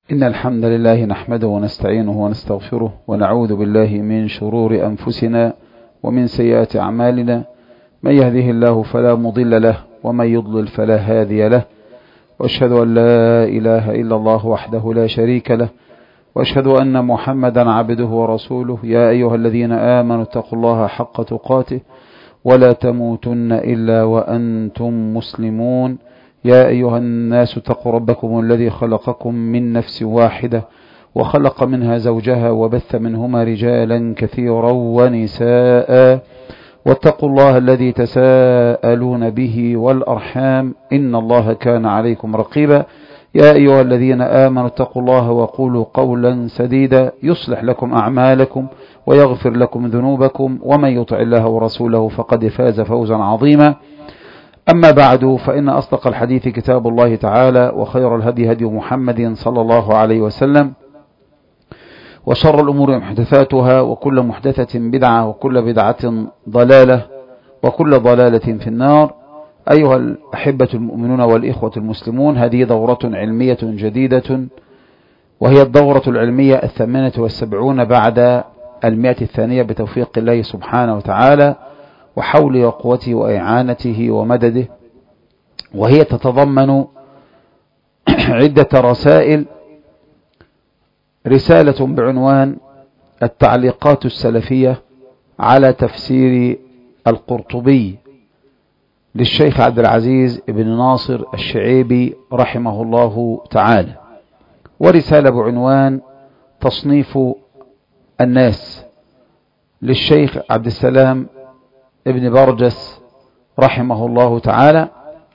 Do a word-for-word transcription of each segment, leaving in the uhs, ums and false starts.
إن الحمد لله نحمده ونستعينه ونستغفره ونعوذ بالله من شرور أنفسنا ومن سيئات أعمالنا. من يهده الله فلا مضل له ومن يضلل فلا هادي له، وأشهد أن لا إله إلا الله وحده لا شريك له، وأشهد أن محمدا عبده ورسوله. يا أيها الذين آمنوا اتقوا الله حق تقاته ولا تموتن إلا وأنتم مسلمون. يا أيها الناس اتقوا ربكم الذي خلقكم من نفس واحدة وخلق منها زوجها وبث منهما رجالا كثيرا ونساء، واتقوا الله الذي تساءلون به والأرحام إن الله كان عليكم رقيبا. يا أيها الذين آمنوا اتقوا الله وقولوا قولا سديدا يصلح لكم أعمالكم ويغفر لكم ذنوبكم، ومن يطع الله ورسوله فقد فاز فوزا عظيما. أما بعد، فإن أصدق الحديث كتاب الله تعالى، وخير الهدي هدي محمد صلى الله عليه وسلم، وشر الأمور محدثاتها، وكل محدثة بدعة، وكل بدعة ضلالة، وكل ضلالة في النار. أيها الأحبة المؤمنون والإخوة المسلمون، هذه دورة علمية جديدة، وهي الدورة العلمية الثامنة والسبعون بعد المئة الثانية بتوفيق الله سبحانه وتعالى وحول وقوته وإعانته ومدده، وهي تتضمن عدة رسائل. رسالة بعنوان التعليقات السلفية على تفسير القرطبي للشيخ عبد العزيز بن ناصر الشعيبي رحمه الله تعالى، ورسالة بعنوان تصنيف الناس للشيخ عبد السلام ابن برجس رحمه الله تعالى،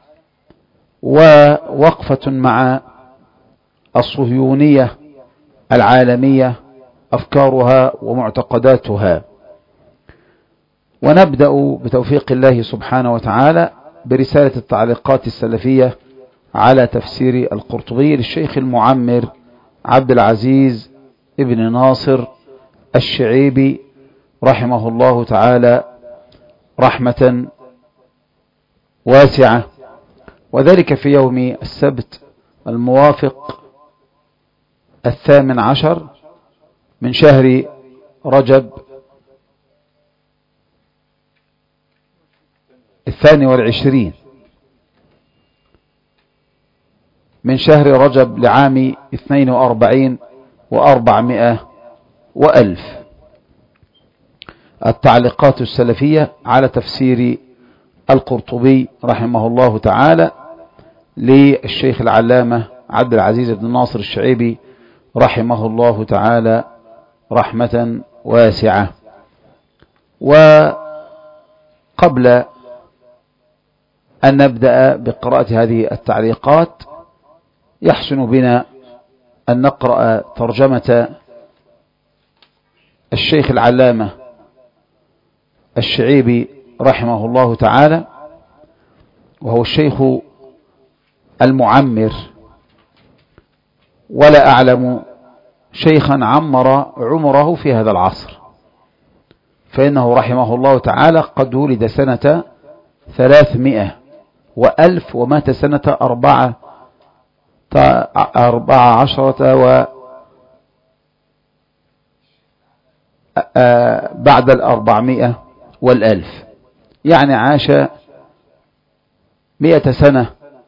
ووقفة مع الصهيونية العالمية أفكارها ومعتقداتها. ونبدأ بتوفيق الله سبحانه وتعالى برسالة التعليقات السلفية على تفسير القرطبي للشيخ المعمر عبد العزيز ابن ناصر الشعيبي رحمه الله تعالى رحمة واسعة، وذلك في يوم السبت الموافق الثامن عشر من شهر رجب الثاني والعشرين من شهر رجب لعام اثنين واربعين واربعمائة والف. التعليقات السلفية على تفسير القرطبي رحمه الله تعالى للشيخ العلامة عبد العزيز بن ناصر الشعيبي رحمه الله تعالى رحمة واسعة. وقبل أن نبدأ بقراءة هذه التعليقات، يحسن بنا أن نقرأ ترجمة الشيخ العلامة الشعيبي رحمه الله تعالى، وهو الشيخ المعمر، ولا أعلم شيخا عمر عمره في هذا العصر، فإنه رحمه الله تعالى قد ولد سنة ثلاثمائة وألف ومات سنة أربعة أربعة عشرة و بعد الأربعمائة والألف، يعني عاش مئة سنة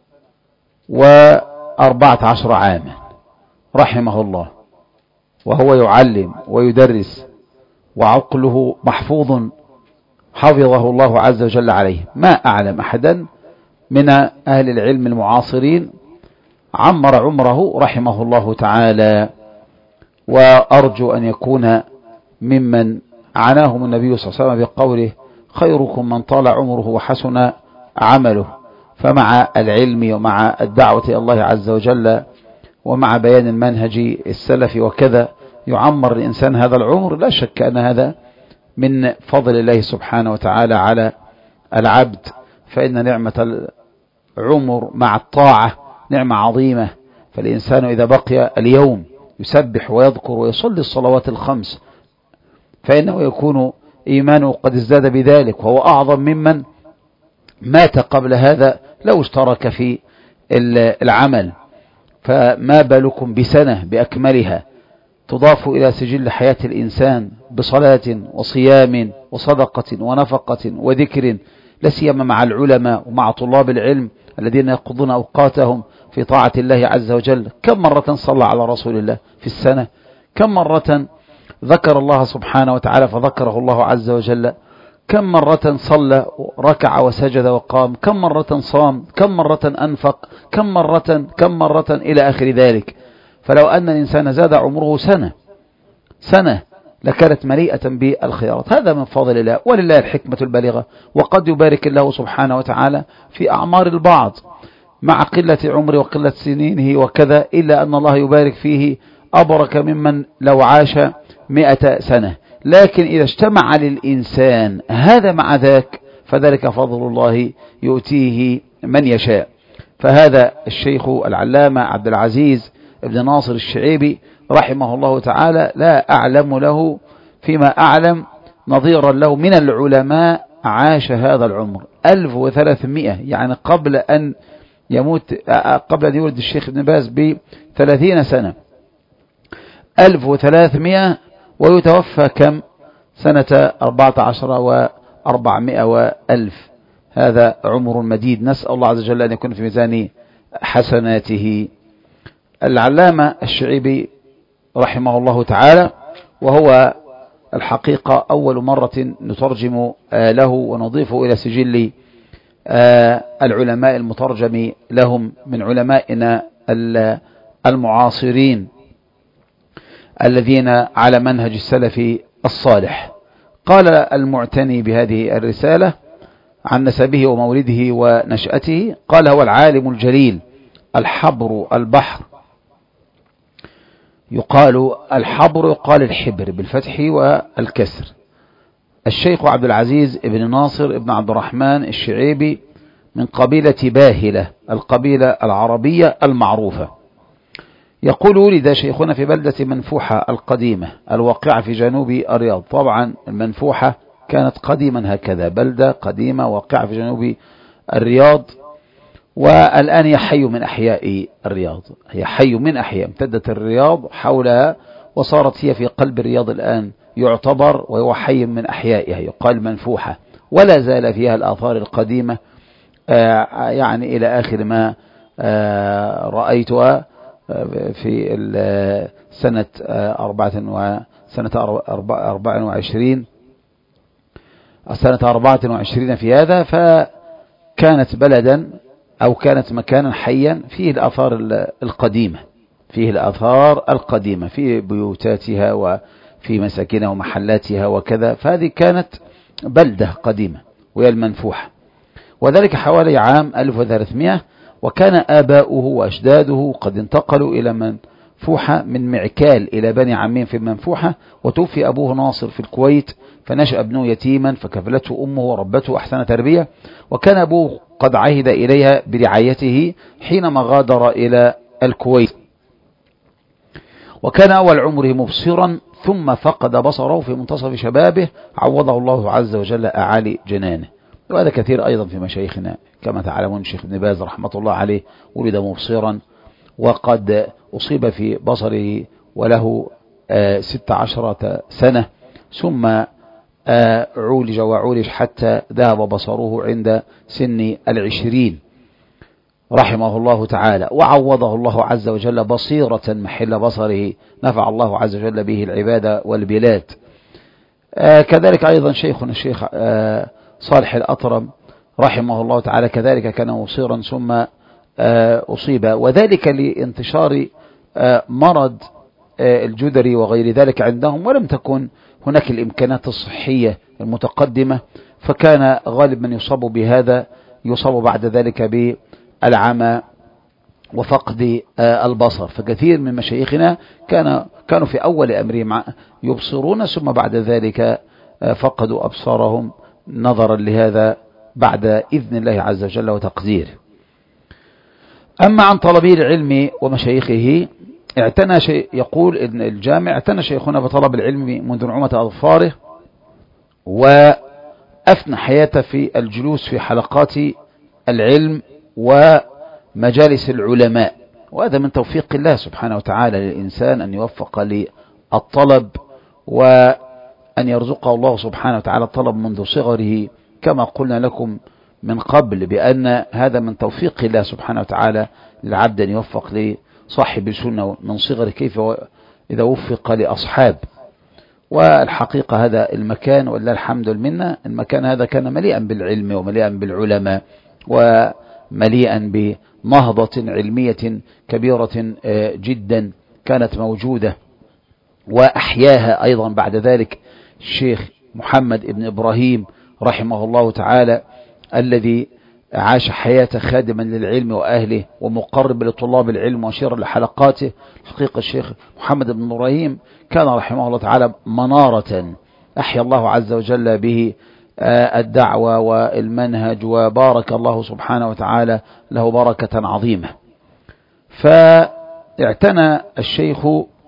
وأربعة عشر عاما رحمه الله، وهو يعلم ويدرس، وعقله محفوظ حفظه الله عز وجل عليه. ما أعلم أحدا من أهل العلم المعاصرين عمر عمره رحمه الله تعالى، وأرجو أن يكون ممن عناهم النبي صلى الله عليه وسلم بقوله: خيركم من طال عمره وحسن عمله. فمع العلم ومع الدعوة إلى الله عز وجل ومع بيان المنهج السلفي وكذا يعمر الإنسان هذا العمر. لا شك أن هذا من فضل الله سبحانه وتعالى على العبد، فإن نعمة العمر مع الطاعة نعمة عظيمة. فالإنسان إذا بقي اليوم يسبح ويذكر ويصلي الصلوات الخمس فإنه يكون إيمانه قد ازداد بذلك، وهو أعظم ممن مات قبل هذا لو اشترك في العمل. فما بالكم بسنة بأكملها تضاف إلى سجل حياة الإنسان بصلاة وصيام وصدقة ونفقة وذكر، لا سيما مع العلماء ومع طلاب العلم الذين يقضون أوقاتهم في طاعة الله عز وجل. كم مرة صلى على رسول الله في السنة؟ كم مرة ذكر الله سبحانه وتعالى فذكره الله عز وجل؟ كم مرة صلى ركع وسجد وقام؟ كم مرة صام؟ كم مرة أنفق؟ كم مرة كم مرة إلى آخر ذلك. فلو أن الإنسان زاد عمره سنة سنة لكانت مليئة بالخيارات. هذا من فضل الله، ولله الحكمة البالغة. وقد يبارك الله سبحانه وتعالى في أعمار البعض مع قلة عمره وقلة سنينه وكذا، إلا أن الله يبارك فيه أبرك ممن لو عاش مئة سنة. لكن إذا اجتمع للإنسان هذا مع ذاك فذلك فضل الله يؤتيه من يشاء. فهذا الشيخ العلامة عبد العزيز ابن ناصر الشعيبي رحمه الله تعالى لا أعلم له فيما أعلم نظيرا له من العلماء عاش هذا العمر ألف وثلاثمائة، يعني قبل أن يموت قبل أن يولد الشيخ ابن باز بثلاثين سنة، ألف وثلاثمائة، ويتوفى كم سنة أربعة عشر وأربعمائة وألف. هذا عمر مديد، نسأل الله عز وجل أن يكون في ميزان حسناته. العلامة الشعيبي رحمه الله تعالى، وهو الحقيقة أول مرة نترجم له ونضيفه إلى سجل العلماء المترجم لهم من علمائنا المعاصرين الذين على منهج السلف الصالح. قال المعتني بهذه الرسالة عن نسبه ومولده ونشأته، قال: هو العالم الجليل الحبر البحر. يقال الحبر يقال الحبر بالفتح والكسر. الشيخ عبد العزيز ابن ناصر ابن عبد الرحمن الشعيبي من قبيلة باهلة، القبيلة العربية المعروفة. يقول: ولد شيخنا في بلدة منفوحة القديمة الواقعة في جنوب الرياض. طبعا المنفوحة كانت قديما هكذا، بلدة قديمة واقعة في جنوب الرياض، والآن هي حي من أحياء الرياض، هي حي من أحياء، امتدت الرياض حولها وصارت هي في قلب الرياض الآن يعتبر، وهو حي من أحيائها يقال منفوحة، ولا زال فيها الآثار القديمة آه يعني إلى آخر ما آه رأيتها في سنة أربعة وسنة أربعة وعشرين سنة أربعة وعشرين في هذا، فكانت بلدا أو كانت مكانا حيا فيه الآثار القديمة، فيه الآثار القديمة في بيوتاتها وفي مساكنها ومحلاتها وكذا. فهذه كانت بلدة قديمة وهي المنفوحة، وذلك حوالي عام ألف وثلاثمائة. وكان آباؤه وأجداده قد انتقلوا إلى منفوحة من معكال إلى بني عمين في المنفوحة، وتوفي أبوه ناصر في الكويت، فنشأ ابنه يتيما فكفلته أمه وربته أحسن تربية، وكان أبوه قد عهد إليها برعايته حينما غادر إلى الكويت. وكان أول عمره مبصرا ثم فقد بصره في منتصف شبابه، عوضه الله عز وجل أعالي جنانه. وهذا كثير أيضا في مشايخنا كما تعلمون. الشيخ ابن باز رحمة الله عليه ولد مبصرا وقد أصيب في بصره وله آه ست عشرة سنة، ثم آه عولج وعولج حتى ذهب بصره عند سن العشرين رحمه الله تعالى، وعوضه الله عز وجل بصيرة محل بصره نفع الله عز وجل به العباد والبلاد. آه كذلك أيضا شيخنا الشيخ آه صالح الأطرم رحمه الله تعالى كذلك كان مبصرا ثم أصيب، وذلك لانتشار مرض الجدري وغير ذلك عندهم، ولم تكن هناك الإمكانات الصحية المتقدمة، فكان غالب من يصاب بهذا يصاب بعد ذلك بالعمى وفقد البصر. فكثير من مشايخنا كان كانوا في أول أمرهم يبصرون ثم بعد ذلك فقدوا أبصارهم نظرا لهذا بعد إذن الله عز وجل وتقديره. أما عن طلبي العلم ومشايخه اعتنى شيء، يقول ابن الجامع: اعتنى شيخنا بطلب العلم منذ نعومة أظفاره، وأفنى حياته في الجلوس في حلقات العلم ومجالس العلماء، وهذا من توفيق الله سبحانه وتعالى للإنسان أن يوفق للطلب، وأن يرزقه الله سبحانه وتعالى الطلب منذ صغره، كما قلنا لكم من قبل بأن هذا من توفيق الله سبحانه وتعالى للعبد أن يوفق لصاحب السنة من صغره كيف إذا وفق لأصحاب. والحقيقة هذا المكان ولله الحمد والمنة، المكان هذا كان مليئا بالعلم ومليئا بالعلماء ومليئا بنهضة علمية كبيرة جدا كانت موجودة، وأحياها أيضا بعد ذلك الشيخ محمد ابن إبراهيم رحمه الله تعالى، الذي عاش حياة خادما للعلم وأهله ومقرب لطلاب العلم وشير لحلقاته. حقيقة الشيخ محمد بن إبراهيم كان رحمه الله تعالى منارة أحيا الله عز وجل به الدعوة والمنهج، وبارك الله سبحانه وتعالى له بركة عظيمة. فاعتنى الشيخ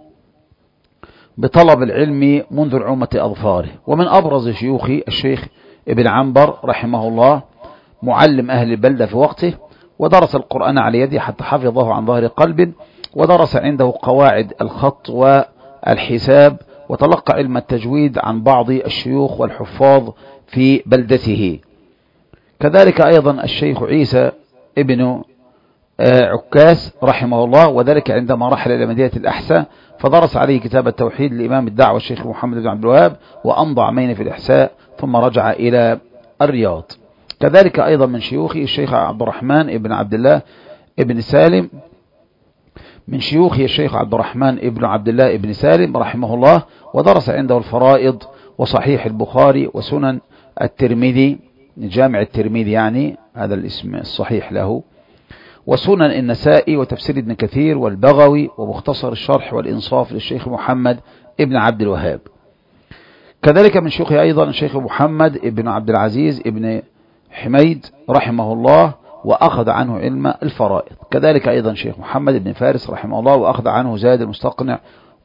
بطلب العلم منذ نعومة أظفاره، ومن أبرز شيوخ الشيخ ابن عنبر رحمه الله معلم أهل البلدة في وقته، ودرس القرآن على يده حتى حفظه عن ظهر قلب، ودرس عنده قواعد الخط والحساب، وتلقى علم التجويد عن بعض الشيوخ والحفاظ في بلدته. كذلك أيضا الشيخ عيسى ابن عكاس رحمه الله، وذلك عندما رحل إلى مدينة الأحساء فدرس عليه كتاب التوحيد لإمام الدعوة الشيخ محمد بن عبد الوهاب، وأمضى عامين في الإحساء ثم رجع إلى الرياض. كذلك أيضا من شيوخه الشيخ عبد الرحمن ابن عبد الله ابن سالم، من شيوخه الشيخ عبد الرحمن ابن عبد الله ابن سالم رحمه الله، ودرس عنده الفرائض وصحيح البخاري وسنن الترمذي، جامع الترمذي يعني هذا الاسم الصحيح له، وسنن النسائي وتفسير ابن كثير والبغوي ومختصر الشرح والإنصاف للشيخ محمد ابن عبد الوهاب. كذلك من شيوخه أيضا الشيخ محمد ابن عبد العزيز ابن حميد رحمه الله، وأخذ عنه علم الفرائض. كذلك أيضا شيخ محمد بن فارس رحمه الله، وأخذ عنه زاد المستقنع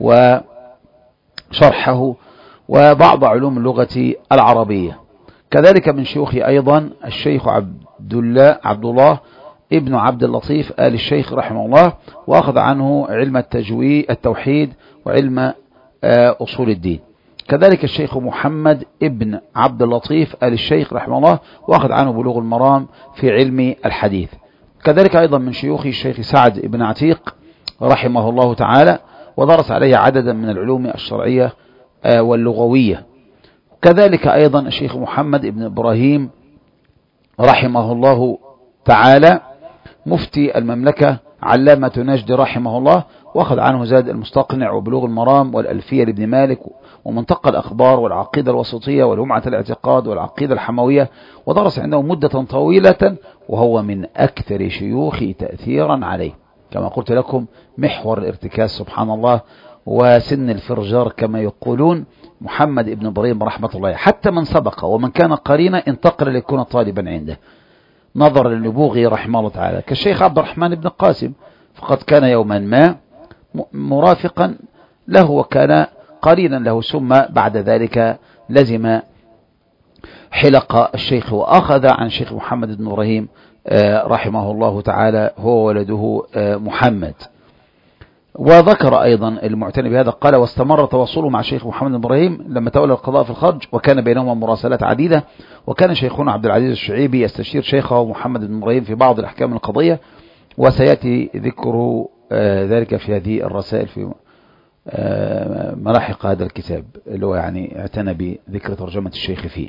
وشرحه وبعض علوم اللغة العربية. كذلك من شيوخه أيضا الشيخ عبد الله عبد الله ابن عبد اللطيف آل الشيخ رحمه الله، وأخذ عنه علم التجويد التوحيد وعلم أصول الدين. كذلك الشيخ محمد ابن عبد اللطيف آل الشيخ رحمه الله، وأخذ عنه بلوغ المرام في علم الحديث. كذلك أيضا من شيوخه الشيخ سعد ابن عتيق رحمه الله تعالى، ودرس عليه عددا من العلوم الشرعية واللغوية. كذلك أيضا الشيخ محمد ابن إبراهيم رحمه الله تعالى مفتي المملكة علامة نجد رحمه الله، واخذ عنه زاد المستقنع وبلوغ المرام والألفية لابن مالك ومنتقى الأخبار والعقيدة الوسطية ولمعة الاعتقاد والعقيدة الحموية، ودرس عنده مدة طويلة، وهو من أكثر شيوخي تأثيرا عليه. كما قلت لكم محور الارتكاز سبحان الله وسن الفرجار كما يقولون محمد ابن إبراهيم رحمة الله، حتى من سبق ومن كان قرينا انتقل ليكون طالبا عنده نظرا لنبوغه رحمه الله تعالى، كالشيخ عبد الرحمن بن القاسم، فقد كان يوما ما مرافقا له وكان قرينا له، ثم بعد ذلك لزم حلق الشيخ وأخذ عن الشيخ محمد بن إبراهيم رحمه الله تعالى هو ولده محمد. وذكر أيضا المعتني بهذا قال: واستمر تواصله مع الشيخ محمد بن إبراهيم لما تولى القضاء في الخرج، وكان بينهما مراسلات عديدة، وكان شيخنا عبد العزيز الشعيبي يستشير شيخه محمد بن إبراهيم في بعض الأحكام القضية، وسيأتي ذكر ذلك في هذه الرسائل في ملاحق هذا الكتاب اللي هو يعني اعتنى بذكر ترجمة الشيخ فيه.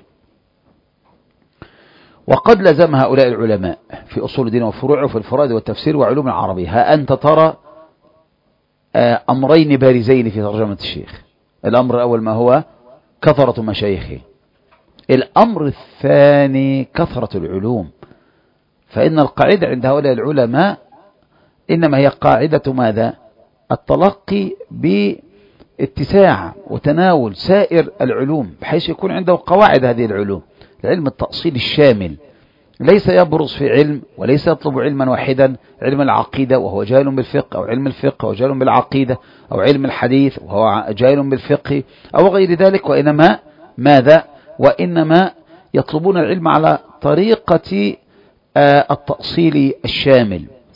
وقد لزم هؤلاء العلماء في أصول الدين وفروعه في الفرائض والتفسير وعلوم العربية، ها أنت ترى أمرين بارزين في ترجمة الشيخ. الأمر الأول ما هو كثرة مشايخه، الأمر الثاني كثرة العلوم، فإن القاعدة عند هؤلاء العلماء إنما هي قاعدة ماذا؟ التلقي باتساع وتناول سائر العلوم، بحيث يكون عنده قواعد هذه العلوم، العلم التأصيل الشامل، ليس يبرز في علم وليس يطلب علما واحدا، علم العقيدة وهو جاهل بالفقه، أو علم الفقه وهو جاهل بالعقيدة، أو علم الحديث وهو جاهل بالفقه، أو غير ذلك، وإنما ماذا؟ وإنما يطلبون العلم على طريقة التأصيل الشامل،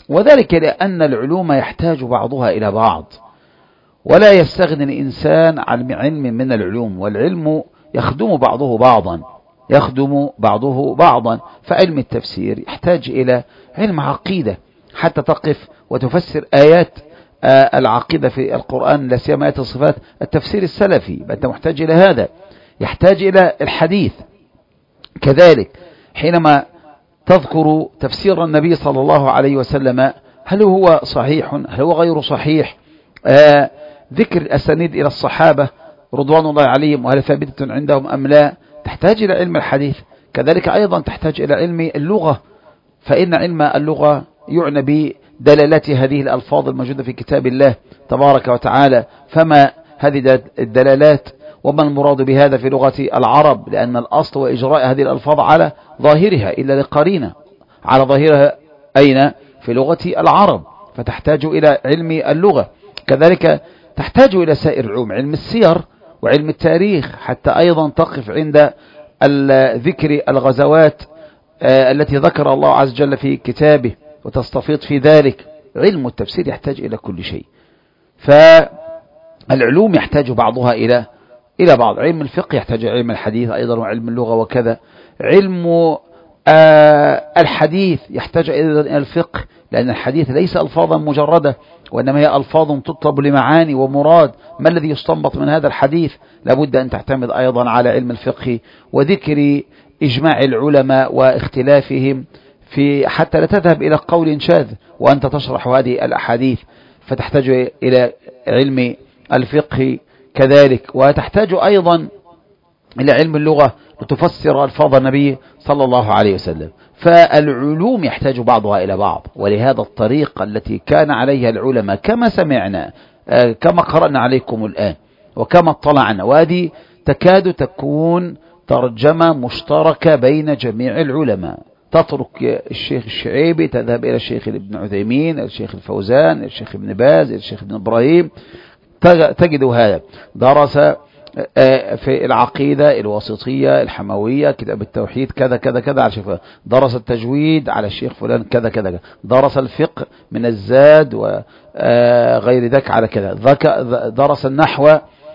وذلك لأن العلوم يحتاج بعضها إلى بعض، ولا يستغني الإنسان عن علم من العلوم، والعلم يخدم بعضه بعضا يخدم بعضه بعضا فعلم التفسير يحتاج إلى علم عقيدة حتى تقف وتفسر آيات العقيدة في القرآن، لا سيما آيات الصفات، التفسير السلفي أنت محتاج إلى هذا. يحتاج إلى الحديث كذلك، حينما تذكر تفسير النبي صلى الله عليه وسلم هل هو صحيح هل هو غير صحيح، آه ذكر الأسانيد إلى الصحابة رضوان الله عليهم وهل ثابتة عندهم أم لا، تحتاج إلى علم الحديث. كذلك أيضا تحتاج إلى علم اللغة، فإن علم اللغة يعنى بدلالات هذه الألفاظ الموجودة في كتاب الله تبارك وتعالى، فما هذه الدلالات وما المراد بهذا في لغة العرب، لأن الأصل وإجراء هذه الألفاظ على ظاهرها إلا لقرينة على ظاهرها أين في لغة العرب، فتحتاج إلى علم اللغة. كذلك تحتاج إلى سائر العلوم، علم السير وعلم التاريخ، حتى أيضا تقف عند ذكر الغزوات التي ذكر الله عز وجل في كتابه وتستفيض في ذلك. علم التفسير يحتاج إلى كل شيء، فالعلوم يحتاج بعضها إلى إلى بعض. علم الفقه يحتاج إلى علم الحديث أيضا وعلم اللغة وكذا. علم آه الحديث يحتاج إلى الفقه، لأن الحديث ليس ألفاظا مجردة، وإنما هي ألفاظ تطلب لمعاني ومراد، ما الذي يستنبط من هذا الحديث. لابد أن تعتمد أيضا على علم الفقه وذكر إجماع العلماء واختلافهم في حتى لا تذهب إلى قول شاذ وأنت تشرح هذه الأحاديث، فتحتاج إلى علم الفقه كذلك. وتحتاج أيضا إلى علم اللغة لتفسر ألفاظ النبي صلى الله عليه وسلم. فالعلوم يحتاج بعضها إلى بعض، ولهذا الطريقة التي كان عليها العلماء كما سمعنا كما قرأنا عليكم الآن وكما اطلعنا، وهذه تكاد تكون ترجمة مشتركة بين جميع العلماء. تترك الشيخ الشعيبي تذهب إلى الشيخ ابن عثيمين، الشيخ الفوزان، الشيخ ابن باز، الشيخ ابن إبراهيم، تجد هذا. درس في العقيدة الواسطية الحموية كتاب التوحيد كذا كذا كذا على الشيخ، درس التجويد على الشيخ فلان كذا كذا، درس الفقه من الزاد وغير ذلك على كذا، درس النحو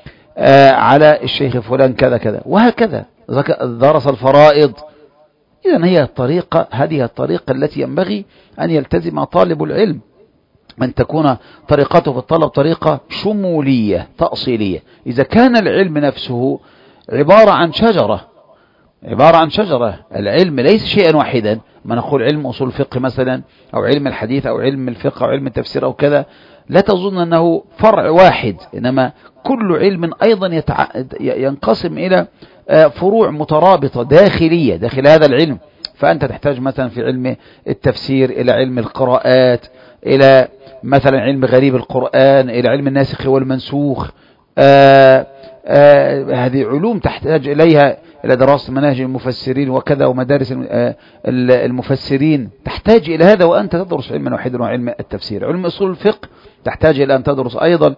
على الشيخ فلان كذا كذا وهكذا، درس الفرائض. إذن هي الطريقة، هذه الطريقة التي ينبغي أن يلتزم طالب العلم، أن تكون طريقته في الطلب طريقة شمولية تأصيلية. إذا كان العلم نفسه عبارة عن شجرة عبارة عن شجرة العلم ليس شيئا واحدا، ما نقول علم أصول الفقه مثلا أو علم الحديث أو علم الفقه أو علم التفسير أو كذا، لا تظن أنه فرع واحد، إنما كل علم أيضا يتع... ينقسم إلى فروع مترابطة داخلية داخل هذا العلم. فأنت تحتاج مثلا في علم التفسير إلى علم القراءات، إلى مثلا علم غريب القرآن، إلى علم الناسخ والمنسوخ. آآ آآ هذه علوم تحتاج إليها إلى دراسة مناهج المفسرين وكذا ومدارس المفسرين، تحتاج إلى هذا وأنت تدرس علما واحدا وعلم التفسير. علم أصول الفقه تحتاج إلى أن تدرس أيضا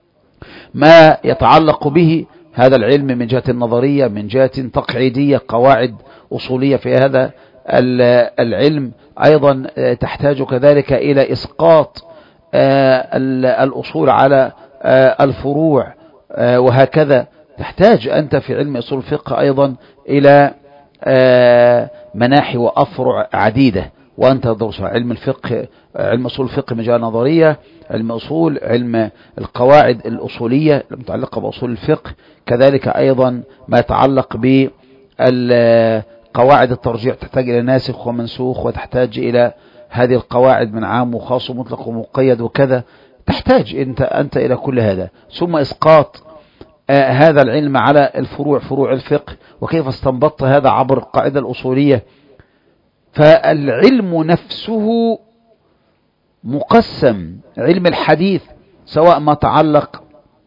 ما يتعلق به هذا العلم من جهة النظرية، من جهة تقعيدية، قواعد أصولية في هذا العلم. أيضا تحتاج كذلك إلى إسقاط الأصول على الفروع وهكذا. تحتاج أنت في علم أصول الفقه أيضا إلى مناحي وأفرع عديدة وأنت تدرسها. علم الفقه، علم أصول الفقه من جهة نظرية، علم أصول، علم القواعد الأصولية المتعلقة بأصول الفقه، كذلك أيضا ما يتعلق بقواعد الترجيح تحتاج إلى ناسخ ومنسوخ، وتحتاج إلى هذه القواعد من عام وخاص ومطلق ومقيد وكذا. تحتاج أنت, أنت إلى كل هذا، ثم إسقاط آه هذا العلم على الفروع، فروع الفقه، وكيف استنبطت هذا عبر القاعدة الأصولية. فالعلم نفسه مقسم. علم الحديث سواء ما تعلق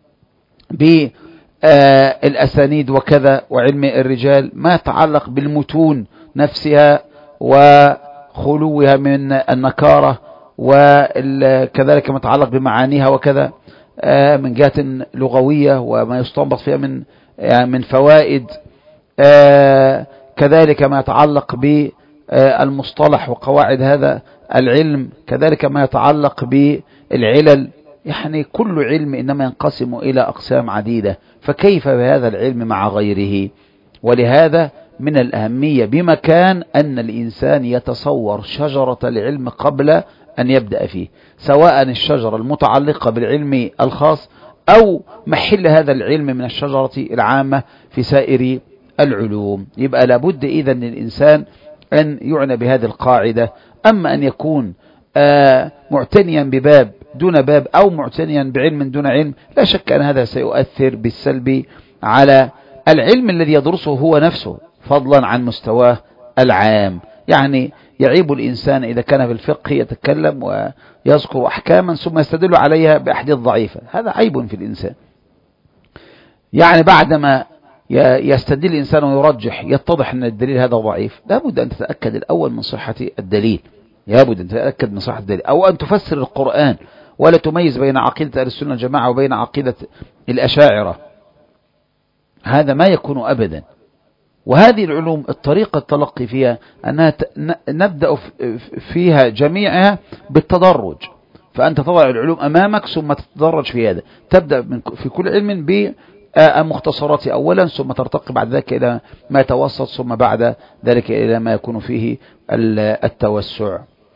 بالأسانيد وكذا، وعلم الرجال ما يتعلق بالمتون نفسها وخلوها من النكارة، وكذلك ما يتعلق بمعانيها وكذا من جهة لغوية وما يستنبط فيها من يعني من فوائد، كذلك ما يتعلق ب المصطلح وقواعد هذا العلم، كذلك ما يتعلق بالعلل. يعني كل علم إنما ينقسم إلى أقسام عديدة، فكيف بهذا العلم مع غيره؟ ولهذا من الأهمية بمكان أن الإنسان يتصور شجرة العلم قبل أن يبدأ فيه، سواء الشجرة المتعلقة بالعلم الخاص أو محل هذا العلم من الشجرة العامة في سائر العلوم. يبقى لابد إذن للإنسان أن يعنى بهذه القاعدة. أما أن يكون آه معتنيا بباب دون باب أو معتنيا بعلم دون علم، لا شك أن هذا سيؤثر بالسلب على العلم الذي يدرسه هو نفسه، فضلا عن مستواه العام. يعني يعيب الإنسان إذا كان في الفقه يتكلم ويذكر أحكاما ثم يستدل عليها بأحاديث ضعيفة، هذا عيب في الإنسان. يعني بعدما يستدل الإنسان ويرجح يتضح أن الدليل هذا ضعيف، لابد أن تتأكد الأول من صحة الدليل، لابد أن تتأكد من صحة الدليل، أو أن تفسر القرآن ولا تميز بين عقيدة أهل السنة والجماعة وبين عقيدة الأشاعرة، هذا ما يكون أبدا. وهذه العلوم الطريقة التلقي فيها أنها نبدأ فيها جميعها بالتدرج، فأنت تضع العلوم أمامك ثم تتدرج في هذا، تبدأ في كل علم بمختصرات أولا، ثم ترتقي بعد ذلك إلى ما يتوسط، ثم بعد ذلك إلى ما يكون فيه التوسع.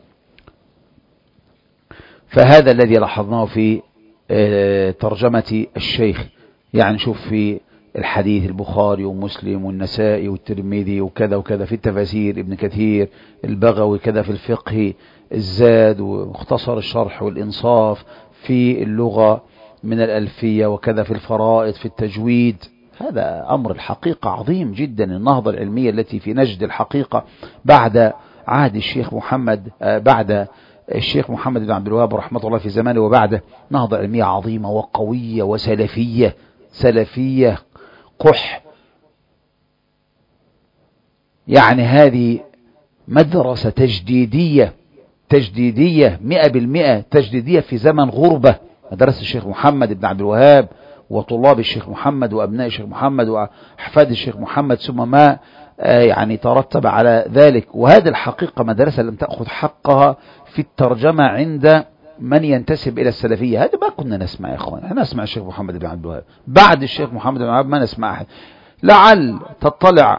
فهذا الذي لاحظناه في ترجمة الشيخ. يعني شوف في الحديث البخاري ومسلم والنسائي والترمذي وكذا وكذا، في التفاسير ابن كثير، البغوي كذا، في الفقه الزاد ومختصر الشرح والإنصاف، في اللغة من الألفية وكذا، في الفرائض، في التجويد. هذا أمر الحقيقة عظيم جدا. النهضة العلمية التي في نجد الحقيقة بعد عهد الشيخ محمد بعد الشيخ محمد بن عبد الوهاب رحمة الله في زمانه وبعده، نهضة علمية عظيمة وقوية وسلفية، سلفية قح. يعني هذه مدرسة تجديدية، تجديدية مئة بالمئة، تجديدية في زمن غربة. مدرسة الشيخ محمد بن عبد الوهاب وطلاب الشيخ محمد وأبناء الشيخ محمد وأحفاد الشيخ محمد، ثم ما يعني ترتب على ذلك. وهذه الحقيقة مدرسة لم تأخذ حقها في الترجمة عند من ينتسب إلى السلفية. هذا ما كنا نسمع يا إخوان، احنا نسمع الشيخ محمد بن عبد الوهاب، بعد الشيخ محمد بن عبد الوهاب ما نسمع أحد. لعل تطلع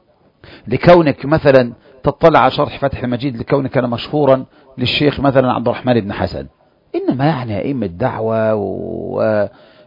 لكونك مثلا تطلع على شرح فتح المجيد لكونك كان مشهورا للشيخ مثلا عبد الرحمن بن حسن، إنما يعني أئمة الدعوة و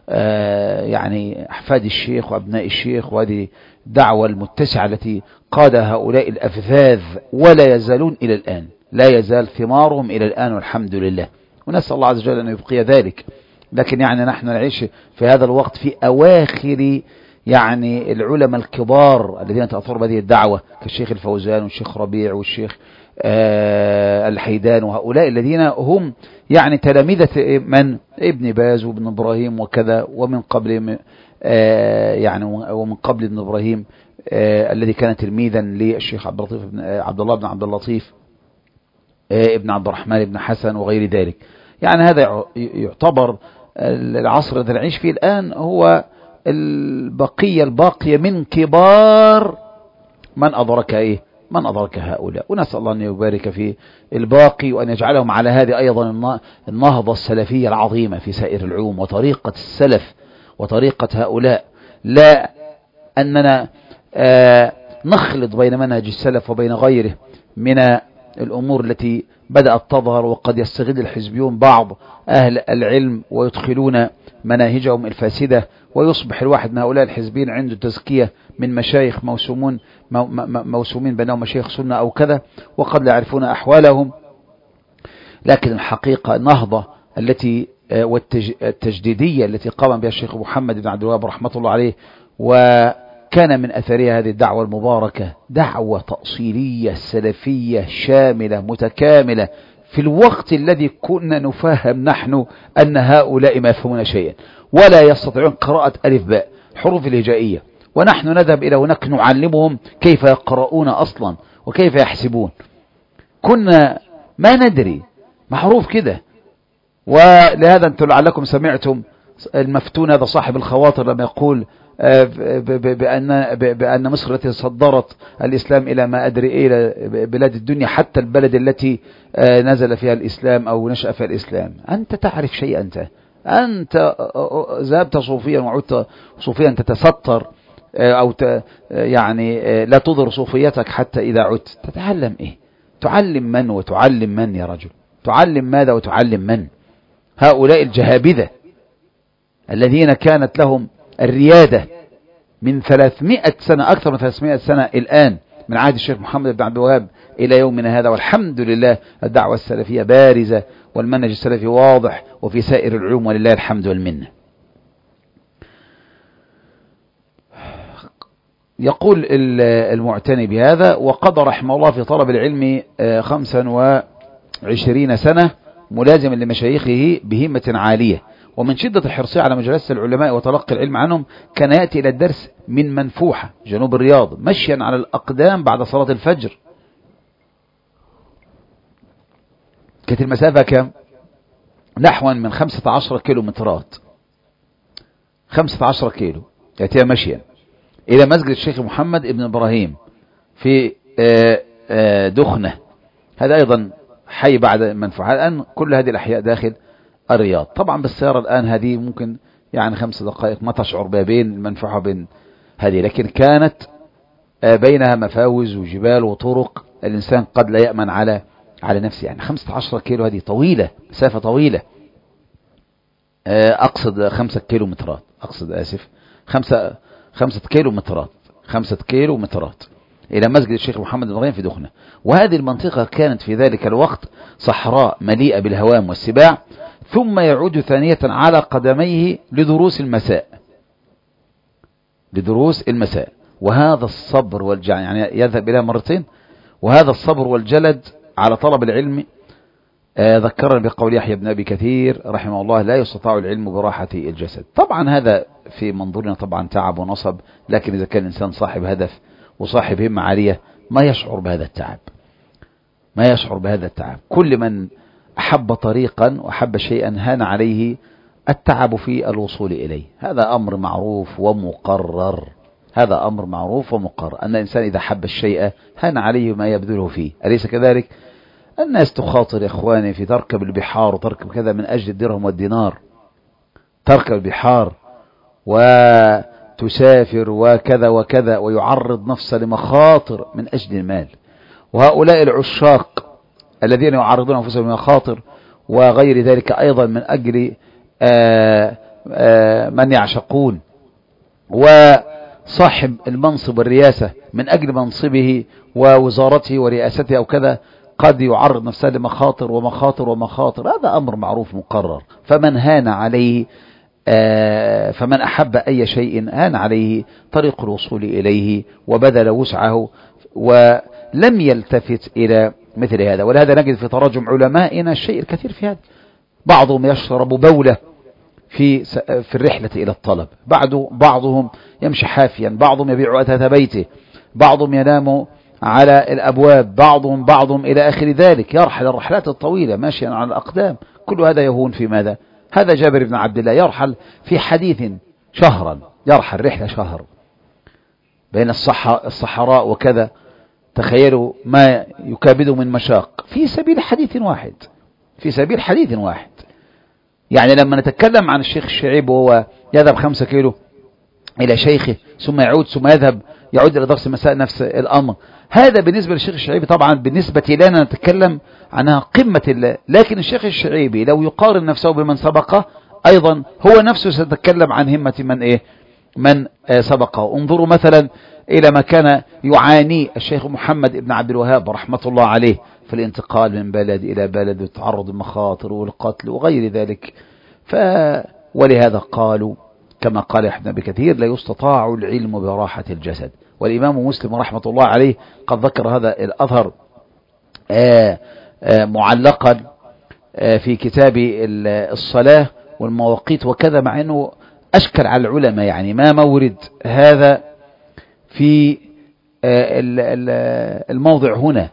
يعني أحفاد الشيخ وأبناء الشيخ، وهذه الدعوة المتسعة التي قاد هؤلاء الأفذاذ ولا يزالون إلى الآن، لا يزال ثمارهم إلى الآن والحمد لله، ونسأل الله عز وجل أن يبقي ذلك. لكن يعني نحن نعيش في هذا الوقت في أواخر يعني العلماء الكبار الذين تأثروا بهذه الدعوة كالشيخ الفوزان والشيخ ربيع والشيخ آه الحيدان، وهؤلاء الذين هم يعني تلامذة من ابن باز وابن إبراهيم وكذا، ومن قبل آه يعني ومن قبل ابن إبراهيم آه الذي كان تلميذا للشيخ عبد اللطيف بن عبد الله بن عبد اللطيف آه ابن عبد الرحمن بن حسن وغير ذلك. يعني هذا يعتبر العصر الذي نعيش فيه الآن هو البقية الباقية من كبار من أدرك إيه من أدرك هؤلاء، ونسأل الله أن يبارك في الباقي وأن يجعلهم على هذه أيضا النهضة السلفية العظيمة في سائر العلوم وطريقة السلف وطريقة هؤلاء، لا أننا آه نخلط بين منهج السلف وبين غيره من الأمور التي بدأت تظهر، وقد يستغل الحزبيون بعض أهل العلم ويدخلون مناهجهم الفاسدة، ويصبح الواحد من هؤلاء الحزبين عنده تزكية من مشايخ موسومون موسومين بينهم مشايخ سنة أو كذا، وقد لا يعرفون أحوالهم. لكن الحقيقة النهضة التي والتجديدية التي قام بها الشيخ محمد بن عبد الوهاب رحمة الله عليه، وكان من أثرها هذه الدعوة المباركة، دعوة تأصيلية سلفية شاملة متكاملة في الوقت الذي كنا نفهم نحن أن هؤلاء ما يفهمون شيئا ولا يستطيعون قراءة ألف باء حروف الهجائية، ونحن نذهب إلى هناك نعلمهم كيف يقرؤون أصلا وكيف يحسبون. كنا ما ندري محروف كده. ولهذا أنتم لعلكم سمعتم المفتون هذا صاحب الخواطر لما يقول بأن, بأن مصر التي صدرت الإسلام إلى ما أدري إلى بلاد الدنيا حتى البلد التي نزل فيها الإسلام أو نشأ فيها الإسلام. أنت تعرف شيء، أنت أنت ذهبت صوفيا وعدت صوفيا تتستر أو ت يعني لا تظهر صوفيتك حتى إذا عدت. تتعلم إيه؟ تعلم من وتعلم من يا رجل؟ تعلم ماذا وتعلم من؟ هؤلاء الجهابذة الذين كانت لهم الريادة من ثلاثمائة سنة، أكثر من ثلاثمائة سنة الآن، من عهد الشيخ محمد بن عبد الوهاب إلى يومنا هذا، والحمد لله الدعوة السلفية بارزة والمنهج السلفي واضح وفي سائر العلوم ولله الحمد والمنة. يقول المعتني بهذا: وقضى رحمه الله في طلب العلم خمسا وعشرين سنة ملازما لمشايخه بهمة عالية، ومن شدة حرصه على مجالس العلماء وتلقي العلم عنهم كان يأتي إلى الدرس من منفوحة جنوب الرياض مشيا على الأقدام بعد صلاة الفجر. كانت المسافة كم؟ نحو من خمسة عشر كيلو مترات، خمسة عشر كيلو يأتيها مشيا إلى مسجد الشيخ محمد ابن إبراهيم في دخنة، هذا أيضا حي بعد منفوحة. الآن كل هذه الأحياء داخل الرياض. طبعا بالسيارة الآن هذه ممكن يعني خمس دقائق ما تشعر بها بين المنفوحة بين هذه، لكن كانت بينها مفاوز وجبال وطرق الإنسان قد لا يأمن على على نفسه. يعني خمسة عشر كيلو هذه طويلة، مسافة طويلة. أقصد خمسة كيلو مترات، أقصد آسف خمسة خمسة كيلو مترات، خمسة كيلو مترات إلى مسجد الشيخ محمد بن إبراهيم في دخنة. وهذه المنطقة كانت في ذلك الوقت صحراء مليئة بالهوام والسباع، ثم يعود ثانية على قدميه لدروس المساء، لدروس المساء. وهذا الصبر والجلد، يعني يذهب إلى مرتين، وهذا الصبر والجلد على طلب العلم آه ذكرنا بقول يحيى بن أبي كثير رحمه الله: لا يستطاع العلم براحة الجسد. طبعا هذا في منظورنا طبعا تعب ونصب، لكن إذا كان الإنسان صاحب هدف وصاحب همة عالية ما يشعر بهذا التعب، ما يشعر بهذا التعب. كل من أحب طريقا وأحب شيئا هان عليه التعب في الوصول إليه. هذا أمر معروف ومقرر، هذا أمر معروف ومقرر، أن الإنسان إذا حب الشيء هان عليه ما يبذله فيه، أليس كذلك؟ الناس تخاطر إخواني في تركب البحار وتركب كذا من أجل الدرهم والدينار، تركب البحار وتسافر وكذا وكذا ويعرض نفسه لمخاطر من أجل المال. وهؤلاء العشاق الذين يعرضون أنفسهم لمخاطر وغير ذلك أيضا من أجل آآ آآ من يعشقون، وصاحب المنصب والرئاسة من أجل منصبه ووزارته ورئاسته أو كذا قد يعرض نفسه لمخاطر ومخاطر ومخاطر. هذا أمر معروف مقرر. فمن هان عليه فمن أحب أي شيء هان عليه طريق الوصول إليه وبذل وسعه ولم يلتفت إلى مثل هذا. ولهذا نجد في تراجم علمائنا الشيء الكثير في هذا. بعضهم يشرب بولة في في الرحلة إلى الطلب، بعد بعضهم يمشي حافيا، بعضهم يبيع أثاث بيته، بعضهم ينام على الأبواب، بعضهم بعضهم إلى آخر ذلك، يرحل الرحلات الطويلة ماشيا على الأقدام. كل هذا يهون في ماذا؟ هذا جابر بن عبد الله يرحل في حديث شهرا، يرحل رحلة شهر بين الصحراء وكذا. تخيلوا ما يكابده من مشاق في سبيل حديث واحد، في سبيل حديث واحد. يعني لما نتكلم عن الشيخ الشعيب وهو يذهب خمسة كيلو إلى شيخه ثم يعود ثم يذهب يعود إلى درس المساء، نفس الأمر. هذا بالنسبة للشيخ الشعيبي طبعا بالنسبة لنا نتكلم عنها قمة الله، لكن الشيخ الشعيبي لو يقارن نفسه بمن سبقه أيضا هو نفسه سيتكلم عن همة من إيه من سبقه. انظروا مثلا إلى ما كان يعاني الشيخ محمد بن عبد الوهاب رحمة الله عليه في الانتقال من بلد إلى بلد وتعرض المخاطر والقتل وغير ذلك. ف ولهذا قالوا كما قال ابن أبي كثير: لا يستطاع العلم براحة الجسد. والإمام مسلم رحمة الله عليه قد ذكر هذا الأثر آآ آآ معلقا آآ في كتاب الصلاة والمواقيت وكذا، مع أنه أشكل على العلماء يعني ما مورد هذا في الموضع هنا.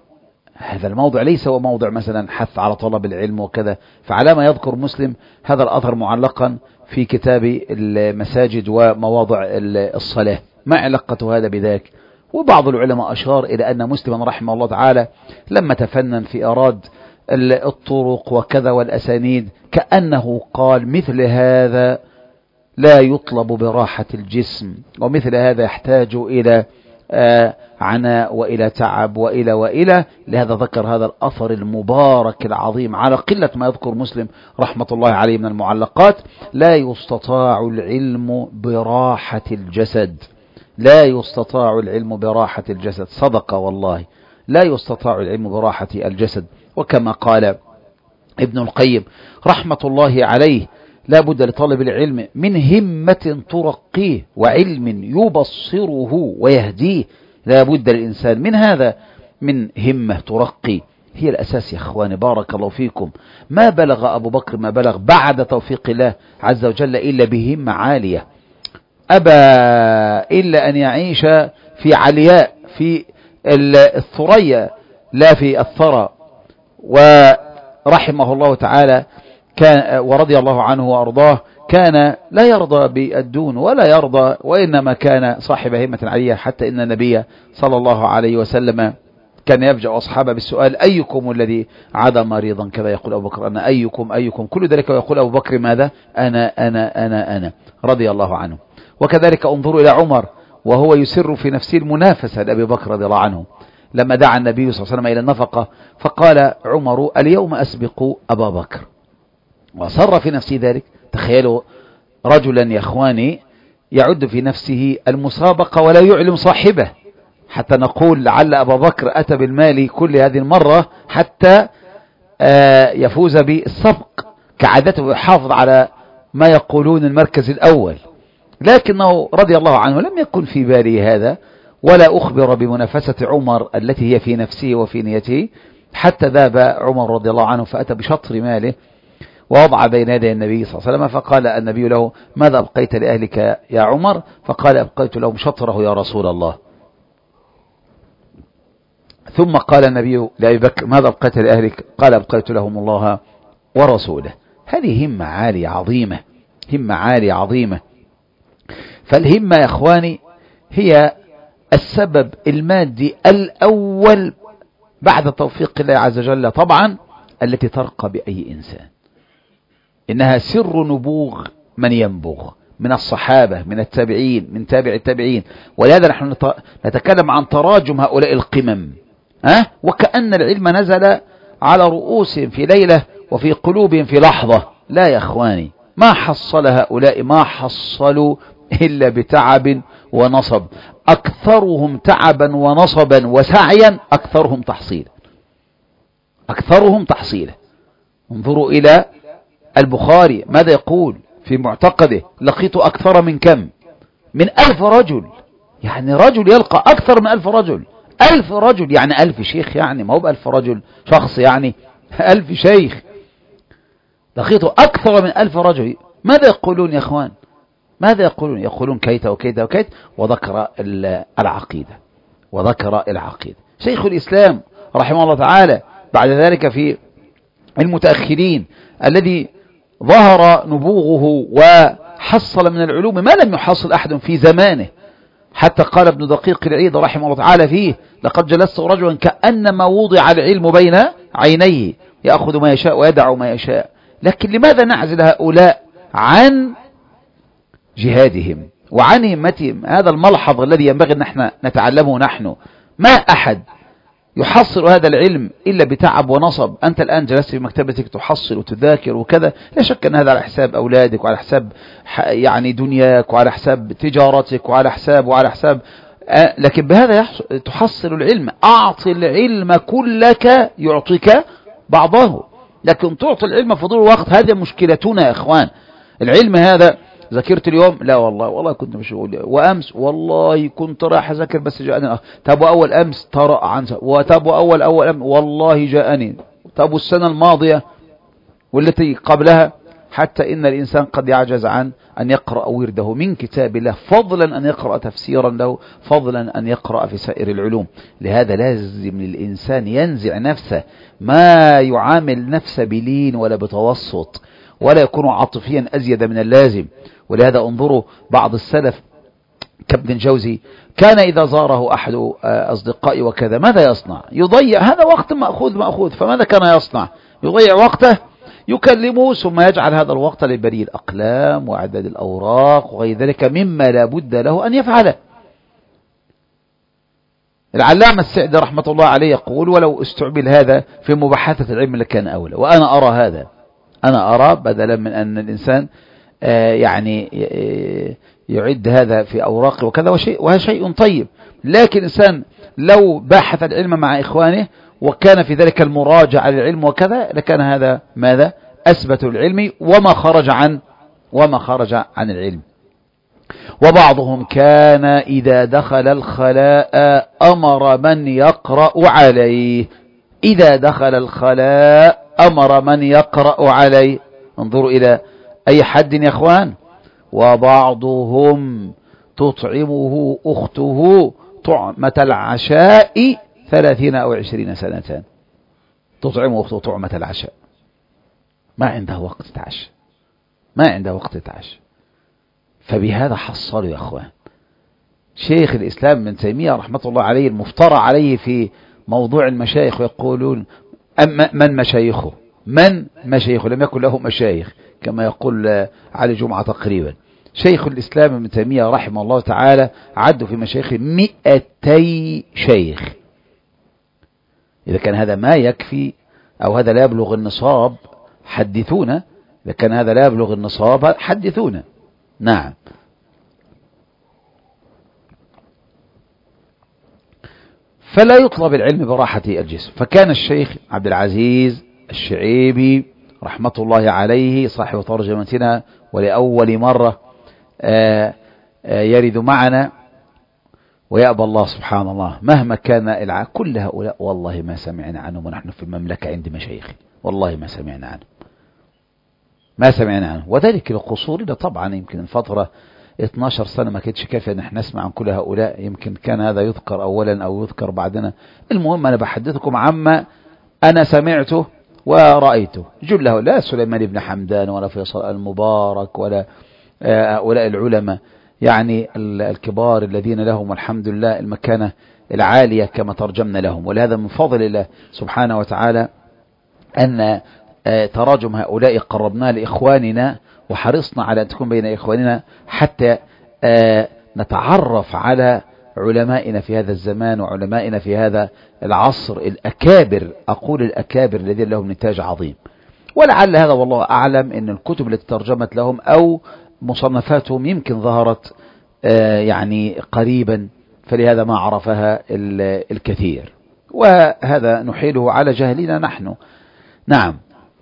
هذا الموضع ليس هو موضع مثلا حث على طلب العلم وكذا. فعلى ما يذكر مسلم هذا الأثر معلقا في كتاب المساجد ومواضع الصلاة. ما علاقة هذا بذاك؟ وبعض العلماء أشار إلى أن مسلما رحمه الله تعالى لما تفنن في أراد الطرق وكذا والأسانيد كأنه قال مثل هذا لا يطلب براحة الجسم، ومثل هذا يحتاج إلى آه عناء وإلى تعب وإلى وإلى. لهذا ذكر هذا الأثر المبارك العظيم على قلة ما يذكر مسلم رحمة الله عليه من المعلقات: لا يستطاع العلم براحة الجسد. لا يستطاع العلم براحة الجسد. صدق والله، لا يستطاع العلم براحة الجسد. وكما قال ابن القيم رحمة الله عليه: لا بد لطالب العلم من همة ترقيه وعلم يبصره ويهديه. لا بد للإنسان من هذا، من همة ترقي. هي الأساس يا أخواني، بارك الله فيكم. ما بلغ أبو بكر ما بلغ بعد توفيق الله عز وجل إلا بهمة عالية. أبى إلا أن يعيش في علياء، في الثريا لا في الثرى. ورحمه الله تعالى كان ورضي الله عنه وأرضاه، كان لا يرضى بالدون ولا يرضى، وإنما كان صاحب همة عالية، حتى إن النبي صلى الله عليه وسلم كان يفجأ أصحابه بالسؤال: أيكم الذي عاد مريضا؟ كذا يقول أبو بكر: أنا. أيكم أيكم كل ذلك، ويقول أبو بكر: ماذا؟ أنا أنا أنا أنا رضي الله عنه. وكذلك انظروا إلى عمر وهو يسر في نفسه المنافسة لأبي بكر رضي الله عنه، لما دعا النبي صلى الله عليه وسلم إلى النفقة فقال عمر: اليوم أسبق أبا بكر، وصر في نفسه ذلك. تخيلوا رجلا يا إخواني يعد في نفسه المسابقة ولا يعلم صاحبه، حتى نقول لعل أبا بكر أتى بالمال كل هذه المرة حتى يفوز بالسبق، كعادته يحافظ على ما يقولون المركز الأول. لكنه رضي الله عنه لم يكن في باله هذا، ولا أخبر بمنافسة عمر التي هي في نفسه وفي نيته، حتى ذهب عمر رضي الله عنه فأتى بشطر ماله ووضع بين يدي النبي صلى الله عليه وسلم، فقال النبي له: ماذا أبقيت لأهلك يا عمر؟ فقال: أبقيت لهم شطره يا رسول الله. ثم قال النبي لأبي بكر: ماذا أبقيت لأهلك؟ قال: أبقيت لهم الله ورسوله. هذه همة عالية عظيمة، همة عالية عظيمة. فالهمة يا إخواني هي السبب المادي الأول بعد توفيق الله عز وجل طبعا التي ترقى بأي إنسان. إنها سر نبوغ من ينبغ من الصحابة، من التابعين، من تابع التابعين. ولهذا نحن نتكلم عن تراجم هؤلاء القمم، أه؟ وكأن العلم نزل على رؤوسهم في ليلة وفي قلوبهم في لحظة. لا يا أخواني، ما حصل هؤلاء، ما حصلوا إلا بتعب ونصب. أكثرهم تعبا ونصبا وسعيا أكثرهم تحصيلا، أكثرهم تحصيلا. انظروا إلى البخاري ماذا يقول في معتقده: لقيت أكثر من كم؟ من ألف رجل. يعني رجل يلقى أكثر من ألف رجل. ألف رجل يعني ألف شيخ، يعني ما هو بألف رجل شخص، يعني ألف شيخ. لقيت أكثر من ألف رجل. ماذا يقولون يا أخوان؟ ماذا يقولون؟ يقولون كيت وكيت وكيت. وذكر العقيدة، وذكر العقيدة. شيخ الإسلام رحمه الله تعالى بعد ذلك في المتأخرين الذي ظهر نبوغه وحصل من العلوم ما لم يحصل أحد في زمانه، حتى قال ابن دقيق العيد رحمه الله تعالى فيه: لقد جلست رجلا كأنما وضع العلم بين عينيه، يأخذ ما يشاء ويدع ما يشاء. لكن لماذا نعزل هؤلاء عن جهادهم وعن همتهم؟ هذا الملحظ الذي ينبغي أن احنا نتعلمه نحن. ما أحد يحصل هذا العلم إلا بتعب ونصب. أنت الآن جلست في مكتبتك تحصل وتذاكر وكذا، لا شك أن هذا على حساب أولادك وعلى حساب يعني دنياك وعلى حساب تجارتك وعلى حساب وعلى حساب آه لكن بهذا تحصل العلم. أعطي العلم كلك يعطيك بعضه، لكن تعطي العلم فضول الوقت. هذه مشكلتنا يا إخوان. العلم هذا ذاكرت اليوم؟ لا والله، والله كنت مشغول. وأمس والله كنت راح أذاكر بس جاءني. طب أول أمس ترى عن وتب أول أول أمس والله جاءني. طب السنة الماضية والتي قبلها حتى إن الإنسان قد يعجز عن أن يقرأ ورده من كتاب الله، فضلا أن يقرأ تفسيرا له، فضلا أن يقرأ في سائر العلوم. لهذا لازم للإنسان ينزع نفسه، ما يعامل نفسه بلين ولا بتوسط، ولا يكون عاطفيا أزيد من اللازم. ولهذا انظروا بعض السلف كابن الجوزي كان إذا زاره أحد أصدقائي وكذا ماذا يصنع؟ يضيع، هذا وقت مأخوذ مأخوذ، فماذا كان يصنع؟ يضيع وقته يكلمه، ثم يجعل هذا الوقت لبري الأقلام وعدد الأوراق وغير ذلك مما لا بد له أن يفعله. العلامة السعدي رحمة الله عليه يقول: ولو استعمل هذا في مباحثة العلم لكان أولى. وأنا أرى هذا، أنا أرى بدلا من أن الإنسان آه يعني يعد هذا في أوراق وكذا، وشيء وهذا شيء طيب، لكن الإنسان لو باحث العلم مع إخوانه وكان في ذلك المراجعة للعلم وكذا لكان هذا ماذا؟ أثبت العلم وما خرج عن وما خرج عن العلم. وبعضهم كان إذا دخل الخلاء أمر من يقرأ عليه، إذا دخل الخلاء أمر من يقرأ عليه. انظروا إلى أي حد يا أخوان. وبعضهم تطعمه أخته طعمة العشاء ثلاثين أو عشرين سنة، تطعمه أخته طعمة العشاء، ما عنده وقت تعشى، ما عنده وقت تعشى. فبهذا حصلوا يا أخوان شيخ الإسلام ابن تيمية رحمة الله عليه المفترى عليه في موضوع المشايخ، ويقولون من مشايخه؟ من مشايخه؟ لم يكن له مشايخ كما يقول علي جمعة تقريبا. شيخ الإسلام ابن تيمية رحمه الله تعالى عدوا في مشايخ مئتي شيخ. إذا كان هذا ما يكفي أو هذا لا يبلغ النصاب حدثونا، إذا كان هذا لا يبلغ النصاب حدثونا. نعم. فلا يطلب العلم براحة الجسم. فكان الشيخ عبد العزيز الشعيبي رحمة الله عليه صاحب ترجمتنا ولأول مرة آآ آآ يرد معنا، ويأبى الله سبحان الله مهما كان الع... كل هؤلاء والله ما سمعنا عنهم ونحن في المملكة عند مشايخ، والله ما سمعنا عنهم، ما سمعنا عنه. وذلك لقصورنا طبعا، يمكن الفترة اثناشر سنة ما كانتش كافية ان احنا نسمع عن كل هؤلاء، يمكن كان هذا يذكر اولا او يذكر بعدنا. المهم انا بحدثكم عما انا سمعته ورأيته. جله لا سليمان بن حمدان ولا فيصل المبارك ولا هؤلاء العلماء يعني الكبار الذين لهم الحمد لله المكانة العالية كما ترجمنا لهم. ولهذا من فضل الله سبحانه وتعالى أن تراجم هؤلاء قربناه لإخواننا، وحرصنا على أن تكون بين إخواننا حتى نتعرف على علمائنا في هذا الزمان وعلمائنا في هذا العصر الأكابر، أقول الأكابر الذين لهم نتاج عظيم. ولعل هذا والله أعلم أن الكتب التي ترجمت لهم أو مصنفاتهم يمكن ظهرت يعني قريبا، فلهذا ما عرفها الكثير، وهذا نحيله على جهلنا نحن. نعم.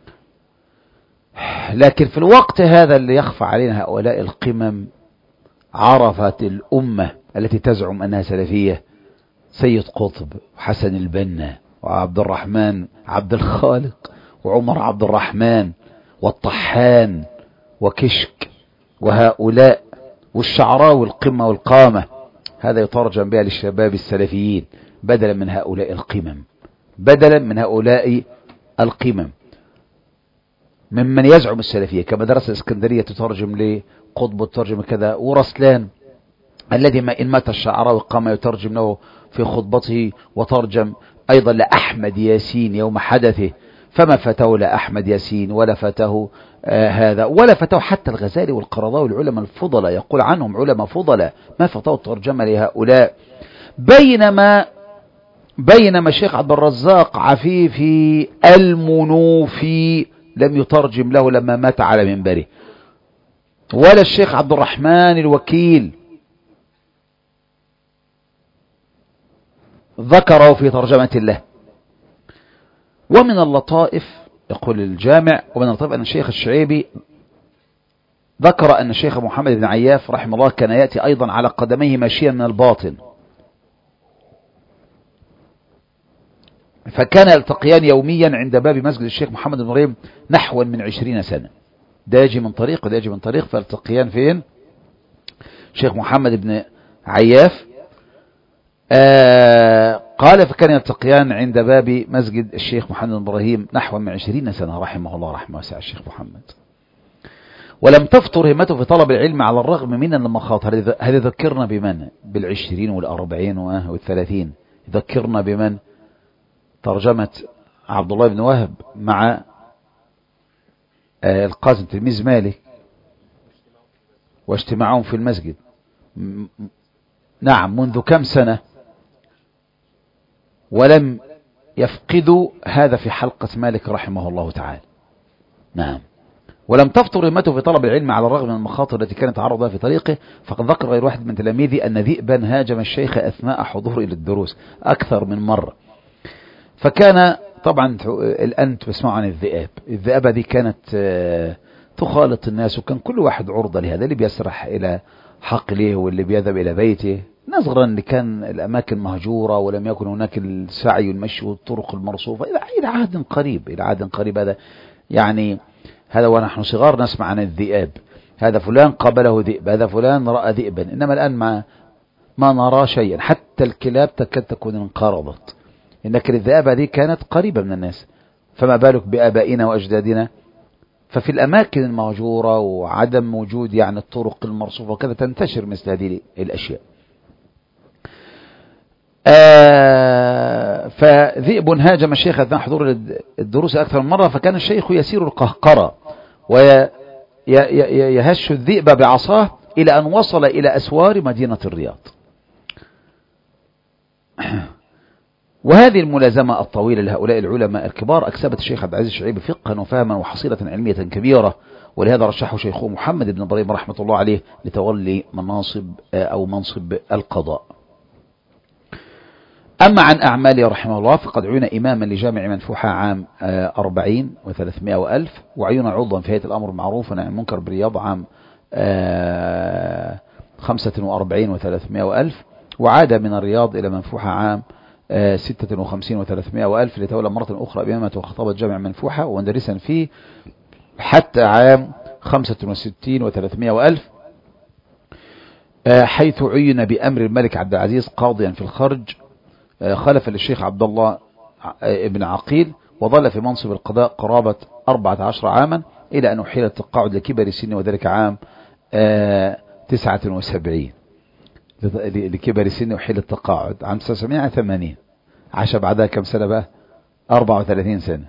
لكن في الوقت هذا اللي يخفى علينا هؤلاء القمم عرفت الأمة التي تزعم أنها سلفية سيد قطب وحسن البنا وعبد الرحمن عبد الخالق وعمر عبد الرحمن والطحان وكشك وهؤلاء والشعراوي القمة والقامة. هذا يترجم بها للشباب السلفيين بدلا من هؤلاء القمم، بدلا من هؤلاء القمم ممن يزعم السلفية. كمدرسة اسكندرية تترجم لقطب وتترجم كذا، ورسلان الذي ما إن مات الشعراوي قام يترجم له في خطبته، وترجم أيضا لأحمد ياسين يوم حدثه، فما فتاه لأحمد ياسين ولا فتاه آه هذا ولا فتاه حتى الغزالي والقرضاوي العلماء الفضلاء، يقول عنهم علماء فضلاء، ما فتاه ترجمة لهؤلاء. بينما بينما الشيخ عبد الرزاق عفيفي المنوفي لم يترجم له لما مات على منبره، ولا الشيخ عبد الرحمن الوكيل ذكره في ترجمة الله. ومن اللطائف يقول الجامع، ومن اللطائف أن الشيخ الشعيبي ذكر أن الشيخ محمد بن عياف رحمه الله كان يأتي أيضا على قدميه ماشيا من الباطن، فكان يلتقيان يوميا عند باب مسجد الشيخ محمد بن مريم نحو من عشرين سنة، ده يجي من طريق وده يجي من طريق، فالتقيان فين؟ شيخ محمد بن عياف آه قال فكان يلتقيان عند باب مسجد الشيخ محمد بن إبراهيم نحو من عشرين سنة رحمه الله رحمه واسعة الشيخ محمد. ولم تفطر همته في طلب العلم على الرغم من المخاطر. هذا يذكرنا بمن؟ بالعشرين والأربعين والثلاثين. يذكرنا بمن؟ ترجمة عبد الله بن وهب مع القاسم تلميذ مالك واجتماعهم في المسجد. نعم، منذ كم سنة ولم يفقدوا هذا في حلقة مالك رحمه الله تعالى. نعم. ولم تفطر همته في طلب العلم على الرغم من المخاطر التي كانت تعرضها في طريقه، فقد ذكر غير واحد من تلاميذه أن ذئبا هاجم الشيخ أثناء حضوره إلى الدروس أكثر من مرة. فكان طبعا الآن تسمعوا عن الذئاب. الذئابة دي كانت تخالط الناس، وكان كل واحد عرضة لهذا، اللي بيسرح إلى حقله واللي بيذهب إلى بيته. نظرا لكان الأماكن مهجورة ولم يكن هناك السعي والمشي والطرق المرصوفة إلى عهد قريب إلى عهد قريب هذا يعني هذا ونحن صغار نسمع عن الذئاب، هذا فلان قابله ذئب، هذا فلان رأى ذئبا. إنما الآن ما ما نرى شيئا، حتى الكلاب تكاد تكون انقرضت. إنك الذئاب هذه كانت قريبة من الناس، فما بالك بآبائنا وأجدادنا. ففي الأماكن المهجورة وعدم وجود يعني الطرق المرصوفة وكذا تنتشر مثل هذه الأشياء. آه فذئب هاجم الشيخ أثناء حضور الدروس أكثر من مرة، فكان الشيخ يسير القهقرة ويهش الذئب بعصاه إلى أن وصل إلى أسوار مدينة الرياض. وهذه الملازمة الطويلة لهؤلاء العلماء الكبار أكسبت الشيخ عبد العزيز الشعيبي فقها وفهما وحصيلة علمية كبيرة، ولهذا رشحه شيخه محمد بن إبراهيم رحمة الله عليه لتولي مناصب أو منصب القضاء. أما عن أعماله رحمه الله فقد عين إماما لجامع منفوحة عام أربعين وثلاثمائة وألف، وعين عضوا في هيئة الأمر بالمعروف والنهي عن المنكر بالرياض عام خمسة وأربعين وثلاثمائة وألف، وعاد من الرياض إلى منفوحة عام ستة وخمسين وثلاثمائة وألف لتولى مرة أخرى إمامة وخطابة جامع منفوحة ومدرسا فيه حتى عام خمسة وستين وثلاثمائة وألف، حيث عين بأمر الملك عبد العزيز قاضيا في الخرج خلف للشيخ عبد الله ابن عقيل، وظل في منصب القضاء قرابة أربعة عشر عاما إلى أن أحيل التقاعد لكبر السن، وذلك عام تسعة وسبعين. لكبر السن أحيل التقاعد عام تسعمائة وثمانين. عاش بعدها كم سنة بقى؟ أربعة وثلاثين سنة.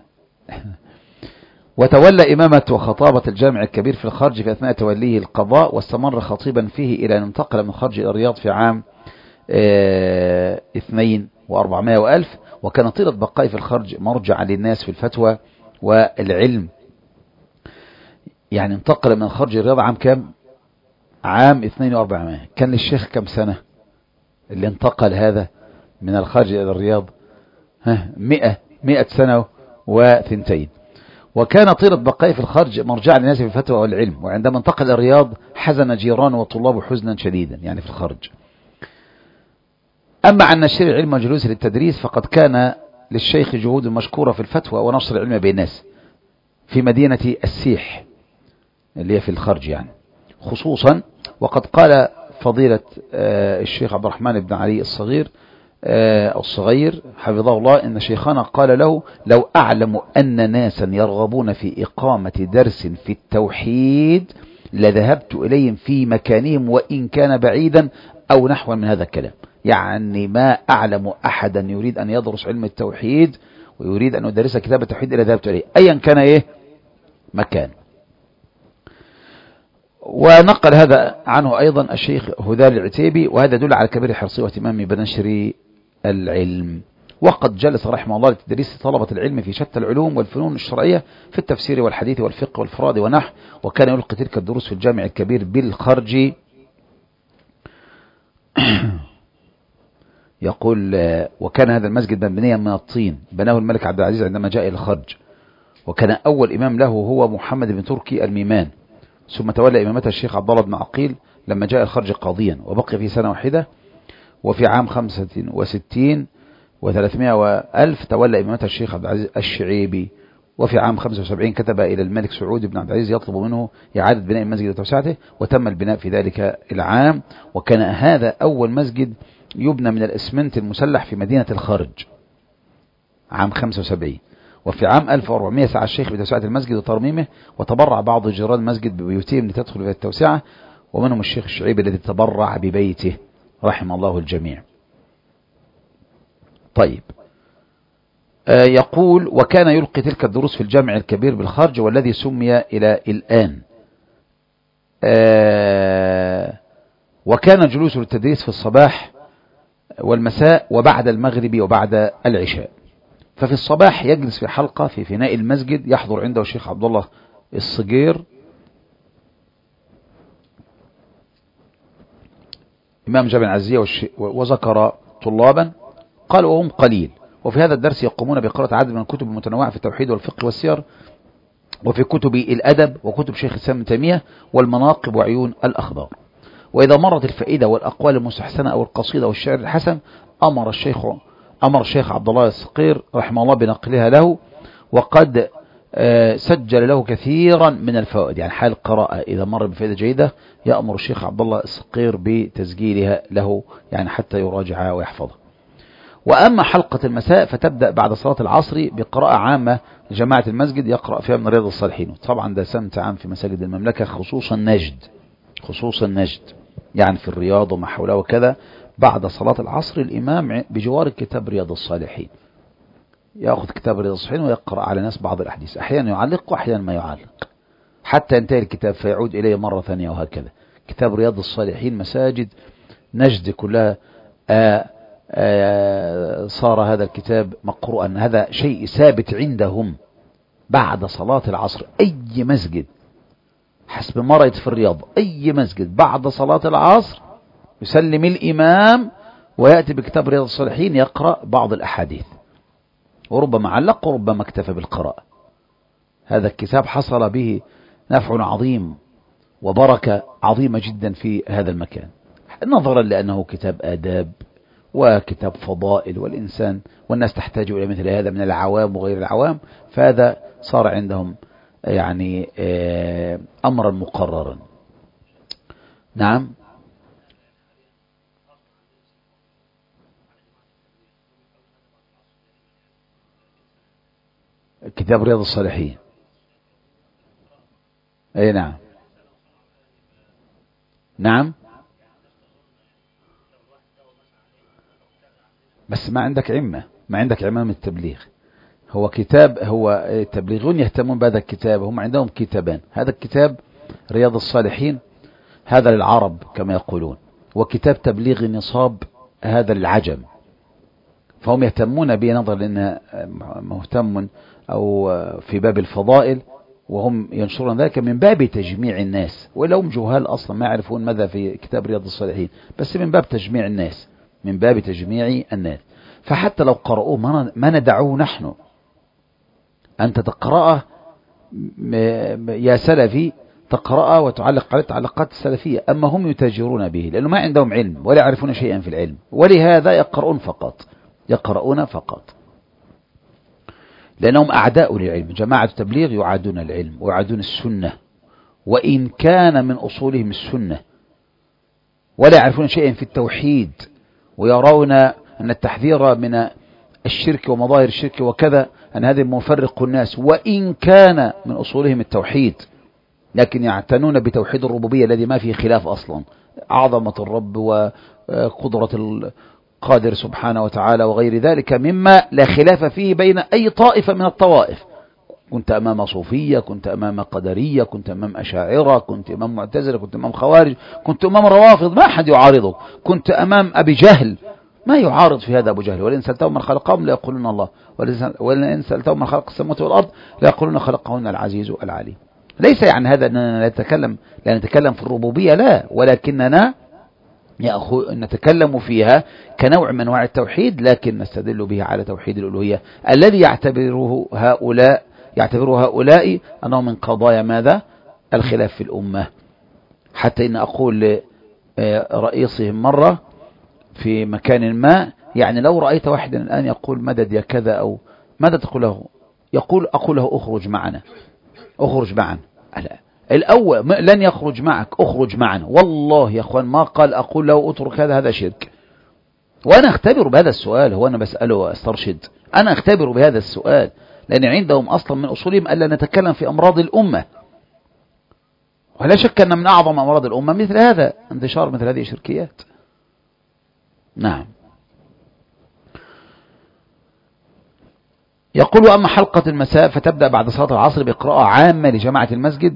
وتولى إمامة وخطابة الجامع الكبير في الخرج في أثناء توليه القضاء، واستمر خطيبا فيه إلى أن انتقل من الخرج إلى الرياض في عام اه اثنين وأربعمائة وألف. وكان طيلة بقائه في الخرج مرجع للناس في الفتوى والعلم. يعني انتقل من الخرج إلى الرياض عام كم؟ عام اثنين وأربعمائة. كان للشيخ كم سنة اللي انتقل هذا من الخرج إلى الرياض؟ ها مئة مئة سنة وثنتين. وكان طيلة بقائه في الخرج مرجع للناس في الفتوى والعلم، وعندما انتقل إلى الرياض حزن جيرانه وطلابه حزنا شديدا، يعني في الخرج. أما عن نشر العلم وجلوسه للتدريس فقد كان للشيخ جهود مشكورة في الفتوى ونشر العلم بين الناس في مدينة السيح اللي هي في الخرج يعني خصوصا. وقد قال فضيلة الشيخ عبد الرحمن بن علي الصغير الصغير حفظه الله إن شيخنا قال له: لو أعلم أن ناسا يرغبون في إقامة درس في التوحيد لذهبت إليهم في مكانهم وإن كان بعيدا أو نحو من هذا الكلام. يعني ما أعلم أحدا يريد أن يدرس علم التوحيد ويريد أن يدرس كتاب التوحيد إلى ذهبت إليه أيا كان إيه مكان. ونقل هذا عنه أيضا الشيخ هذال العتيبي، وهذا يدل على كبير حرصه واهتمامه بنشر العلم. وقد جلس رحمه الله لتدريس طلبة العلم في شتى العلوم والفنون الشرعية في التفسير والحديث والفقه والفراد والنحو، وكان يلقي تلك الدروس في الجامع الكبير بالخرج. يقول: وكان هذا المسجد مبنيا من الطين بناه الملك عبد العزيز عندما جاء إلى الخرج، وكان أول إمام له هو محمد بن تركي الميمان، ثم تولى إمامته الشيخ عبد الله بن عقيل لما جاء الخرج قاضيا، وبقي في سنة واحدة. وفي عام خمسة وستين وثلاثمائة وألف تولى إمامته الشيخ عبد العزيز الشعيبي، وفي عام خمسة وسبعين كتب إلى الملك سعود بن عبد العزيز يطلب منه إعادة بناء المسجد وتوسعته، وتم البناء في ذلك العام. وكان هذا أول مسجد يبنى من الإسمنت المسلح في مدينة الخارج عام خمسة وسبعين. وفي عام ألف وأربعمائة سعى الشيخ بتوسعة المسجد وترميمه، وتبرع بعض جيران المسجد ببيوتهم لتدخل في التوسعة، ومنهم الشيخ الشعيبي الذي تبرع ببيته رحم الله الجميع. طيب، آه يقول: وكان يلقي تلك الدروس في الجامع الكبير بالخارج، والذي سمي إلى الآن. آه وكان جلوسه للتدريس في الصباح والمساء وبعد المغرب وبعد العشاء. ففي الصباح يجلس في حلقة في فناء المسجد، يحضر عنده الشيخ عبد الله الصقير إمام جامع العزية، وذكر طلابا قال وهم قليل. وفي هذا الدرس يقومون بقراءة عدد من الكتب المتنوعة في التوحيد والفقه والسير، وفي كتب الأدب وكتب شيخ الإسلام ابن تيمية والمناقب وعيون الأخبار. وإذا مرت الفائدة والأقوال المستحسنة أو القصيدة والشعر الحسن، أمر الشيخ أمر الشيخ عبد الله الصقير رحمه الله بنقلها له، وقد سجل له كثيرا من الفوائد. يعني حال القراءة إذا مر بفائدة جيدة يأمر الشيخ عبد الله الصقير بتسجيلها له، يعني حتى يراجعها ويحفظها. وأما حلقة المساء فتبدأ بعد صلاة العصر بقراءة عامة لجماعة المسجد يقرأ فيها من رياض الصالحين. طبعا ده سمت عام في مساجد المملكة، خصوصا نجد خصوصا نجد يعني في الرياض وما حوله وكذا. بعد صلاة العصر الإمام بجوار كتاب رياض الصالحين يأخذ كتاب رياض الصالحين ويقرأ على ناس بعض الأحاديث، أحيانا يعلق وأحيانا ما يعلق حتى ينتهي الكتاب فيعود إليه مرة ثانية، وهكذا. كتاب رياض الصالحين مساجد نجد كلها آآ آآ صار هذا الكتاب مقروءا. هذا شيء ثابت عندهم بعد صلاة العصر. أي مسجد حسب ما رأيت في الرياض، أي مسجد بعد صلاة العصر يسلم الإمام ويأتي بكتاب رياض الصالحين يقرأ بعض الأحاديث، وربما علق وربما اكتفى بالقراءة. هذا الكتاب حصل به نفع عظيم وبركة عظيمة جدا في هذا المكان، نظرا لأنه كتاب آداب وكتاب فضائل، والإنسان والناس تحتاج إلى مثل هذا من العوام وغير العوام، فهذا صار عندهم يعني أمرا مقررا. نعم. كتاب رياض الصالحين، أي نعم نعم، بس ما عندك عمة، ما عندك عمام التبليغ. هو كتاب، هو التبليغون يهتمون بهذا الكتاب، هم عندهم كتابان. هذا الكتاب رياض الصالحين هذا للعرب كما يقولون، وكتاب تبليغ النصاب هذا للعجم، فهم يهتمون به نظرا لأنه مهتم أو في باب الفضائل، وهم ينشرون ذلك من باب تجميع الناس، ولهم جهال أصلا ما يعرفون ماذا في كتاب رياض الصالحين، بس من باب تجميع الناس، من باب تجميع الناس. فحتى لو قرأوه ما ندعوه نحن، أنت تقرأه يا سلفي، تقرأه وتعلق على التعلقات السلفية. أما هم يتاجرون به لأنه ما عندهم علم ولا يعرفون شيئا في العلم، ولهذا يقرؤون فقط يقرؤون فقط لأنهم أعداء للعلم. جماعة التبليغ يعادون العلم ويعادون السنة، وإن كان من أصولهم السنة، ولا يعرفون شيئا في التوحيد، ويرون أن التحذير من الشرك ومظاهر الشرك وكذا أن هذا مفرق الناس، وإن كان من أصولهم التوحيد، لكن يعتنون بتوحيد الربوبية الذي ما فيه خلاف أصلا، عظمة الرب وقدرة القادر سبحانه وتعالى وغير ذلك مما لا خلاف فيه بين أي طائفة من الطوائف. كنت أمام صوفية، كنت أمام قدرية، كنت أمام أشاعرة، كنت أمام معتزلة، كنت أمام خوارج، كنت أمام روافض، ما أحد يعارضه، كنت أمام أبي جهل، ما يعارض في هذا أبو جهل. ولئن سألتهم من خلقهم لا يقولون الله، ولئن سألتهم من خلق السماوات والأرض لا يقولون خلقهن العزيز العليم. ليس يعني هذا أننا نتكلم لا نتكلم في الربوبية، لا، ولكننا نتكلم فيها كنوع من أنواع التوحيد، لكن نستدل به على توحيد الألوهية الذي يعتبره هؤلاء يعتبره هؤلاء أنه من قضايا ماذا؟ الخلاف في الأمة. حتى إن أقول لرئيسهم مرة في مكان ما، يعني لو رأيت واحدا الآن يقول مدد يا كذا أو ماذا تقول له؟ يقول أقول له أخرج معنا، أخرج معنا. لا، الأول لن يخرج معك، أخرج معنا. والله يا أخوان ما قال أقول له أترك هذا، هذا شرك. وأنا أختبر بهذا السؤال، هو أنا بسأله وأسترشد، أنا أختبر بهذا السؤال، لأن عندهم أصلا من أصولهم ألا نتكلم في أمراض الأمة. ولا شك أن من أعظم أمراض الأمة مثل هذا، انتشار مثل هذه الشركيات. نعم. يقول أما حلقة المساء فتبدأ بعد صلاة العصر بقراءة عامة لجماعة المسجد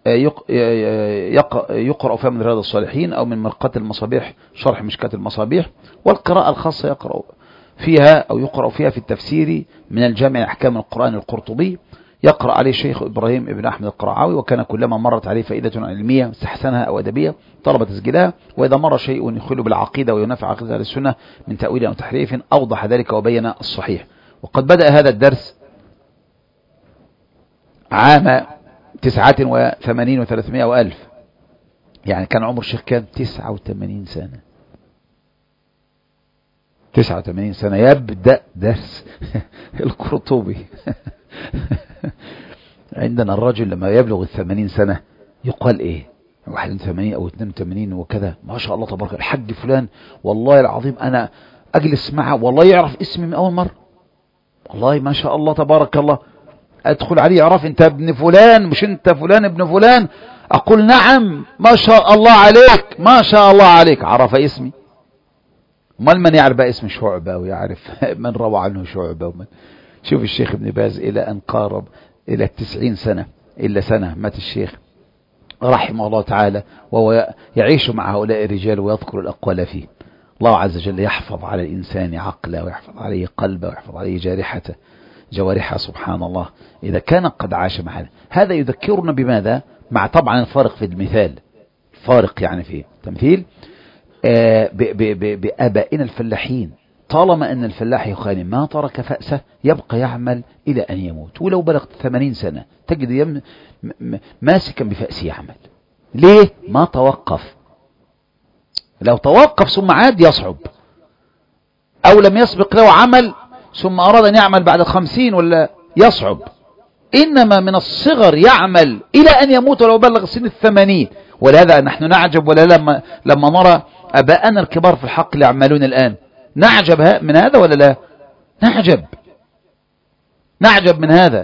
يقرأ فيها من رياض الصالحين أو من مرقاة المصابيح شرح مشكاة المصابيح، والقراءة الخاصة يقرأ فيها أو يقرأ فيها في التفسير من الجامع أحكام القرآن القرطبي، يقرأ عليه الشيخ إبراهيم ابن أحمد القرعاوي، وكان كلما مرت عليه فائدة علمية استحسنها أو أدبية طلب تسجيلها، وإذا مر شيء يخل بالعقيدة وينافع عقيدة أهل السنة من تأويل أو تحريف أوضح ذلك وبين الصحيح. وقد بدأ هذا الدرس عام تسعة وثمانين وثلاثمائة وألف، يعني كان عمر الشيخ كام؟ تسعة وثمانين سنة. تسعة وثمانين سنة يبدأ درس القرطبي. عندنا الرجل لما يبلغ الثمانين سنة يقال ايه؟ واحد وثمانين او اثنين وثمانين وكذا، ما شاء الله تبارك الحج فلان، والله العظيم انا اجلس معه والله يعرف اسمي من اول مرة، والله ما شاء الله تبارك الله، ادخل عليه يعرف انت ابن فلان، مش انت فلان ابن فلان، اقول نعم ما شاء الله عليك ما شاء الله عليك، عرف اسمي. امال من يعرف بقى اسم شعبة ويعرف من روى عنه شعبة ومن. شوف الشيخ ابن باز الى ان قارب الى التسعين سنة الا سنة مات الشيخ رحمه الله تعالى، وهو يعيش مع هؤلاء الرجال ويذكر الاقوال فيه. الله عز وجل يحفظ على الانسان عقله ويحفظ عليه قلبه ويحفظ عليه جارحته جوارحها سبحان الله إذا كان قد عاش معنا. هذا يذكرنا بماذا؟ مع طبعا الفارق في المثال، فارق يعني في تمثيل آه بآبائنا الفلاحين. طالما أن الفلاح يخاني ما ترك فأسه يبقى يعمل إلى أن يموت، ولو بلغت ثمانين سنة تجد يم ماسكا بفأسه يعمل. ليه؟ ما توقف. لو توقف ثم عاد يصعب، أو لم يسبق له عمل ثم أراد أن يعمل بعد الخمسين ولا يصعب. إنما من الصغر يعمل إلى أن يموت ولو بلغ سن الثمانين. ولهذا نحن نعجب ولا لما, لما نرى أباءنا الكبار في الحق اللي يعملون الآن، نعجب من هذا ولا لا؟ نعجب نعجب من هذا.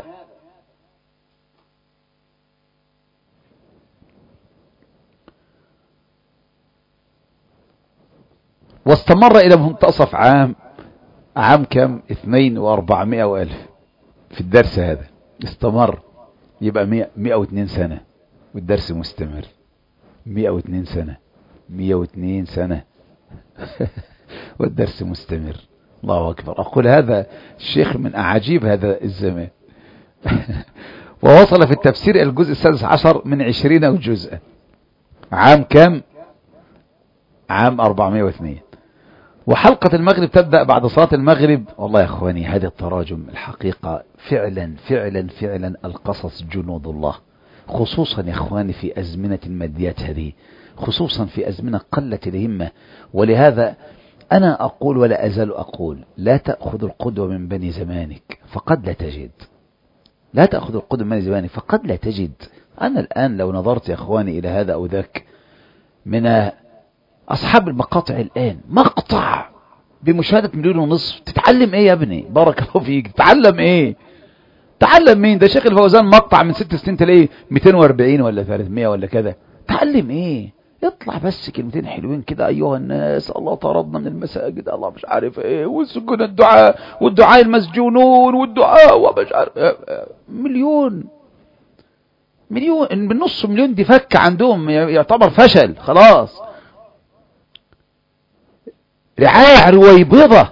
واستمر إلى منتصف عام عام كم؟ اثنين واربعمائة والف في الدرس هذا استمر، يبقى مئة واثنين سنة والدرس مستمر. مئة واثنين سنة مئة واثنين سنة والدرس مستمر. الله أكبر. أقول هذا الشيخ من أعاجيب هذا الزمان. ووصل في التفسير الجزء السادس عشر من عشرين جزءا. عام كم؟ عام أربعمائة واثنين. وحلقة المغرب تبدأ بعد صلاة المغرب. والله يا أخواني هذا التراجم الحقيقة فعلا فعلا فعلا القصص جنود الله، خصوصا يا أخواني في أزمنة الماديات هذه، خصوصا في أزمنة قلة الهمة. ولهذا أنا أقول ولا أزال أقول لا تأخذ القدوة من بني زمانك فقد لا تجد، لا تأخذ القدوة من بني زمانك فقد لا تجد. أنا الآن لو نظرت يا أخواني إلى هذا أو ذاك من أصحاب المقاطع الآن، مقطع بمشاهدة مليون ونصف، تتعلم إيه يا ابني؟ بارك الله فيك. تتعلم إيه؟ تعلم مين؟ ده شيخ الفوزان مقطع من ست سنين تلاقيه مئتين واربعين ولا ثلاثمائة ولا كذا. تعلم إيه؟ يطلع بس كلمتين حلوين كده، أيها الناس الله طردنا من المساجد، الله مش عارف إيه، والسجون الدعاء والدعاء المسجونون والدعاء ومش عارف إيه. مليون مليون من نص مليون دي فك عندهم يعتبر فشل خلاص. رعاع رويبضة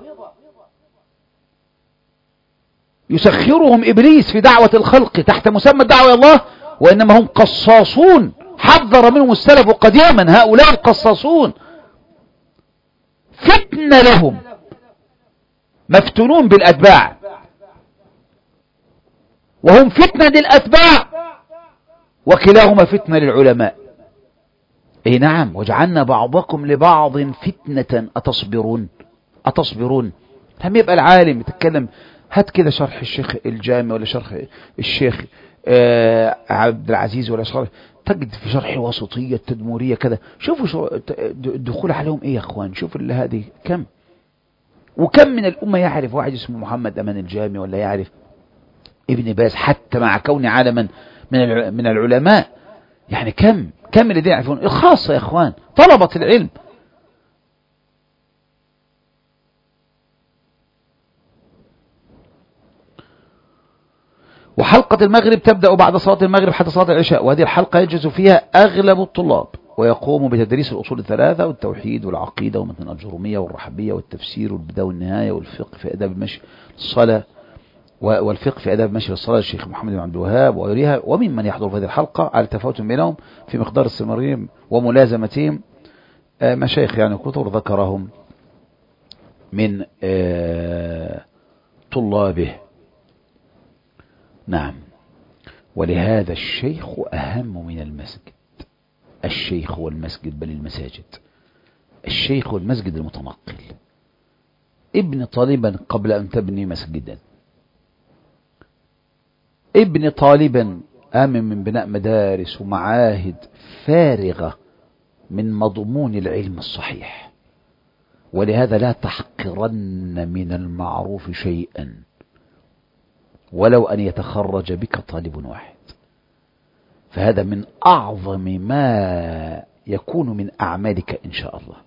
يسخرهم إبليس في دعوة الخلق تحت مسمى الدعوة إلى الله، وإنما هم قصاصون حذر منهم السلف قديما. هؤلاء القصاصون فتنة لهم، مفتونون بالأتباع وهم فتنة للأتباع، وكلاهما فتنة للعلماء. اي نعم، وجعلنا بعضكم لبعض فتنة أتصبرون أتصبرون. هم يبقى العالم يتكلم هات كده شرح الشيخ الجامي ولا شرح الشيخ آه عبد العزيز ولا شرح، تجد في شرح الوسطية التدمورية كده. شوفوا الدخول عليهم ايه يا اخوان، شوف اللي هذه كم وكم من الأمة يعرف واحد اسمه محمد أمان الجامي، ولا يعرف ابن باز، حتى مع كون عالما من من العلماء. يعني كم كم الذين يعرفون، الخاصة يا اخوان طلبة العلم. وحلقة المغرب تبدأ بعد صلاة المغرب حتى صلاة العشاء، وهذه الحلقة يجلس فيها أغلب الطلاب، ويقوم بتدريس الأصول الثلاثة والتوحيد والعقيدة ومتن الجرومية والرحبية والتفسير والبداية والنهاية والفقه في آداب مشي الصلاة والفقه في آداب مشي الصلاة الشيخ محمد بن عبد الوهاب وغيرها. وممن يحضر في هذه الحلقة على تفاوت بينهم في مقدار استمرارهم وملازمتهم مشايخ يعني كثر ذكرهم من طلابه. نعم. ولهذا الشيخ أهم من المسجد. الشيخ هو المسجد بل المساجد. الشيخ هو المسجد المتنقل. ابن طالبا قبل أن تبني مسجدا، ابن طالبا آمن من بناء مدارس ومعاهد فارغة من مضمون العلم الصحيح. ولهذا لا تحقرن من المعروف شيئا ولو أن يتخرج بك طالب واحد، فهذا من أعظم ما يكون من أعمالك إن شاء الله.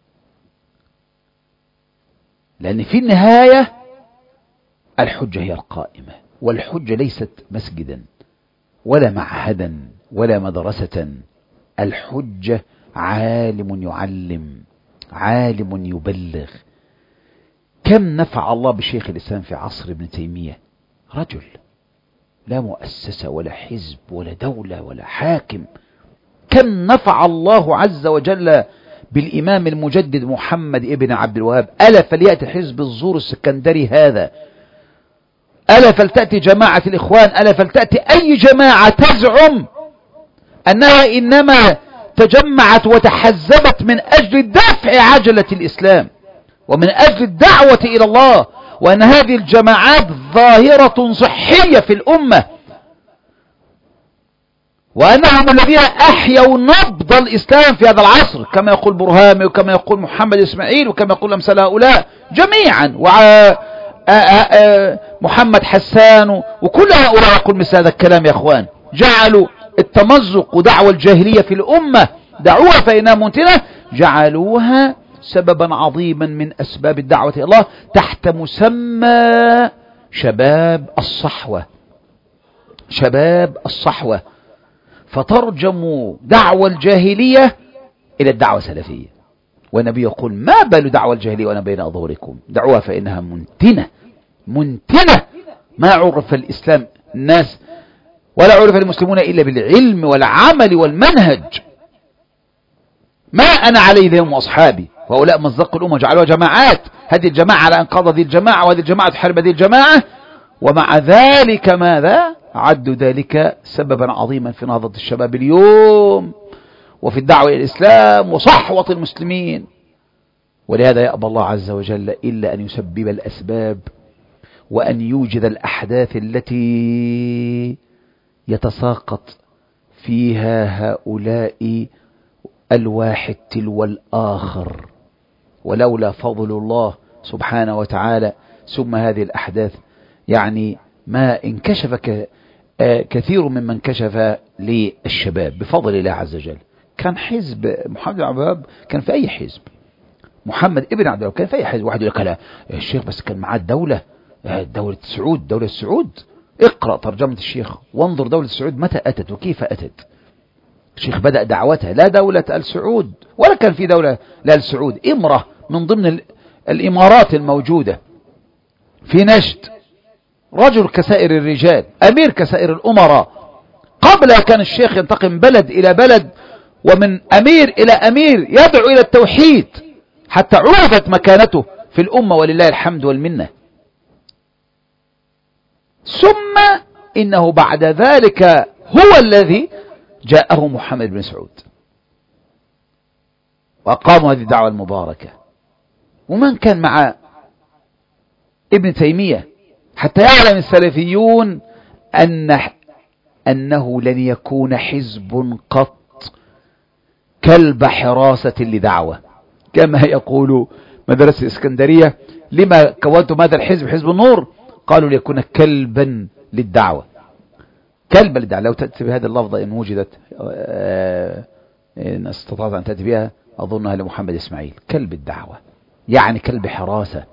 لأن في النهاية الحجة هي القائمة، والحجة ليست مسجدا ولا معهدا ولا مدرسة. الحجة عالم يعلم، عالم يبلغ. كم نفع الله بشيخ الإسلام في عصر ابن تيمية، رجل لا مؤسسة ولا حزب ولا دولة ولا حاكم. كم نفع الله عز وجل بالإمام المجدد محمد ابن عبد الوهاب. ألا فليأتي حزب الزور السكندري هذا، ألا فلتأتي جماعة الإخوان، ألا فلتأتي أي جماعة تزعم أنها إنما تجمعت وتحزبت من أجل دفع عجلة الإسلام ومن أجل الدعوة إلى الله، وأن هذه الجماعات ظاهرة صحية في الأمة، وأنهم الذين أحيوا نبض الإسلام في هذا العصر، كما يقول برهامي وكما يقول محمد إسماعيل وكما يقول أمثال هؤلاء جميعا، ومحمد حسان وكل هؤلاء يقول مثل هذا الكلام. يا أخوان جعلوا التمزق ودعوة الجاهلية في الأمة، دعوها فإنها منتنة، جعلوها سببا عظيما من أسباب الدعوة إلى الله تحت مسمى شباب الصحوة. شباب الصحوة، فترجموا دعوة الجاهلية إلى الدعوة السلفية. والنبي يقول ما بال دعوة الجاهلية وأنا بين أظهركم، دعوها فإنها منتنة. منتنة. ما عرف الإسلام الناس ولا عرف المسلمون إلا بالعلم والعمل والمنهج. ما أنا عليه اليوم وأصحابي، وهؤلاء مزقوا الأمة وجعلوها جماعات، هذه الجماعة على أنقاض هذه الجماعة، وهذه الجماعة تحارب هذه الجماعة، ومع ذلك ماذا؟ عدوا ذلك سببا عظيما في نهضة الشباب اليوم وفي الدعوة إلى الإسلام وصحوة المسلمين. ولهذا يأبى الله عز وجل إلا أن يسبب الأسباب وأن يوجد الأحداث التي يتساقط فيها هؤلاء الواحد تلو الآخر، ولولا فضل الله سبحانه وتعالى ثم هذه الأحداث يعني ما انكشف كثير ممن كشف للشباب بفضل الله عز وجل. كان حزب محمد بن عبد الوهاب كان في أي حزب، محمد ابن عبد الوهاب كان في أي حزب. واحد يقول لك لا يا الشيخ بس كان معاه الدولة، دولة سعود، دولة سعود. اقرأ ترجمة الشيخ وانظر دولة سعود متى أتت وكيف أتت. الشيخ بدأ دعوتها لا دولة آل سعود ولا كان في دولة لآل سعود، امرأة من ضمن الإمارات الموجودة في نجد، رجل كسائر الرجال، أمير كسائر الأمراء. قبل كان الشيخ ينتقل من بلد إلى بلد ومن أمير إلى أمير يدعو إلى التوحيد حتى عرفت مكانته في الأمة ولله الحمد والمنة. ثم إنه بعد ذلك هو الذي جاءه محمد بن سعود وأقاموا هذه الدعوة المباركة. ومن كان مع ابن تيمية حتى يعلم السلفيون أن أنه لن يكون حزب قط كلب حراسة لدعوة، كما يقول مدرسة الإسكندرية لما كونتم هذا الحزب حزب النور؟ قالوا ليكون كلبا للدعوة، كلبا للدعوة. لو تأتي بهذه اللفظة إن وجدت، إن استطعت أن تأتي بها، أظنها لمحمد إسماعيل، كلب الدعوة، يعني كلب حراسة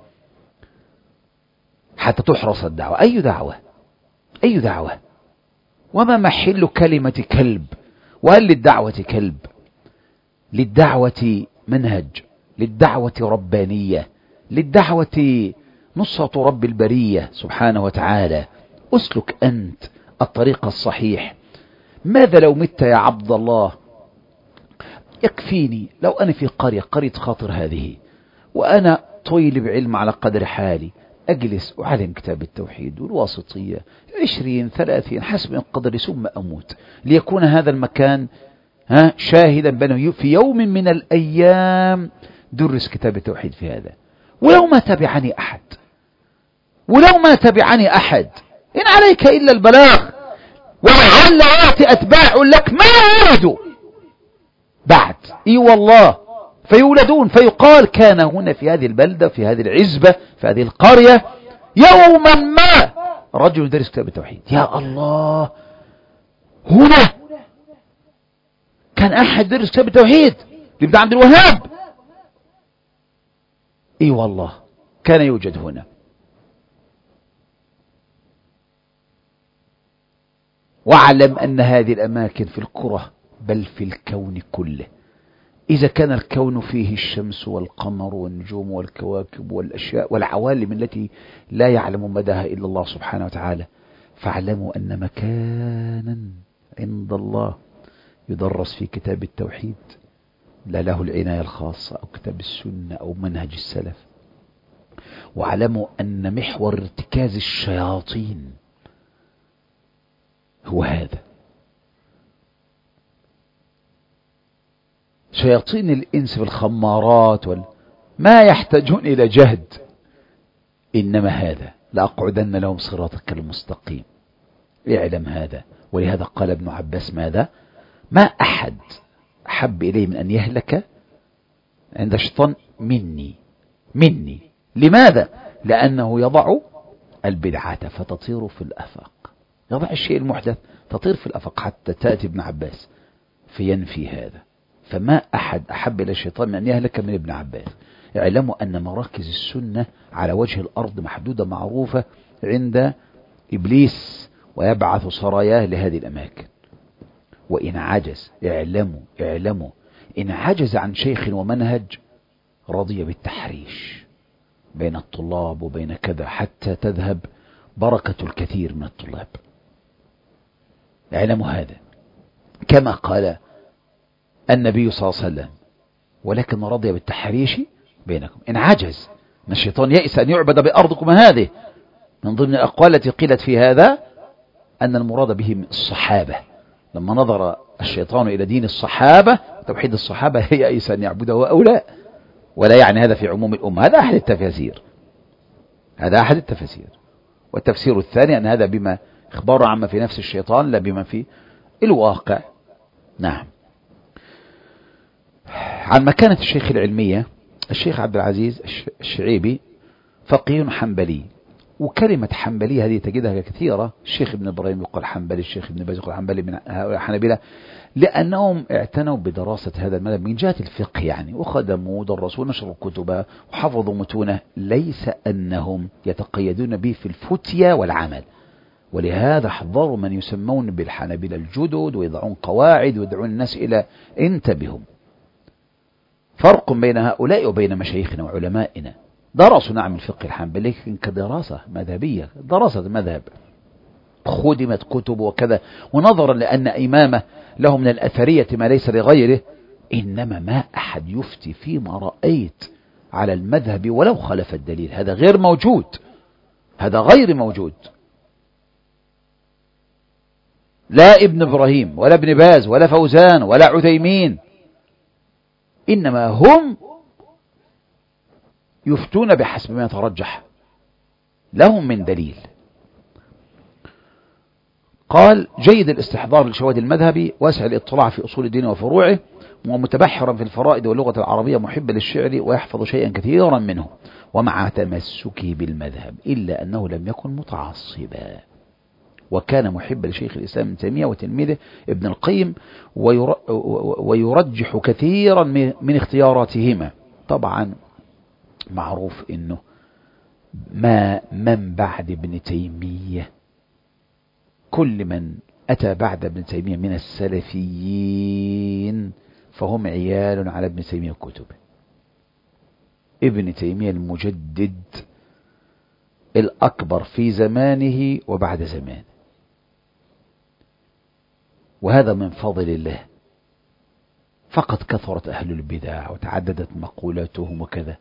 حتى تحرس الدعوة. أي دعوة؟ أي دعوة؟ وما محل كلمة كلب؟ وهل للدعوة كلب؟ للدعوة منهج، للدعوة ربانية، للدعوة نصرة رب البرية سبحانه وتعالى. أسلك أنت الطريق الصحيح. ماذا لو مت يا عبد الله؟ يكفيني لو أنا في قرية قرية خاطر هذه، وأنا طيل بعلم على قدر حالي، أجلس أعلم كتاب التوحيد والواسطية عشرين ثلاثين حسب القدر ثم أموت، ليكون هذا المكان ها شاهدا بأنه في يوم من الأيام درس كتاب التوحيد في هذا. ولو ما تبعني أحد، ولو ما تبعني أحد، إن عليك إلا البلاغ، ولعل يأتي أتباع لك ما يولدوا بعد، إي والله، فيولدون فيقال كان هنا في هذه البلدة، في هذه العزبة، في هذه القرية يوما ما رجل يدرس كتاب التوحيد. يا الله، هنا كان أحد يدرس كتاب التوحيد لابن عبد الوهاب. إي والله كان يوجد هنا. واعلم أن هذه الأماكن في القرى بل في الكون كله، إذا كان الكون فيه الشمس والقمر والنجوم والكواكب والأشياء والعوالم التي لا يعلم مداها إلا الله سبحانه وتعالى، فاعلموا أن مكانا عند الله يدرس في كتاب التوحيد لا له العناية الخاصة أو كتاب السنة أو منهج السلف. واعلموا أن محور ارتكاز الشياطين هو هذا. شياطين الإنس بالخمارات وال... ما يحتاجون إلى جهد، إنما هذا لأقعدن لهم صراطك المستقيم. اعلم هذا. ولهذا قال ابن عباس ماذا؟ ما أحد أحب إليه من أن يهلك عند الشيطان مني مني لماذا؟ لأنه يضع البدعة فتطير في الأفاق، يضع الشيء المحدث تطير في الأفاق حتى تأتي ابن عباس فينفي هذا. فما أحد أحب إلى الشيطان من أن يهلك من ابن عباس. اعلموا أن مراكز السنة على وجه الأرض محدودة معروفة عند إبليس، ويبعث سراياه لهذه الأماكن. وإن عجز، اعلموا اعلموا إن عجز عن شيخ ومنهج رضي بالتحريش بين الطلاب وبين كذا حتى تذهب بركة الكثير من الطلاب. اعلموا هذا كما قال النبي صلى الله عليه وسلم: ولكن رضي بالتحريش بينكم. إن عجز من الشيطان يئس أن يعبد بأرضكم هذه. من ضمن الأقوال التي قيلت في هذا أن المراد بهم الصحابة، لما نظر الشيطان إلى دين الصحابة توحيد الصحابة هي يئس أن يعبده أو لا، ولا يعني هذا في عموم الأمة. هذا أحد التفاسير، هذا أحد التفاسير. والتفسير الثاني أن هذا بما إخبار عما في نفس الشيطان لا بما في الواقع. نعم. عن مكانة الشيخ العلمية، الشيخ عبد العزيز الشعيبي فقيه حنبلي، وكلمة حنبلي هذه تجدها كثيرة. الشيخ ابن إبراهيم يقول حنبلي، الشيخ ابن باز يقول حنبلي، من هؤلاء حنبلة، لأنهم اعتنوا بدراسة هذا المذهب من جهة الفقه يعني، وخدموا ودرسوا ونشروا كتبه وحفظوا متونه، ليس أنهم يتقيدون به في الفتية والعمل. ولهذا حضروا من يسمون بالحنابلة الجدد ويضعون قواعد ويدعون الناس إلى انتبهوا. فرق بين هؤلاء وبين مشايخنا وعلمائنا. درسوا نعم الفقه الحنبلي لكن كدراسة مذهبية، دراسة مذهب، خدمت كتب وكذا، ونظرا لأن إمامه له من الأثرية ما ليس لغيره. إنما ما أحد يفتي فيما رأيت على المذهب ولو خلف الدليل، هذا غير موجود، هذا غير موجود. لا ابن إبراهيم ولا ابن باز ولا فوزان ولا عثيمين، إنما هم يفتون بحسب ما يترجح لهم من دليل. قال جيد الاستحضار لشواهد المذهب، واسع الاطلاع في أصول الدين وفروعه، ومتبحرا في الفرائض واللغة العربية، محبا للشعر ويحفظ شيئا كثيرا منه، ومع تمسكه بالمذهب إلا أنه لم يكن متعصبا، وكان محبا لشيخ الإسلام ابن تيمية وتلميذه ابن القيم، ويرجح كثيرا من اختياراتهما. طبعا معروف أنه ما من بعد ابن تيمية، كل من أتى بعد ابن تيمية من السلفيين فهم عيال على ابن تيمية وكتبه. ابن تيمية المجدد الأكبر في زمانه وبعد زمانه، وهذا من فضل الله. فقد كثرت أهل البدع وتعددت مقولاتهم وكذا،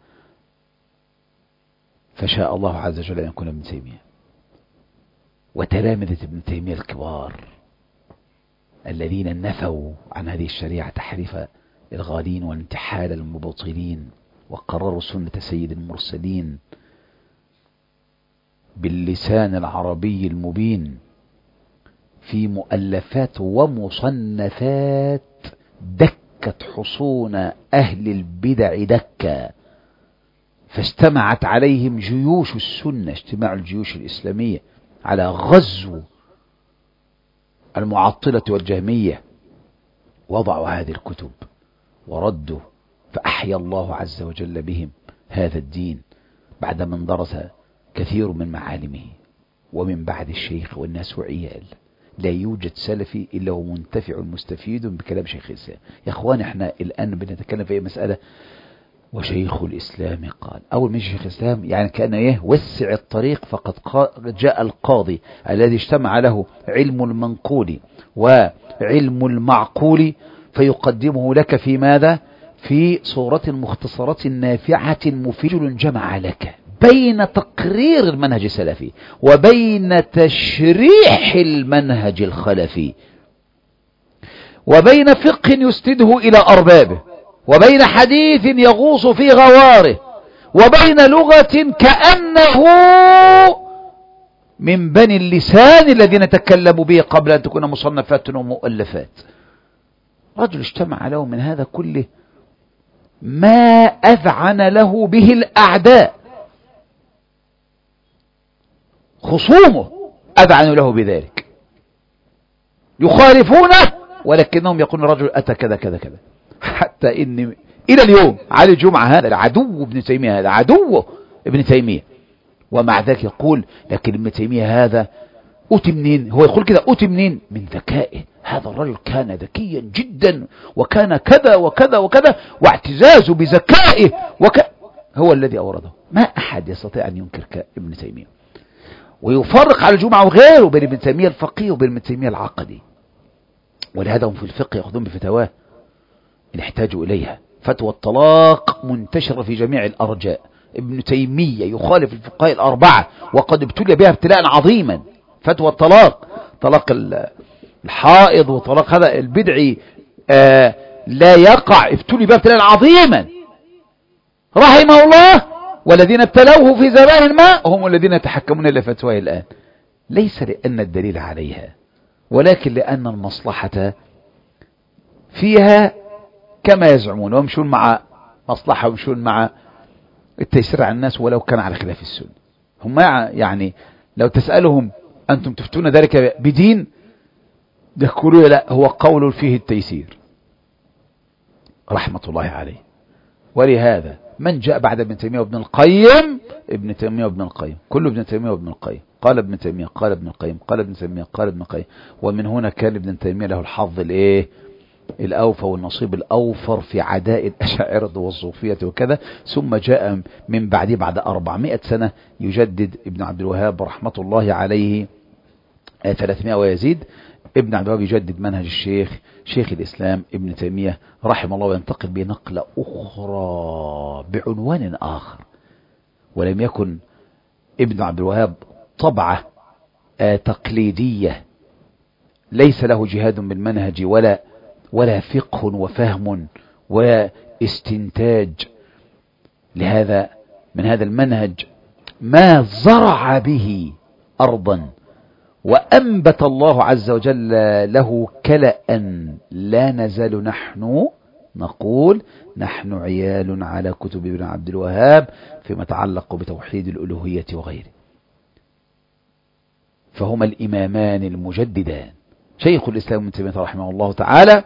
فشاء الله عز وجل أن يكون ابن تيمية وتلامذة ابن تيمية الكبار الذين نفوا عن هذه الشريعة تحريف الغالين وانتحال المبطلين، وقرروا سنة سيد المرسلين باللسان العربي المبين في مؤلفات ومصنفات دكت حصون أهل البدع دكا، فاجتمعت عليهم جيوش السنة، اجتماع الجيوش الإسلامية على غزو المعطلة والجهمية، وضعوا هذه الكتب وردوا، فأحيا الله عز وجل بهم هذا الدين بعدما اندرس كثير من معالمه. ومن بعد الشيخ والناس عيال، لا يوجد سلفي إلا هو منتفع مستفيد بكلام شيخ الإسلام. يا أخوان احنا الآن بنتكلم في مسألة وشيخ الإسلام قال، أول من شيخ الإسلام يعني كأنه ايه وسع الطريق، فقد جاء القاضي الذي اجتمع له علم المنقول وعلم المعقول فيقدمه لك في ماذا؟ في صورة مختصرة نافعة مفيد، جمع لك بين تقرير المنهج السلفي وبين تشريح المنهج الخلفي، وبين فقه يسنده إلى أربابه، وبين حديث يغوص في غواره، وبين لغة كأنه من بني اللسان الذين تكلموا به قبل أن تكون مصنفات ومؤلفات. رجل اجتمع له من هذا كله ما أذعن له به الأعداء، خصومه أذعنوا له بذلك، يخالفونه ولكنهم يقولون الرجل أتى كذا كذا كذا، حتى إن إلى اليوم علي الجمعة هذا عدو ابن تيمية، هذا عدو ابن تيمية، ومع ذلك يقول لكن ابن تيمية هذا أتي منين؟ هو يقول كده أتي منين؟ من ذكائه، هذا الرجل كان ذكيا جدا وكان كذا وكذا وكذا، واعتزازه بذكائه وك... هو الذي أورده. ما أحد يستطيع أن ينكر ابن تيمية، ويفرق على الجمعة وغيره بين ابن تيمية الفقيه وبين ابن تيمية العقدي. ولهذا هم في الفقه يأخذون بفتواه إن احتاجوا إليها. فتوى الطلاق منتشرة في جميع الأرجاء، ابن تيمية يخالف الفقهاء الأربعة وقد ابتلي بها ابتلاء عظيما. فتوى الطلاق، طلاق الحائض وطلاق هذا البدعي آه لا يقع، ابتلي بها ابتلاء عظيما رحمه الله، والذين ابتلوه في زمان ما هم الذين يتحكمون إلى فتواه الآن، ليس لأن الدليل عليها ولكن لأن المصلحة فيها كما يزعمون، ويمشون مع مصلحة ويمشون مع التيسير على الناس ولو كان على خلاف السنة. هم يعني لو تسألهم أنتم تفتون ذلك بدين يقولون لا، هو قول فيه التيسير رحمة الله عليه. ولهذا من جاء بعد ابن تيمية وابن القيم؟ ابن تيمية وابن القيم، كل ابن تيمية وابن القيم، قال ابن تيمية قال ابن القيم قال ابن تيمية قال ابن القيم. ومن هنا كان ابن تيمية له الحظ الايه الأوفى والنصيب الأوفر في عداء الأشاعرة والصوفية وكذا. ثم جاء من بعده بعد أربعمائة سنة يجدد ابن عبد الوهاب رحمة الله عليه ثلاثمائة ويزيد، ابن عبد الوهاب يجدد منهج الشيخ شيخ الإسلام ابن تيمية رحمه الله، وينتقل بنقلة أخرى بعنوان آخر. ولم يكن ابن عبد الوهاب طبعة تقليدية، ليس له جهاد بالمنهج ولا ولا فقه وفهم واستنتاج لهذا من هذا المنهج ما زرع به أرضا وأنبت الله عز وجل له كلأ لا نزال نحن نقول نحن عيال على كتب ابن عبد الوهاب فيما يتعلق بتوحيد الألوهية وغيره. فهما الإمامان المجددان شيخ الإسلام ابن تيمية رحمه الله تعالى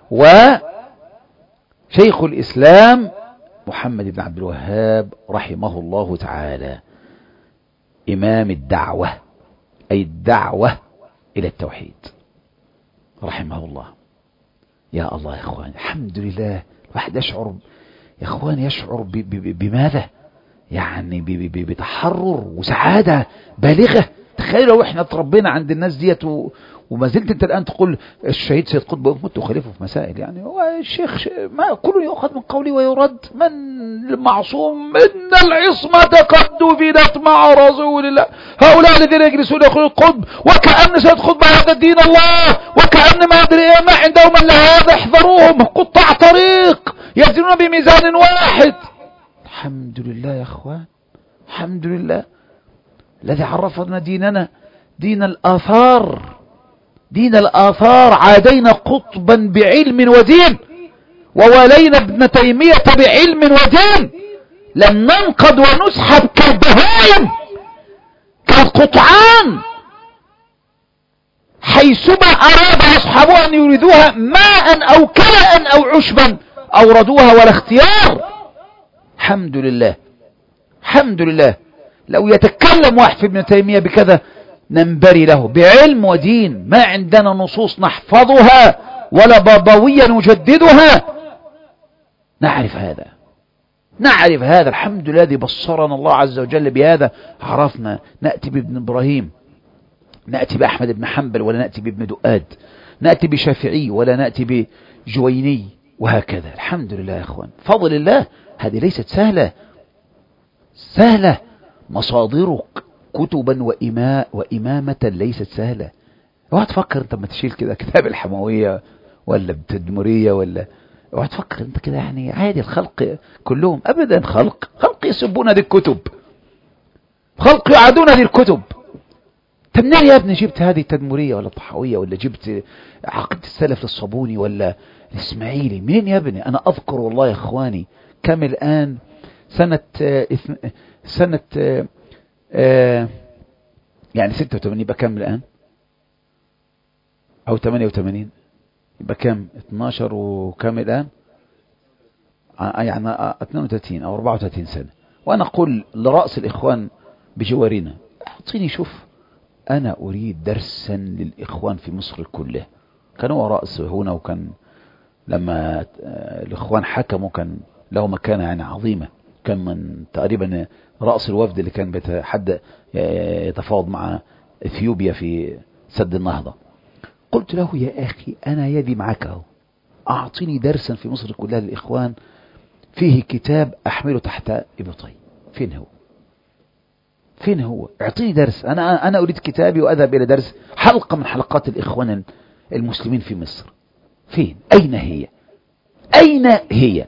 وشيخ الإسلام محمد بن عبد الوهاب رحمه الله تعالى، إمام الدعوة، أي الدعوة إلى التوحيد رحمه الله. يا الله يا إخوان، الحمد لله. الواحد يشعر يا إخوان، يشعر ب ب بماذا؟ يعني بتحرر وسعادة بالغة. تخيلوا لو احنا اتربينا عند الناس ديت و... وما زلت انت الان تقول الشهيد سيد قطب ومت وخليفه في مسائل، يعني هو الشيخ ش... ما كل يؤخذ من قولي ويرد. من المعصوم؟ ان العصمة قد دفنت مع رسول الله. هؤلاء الذين يجلسون يقولون القطب وكأن سيد قطب هذا دين الله، وكأن ما ادري ايه ما عندهم الا هذا. احذروهم، قطاع طريق يزنون بميزان واحد. الحمد لله يا اخوان، الحمد لله الذي عرفنا ديننا دين الآثار، دين الآثار. عادينا قطبا بعلم ودين، وولينا ابن تيمية بعلم ودين. لم ننقض ونسحب كالبهائم كالقطعان، حيثما أراد أصحابها أن يريدوها ماء أو كلأ أو عشبا أوردوها ولا اختيار. الحمد لله، الحمد لله. لو يتكلم واحد في ابن تيمية بكذا ننبري له بعلم ودين. ما عندنا نصوص نحفظها ولا بابوية نجددها. نعرف هذا، نعرف هذا. الحمد لله الذي بصرنا الله عز وجل بهذا. عرفنا نأتي بابن إبراهيم، نأتي بأحمد بن حنبل ولا نأتي بابن دؤاد، نأتي بشافعي ولا نأتي بجويني، وهكذا. الحمد لله يا أخوان، فضل الله. هذه ليست سهلة سهلة. مصادرك كتبا وإماء وإمامة ليست سهلة. اوعى تفكر انت ما تشيل كده كتاب الحموية ولا التدمرية ولا اوعى تفكر انت كده يعني عادي. الخلق كلهم ابدا، خلق خلق يسبون هذه الكتب، خلق يعادون هذه الكتب. انت منين يا ابني جبت هذه التدمرية ولا الطحاوية ولا جبت عقيدة السلف الصابوني ولا الاسماعيلي؟ منين يا ابني؟ انا اذكر والله يا اخواني كم الان سنة سنة آه يعني ستة وثمانين، يبقى كام الآن؟ أو ثمانية وثمانين، يبقى كام؟ اثناشر وكام الآن؟ يعني اثنين وثلاثين أو أربعة وثلاثين سنة. وأنا أقول لرأس الإخوان بجوارنا، أعطيني شوف، أنا أريد درسا للإخوان في مصر كله. كان هو رأس هنا، وكان لما الإخوان حكموا كان له مكانة يعني عظيمة. كان من تقريبا رأس الوفد اللي كان بيتحدى يتفاوض مع اثيوبيا في سد النهضة. قلت له يا أخي أنا يدي معك اهو، أعطيني درسا في مصر كلها للإخوان فيه كتاب أحمله تحت إبطي. فين هو؟ فين هو؟ اعطيني درس. أنا أنا أريد كتابي وأذهب إلى درس حلقة من حلقات الإخوان المسلمين في مصر. فين؟ أين هي؟ أين هي؟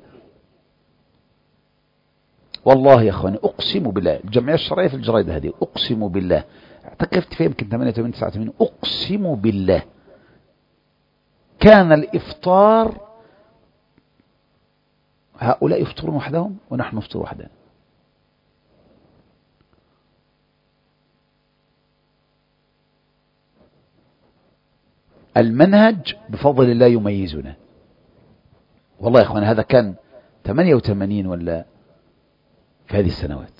والله يا اخواني اقسم بالله، الجمعيه الشرعيه في الجرايد هذه، اقسم بالله اعتكفت فيها يمكن ثمانية وثمانين تسعة وثمانين، اقسم بالله كان الافطار هؤلاء يفطرون وحدهم ونحن نفطر وحدنا. المنهج بفضل الله يميزنا. والله يا اخواني هذا كان ثمانية وثمانين ولا في هذه السنوات.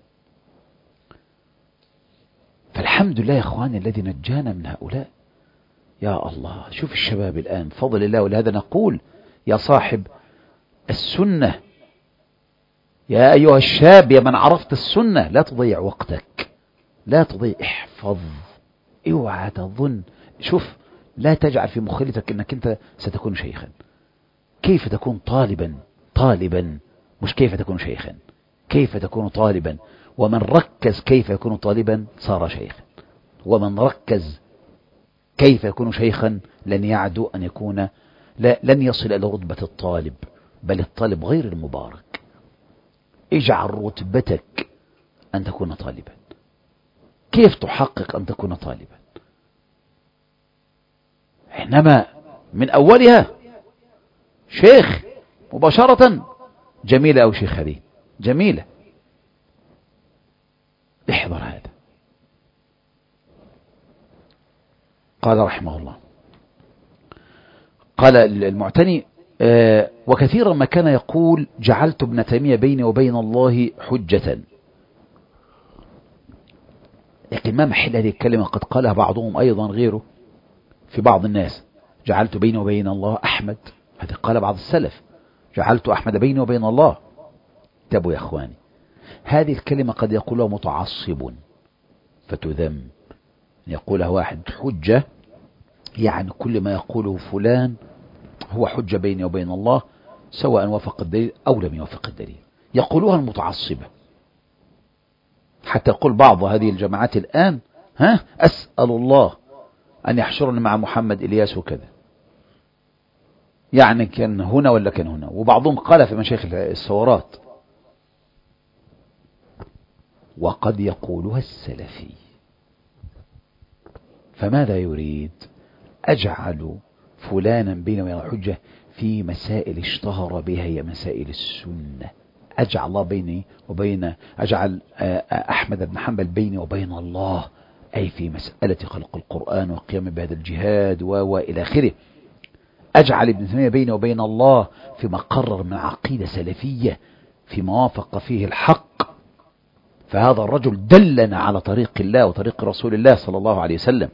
فالحمد لله يا اخواني الذي نجانا من هؤلاء. يا الله، شوف الشباب الآن بفضل الله. ولهذا نقول يا صاحب السنة، يا أيها الشاب، يا من عرفت السنة، لا تضيع وقتك، لا تضيع، احفظ، اوعى تظن. شوف، لا تجعل في مخيلتك انك انت ستكون شيخا. كيف تكون طالبا؟ طالبا، مش كيف تكون شيخا. كيف تكون طالبا؟ ومن ركز كيف يكون طالبا صار شيخا، ومن ركز كيف يكون شيخا لن يعدو أن يكون، لا لن يصل إلى رتبة الطالب، بل الطالب غير المبارك. اجعل رتبتك أن تكون طالبا. كيف تحقق أن تكون طالبا؟ إنما من أولها شيخ مباشرة، جميلة أو شيخ هذه جميلة. احذر هذا. قال رحمه الله، قال المعتني آه وكثيرا ما كان يقول جعلت ابن تيمية بيني وبين الله حجة، لكن ما محل هذه الكلمة؟ قد قالها بعضهم أيضا غيره في بعض الناس، جعلت بيني وبين الله أحمد، هذا قال بعض السلف، جعلت أحمد بيني وبين الله. تابوا يا أخواني، هذه الكلمة قد يقولها متعصب فتذم، يقولها واحد حجة، يعني كل ما يقوله فلان هو حجة بيني وبين الله، سواء وافق الدليل أو لم يوافق الدليل. يقولوها المتعصبة، حتى يقول بعض هذه الجماعات الآن ها أسأل الله أن يحشرني مع محمد إلياس وكذا، يعني كان هنا ولا كان هنا. وبعضهم قال في مشايخ الثورات، وقد يقولها السلفي. فماذا يريد؟ أجعل فلانا بيني وبين الحجة في مسائل اشتهر بها هي مسائل السنة، أجعل الله بيني وبين أجعل أحمد بن حنبل بيني وبين الله، أي في مسألة خلق القرآن وقيام بهذا الجهاد وإلى آخره. أجعل ابن تيمية بيني وبين الله فيما قرر من عقيدة سلفية فيما وافق فيه الحق، فهذا الرجل دلنا على طريق الله وطريق رسول الله صلى الله عليه وسلم.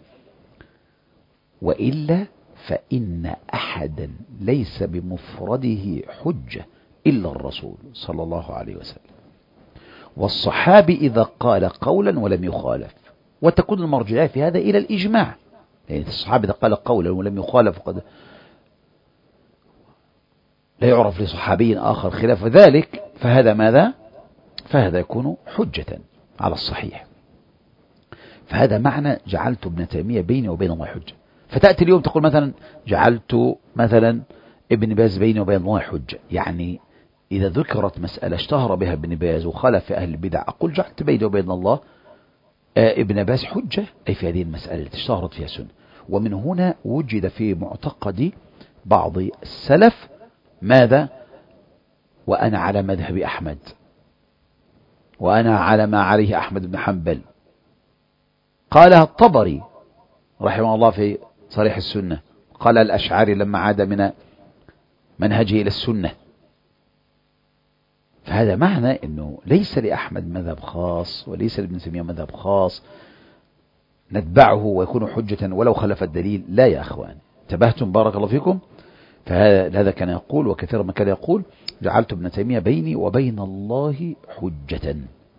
وإلا فإن أحدا ليس بمفرده حجة إلا الرسول صلى الله عليه وسلم، والصحابي إذا قال قولا ولم يخالف، وتكون المرجعية في هذا إلى الإجماع، يعني الصحابي إذا قال قولا ولم يخالف قد لا يعرف لصحابي آخر خلاف ذلك، فهذا ماذا؟ فهذا يكون حجة على الصحيح. فهذا معنى جعلت ابن تيمية بيني وبين الله حجة. فتأتي اليوم تقول مثلا جعلت مثلا ابن باز بيني وبين الله حجة، يعني إذا ذكرت مسألة اشتهر بها ابن باز وخالف أهل البدع أقول جعلت بيني وبين الله ابن باز حجة، أي في هذه المسألة التي اشتهرت فيها سنة. ومن هنا وجد في معتقد بعض السلف ماذا؟ وأنا على مذهب أحمد، وأنا على ما عليه أحمد بن حنبل. قالها الطبري رحمه الله في صريح السنة، قال الأشعري لما عاد من منهجه إلى السنة. فهذا معنى أنه ليس لأحمد مذهب خاص وليس لابن تيمية مذهب خاص نتبعه ويكون حجة ولو خلف الدليل، لا يا أخوان. انتبهتم بارك الله فيكم؟ فهذا كان يقول وكثيرا ما كان يقول جعلت ابن تيمية بيني وبين الله حجة.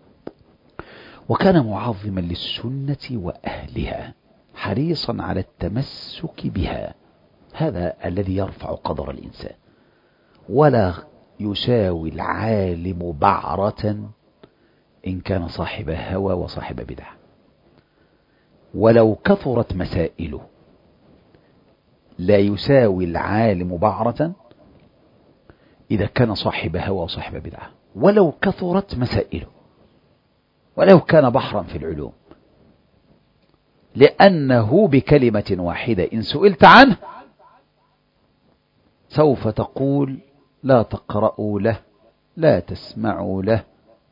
وكان معظما للسنة وأهلها حريصا على التمسك بها، هذا الذي يرفع قدر الإنسان. ولا يساوي العالم بعرة إن كان صاحب هوى وصاحب بدعة، ولو كثرت مسائله. لا يساوي العالم بعرة إذا كان صاحب هوى وصاحب بدعة، ولو كثرت مسائله، ولو كان بحرا في العلوم، لأنه بكلمة واحدة إن سئلت عنه سوف تقول لا تقرأوا له، لا تسمعوا له.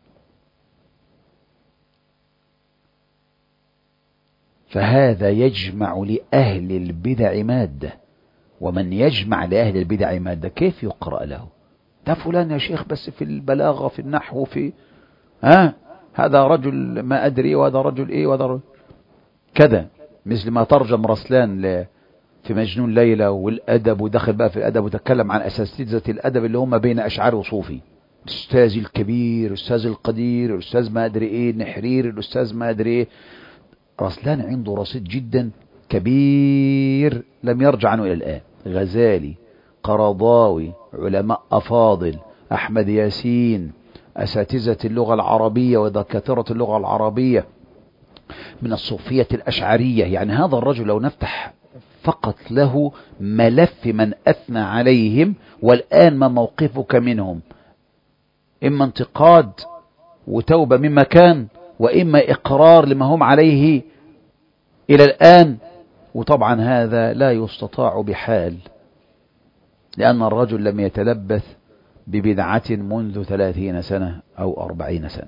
فهذا يجمع لأهل البدع مادة، ومن يجمع لأهل البدع مادة كيف يقرأ له؟ ده فلان يا شيخ بس في البلاغة في النحو في ها هذا رجل ما أدري وهذا رجل إيه وهذا رجل كذا، مثل ما ترجم رسلان في مجنون ليلى والأدب، ودخل بقى في الأدب وتكلم عن أساتذة الأدب اللي هم بين أشعار وصوفي، الأستاذ الكبير، الأستاذ القدير، الأستاذ ما أدري إيه النحرير، الأستاذ ما أدري إيه. رسلان عنده رصيد جدا كبير لم يرجع عنه إلى الآن. غزالي، قرضاوي، علماء أفاضل، أحمد ياسين، أساتذة اللغة العربية ودكاترة اللغة العربية من الصوفية الأشعرية. يعني هذا الرجل لو نفتح فقط له ملف من أثنى عليهم والآن ما موقفك منهم، إما انتقاد وتوبة مما كان، وإما إقرار لما هم عليه إلى الآن، وطبعا هذا لا يستطاع بحال، لأن الرجل لم يتلبث ببدعة منذ ثلاثين سنة أو أربعين سنة،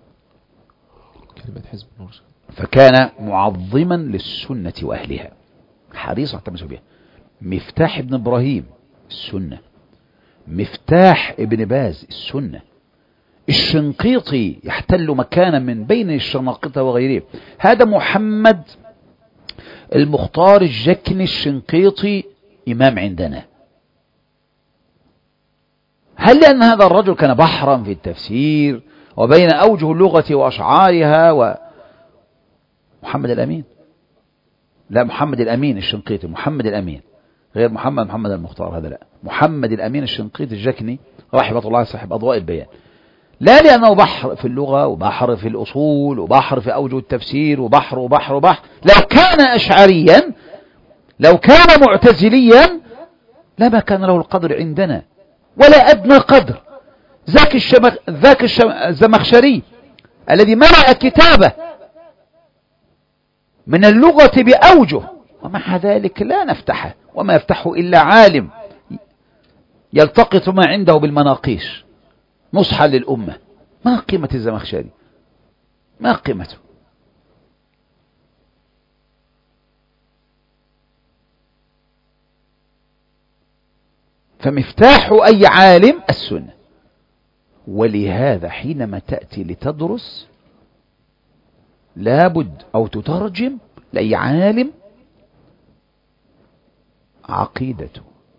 كلمة حزب النور، فكان معظما للسنة وأهلها حريص على التمسك بها. مفتاح ابن إبراهيم السنة، مفتاح ابن باز السنة، الشنقيطي يحتل مكانا من بين الشناقطة وغيره. هذا محمد المختار الجكني الشنقيطي إمام عندنا. هل لأن هذا الرجل كان بحرا في التفسير وبين أوجه اللغة وأشعارها؟ ومحمد الأمين، لا محمد الأمين الشنقيطي، محمد الأمين غير محمد محمد المختار، هذا لا، محمد الأمين الشنقيطي الجكني رحمة الله صاحب أضواء البيان. لا لأنه بحر في اللغة وبحر في الأصول وبحر في أوجه التفسير وبحر وبحر وبحر. لو كان أشعريا، لو كان معتزليا، لما كان له القدر عندنا ولا أدنى قدر. ذاك الشمخ ذاك الزمخشري الذي ملأ كتابه من اللغة بأوجه، ومع ذلك لا نفتحه، وما يفتحه إلا عالم يلتقط ما عنده بالمناقيش نصحا للأمة. ما قيمة الزمخشري؟ ما قيمته؟ فمفتاح أي عالم السنة. ولهذا حينما تأتي لتدرس لابد أو تترجم لأي عالم عقيدته،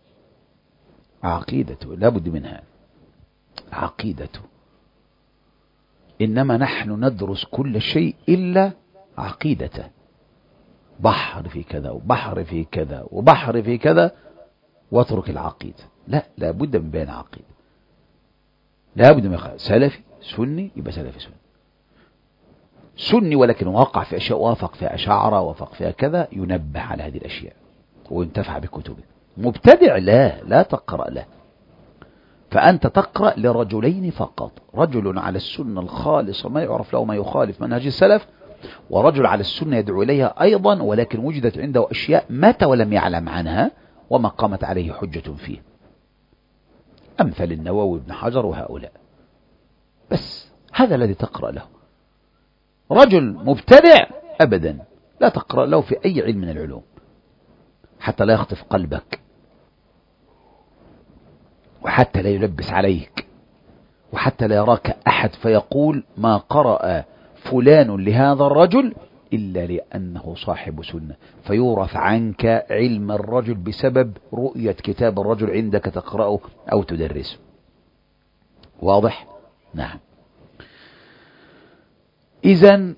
عقيدته لابد منها، عقيدته. إنما نحن ندرس كل شيء إلا عقيدته. بحر في كذا وبحر في كذا وبحر في كذا واترك العقيدة. لا، لابد من بين عقيدة، لابد من سلفي سني، يبقى سلفي سني سني ولكن وقع في أشياء وافق فيها أشاعرة وافق فيها كذا، ينبه على هذه الأشياء وينتفع بكتبه. مبتدع لا لا تقرأ له. فأنت تقرأ لرجلين فقط، رجل على السنة الخالصة ما يعرف له ما يخالف منهج السلف، ورجل على السنة يدعو إليها أيضا ولكن وجدت عنده أشياء مات ولم يعلم عنها وما قامت عليه حجة فيه، أمثل النووي بن حجر وهؤلاء. بس هذا الذي تقرأ له. رجل مبتدع أبدا لا تقرأ له في أي علم من العلوم حتى لا يخطف قلبك، وحتى لا يلبس عليك، وحتى لا يراك أحد فيقول ما قرأ فلان لهذا الرجل إلا لأنه صاحب سنة، فيورث عنك علم الرجل بسبب رؤية كتاب الرجل عندك تقرأه أو تدرسه. واضح؟ نعم. إذن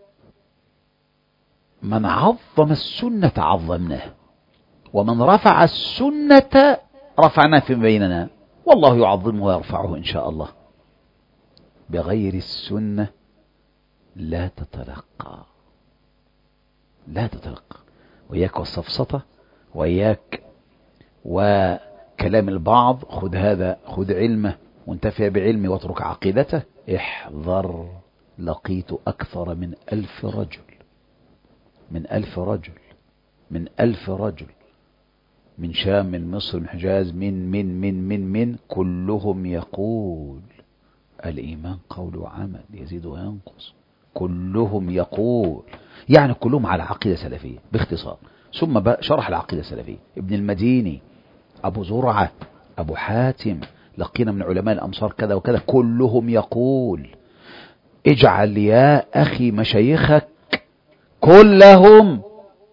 من عظم السنة عظمناه، ومن رفع السنة رفعنا في بيننا، والله يعظمه ويرفعه إن شاء الله. بغير السنة لا تتلقى، لا تتلقى. وإياك والسفسطة، وإياك وكلام البعض. خذ هذا، خذ علمه وانتفع بعلمه واترك عقيدته. احذر، لقيت أكثر من ألف رجل، من ألف رجل، من ألف رجل، من شام، من مصر، من حجاز، من من من من من كلهم يقول الإيمان قول وعمل يزيد وينقص. كلهم يقول، يعني كلهم على عقيدة سلفية باختصار. ثم شرح العقيدة السلفية ابن المديني، أبو زرعة، أبو حاتم، لقينا من علماء الأمصار كذا وكذا، كلهم يقول. اجعل يا أخي مشايخك كلهم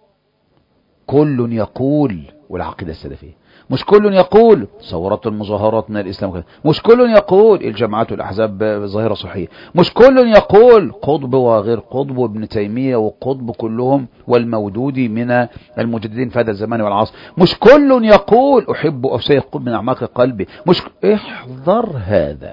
كل يقول، والعقيدة السلفية. مش كل يقول ثورات المظاهرات من الإسلام كذا، مش كل يقول الجماعات والأحزاب ظاهرة صحية، مش كل يقول قطب وغير قطب وابن تيمية وقطب كلهم والمودودي من المجددين في هذا الزمان والعصر، مش كل يقول أحب أو سيقول من أعماق قلبي. مش احذر هذا،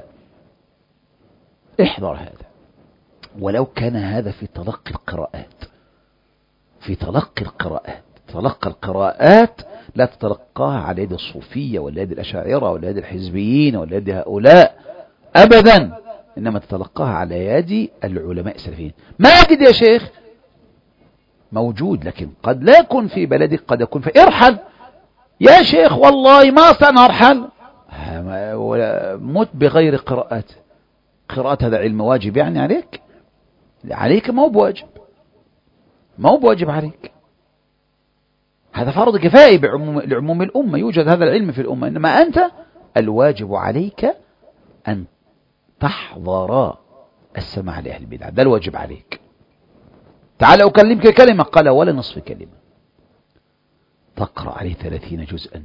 احذر هذا. ولو كان هذا في تلقي القراءات، في تلقي القراءات، تلقى القراءات لا تتلقاها على يد الصوفية ولا يد الأشاعرة ولا يد الحزبيين ولا يد هؤلاء أبدا، إنما تتلقاها على يد العلماء السلفيين. ماجد يا شيخ، موجود، لكن قد لا يكون في بلدك، قد يكون في ارحل يا شيخ، والله ما استطيع ارحل، موت بغير قراءات. قراءة هذا علم واجب يعني عليك؟ عليك ما هو بواجب، ما هو بواجب عليك، هذا فرض كفائي بعموم لعموم الأمة، يوجد هذا العلم في الأمة، إنما أنت الواجب عليك أن تحضر السماع لأهل البدع، ده الواجب عليك. تعال أكلمك كلمة، قال ولا نصف كلمة. تقرأ عليه ثلاثين جزءا،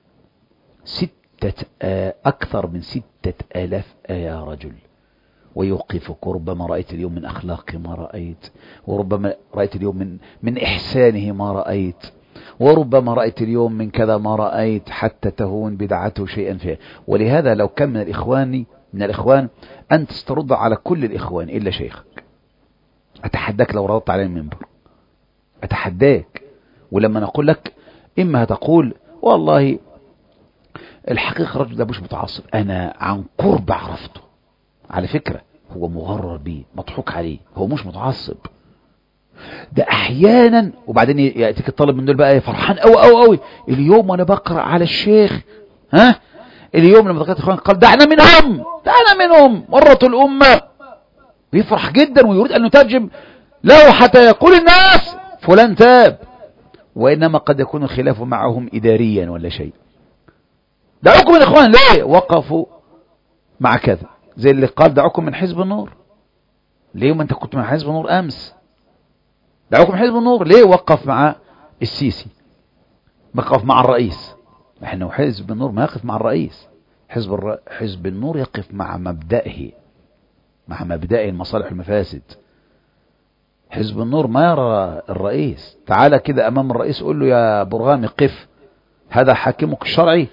ستة آه أكثر من ستة آلاف آية يا رجل، ويوقفك. وربما رأيت اليوم من أخلاقه ما رأيت، وربما رأيت اليوم من من إحسانه ما رأيت، وربما رأيت اليوم من كذا ما رأيت، حتى تهون بدعته شيئا فيه. ولهذا لو كان من الإخوان من الإخوان أن تسترد على كل الإخوان إلا شيخك، أتحداك لو ردت عليه المنبر، أتحداك. ولما نقول لك إما هتقول والله الحقيقة الرجل ده مش متعصب، أنا عن قرب عرفته، على فكرة هو مغرر بيه، مضحوك عليه، هو مش متعصب، ده احيانا. وبعدين ياتيك الطالب من دول بقى فرحان قوي قوي قوي، اليوم وانا بقرا على الشيخ، ها اليوم لما ذكرت اخوان قال دعنا منهم دعنا منهم مرة الامه، بيفرح جدا ويريد ان يترجم له حتى يقول الناس فلان تاب. وانما قد يكون الخلاف معهم اداريا ولا شيء. دعوكم من اخوان ليه وقفوا مع كذا، زي اللي قال دعوكم من حزب النور، ليه ما انت كنت مع حزب النور امس؟ دعوكم حزب النور ليه وقف مع السيسي، وقف مع الرئيس؟ احنا حزب النور ما يقف مع الرئيس، حزب الر... حزب النور يقف مع مبدئه، مع مبدئه المصالح والمفاسد. حزب النور ما يرى الرئيس. تعالى كده امام الرئيس قول له يا برغامي قف، هذا حاكمك الشرعي؟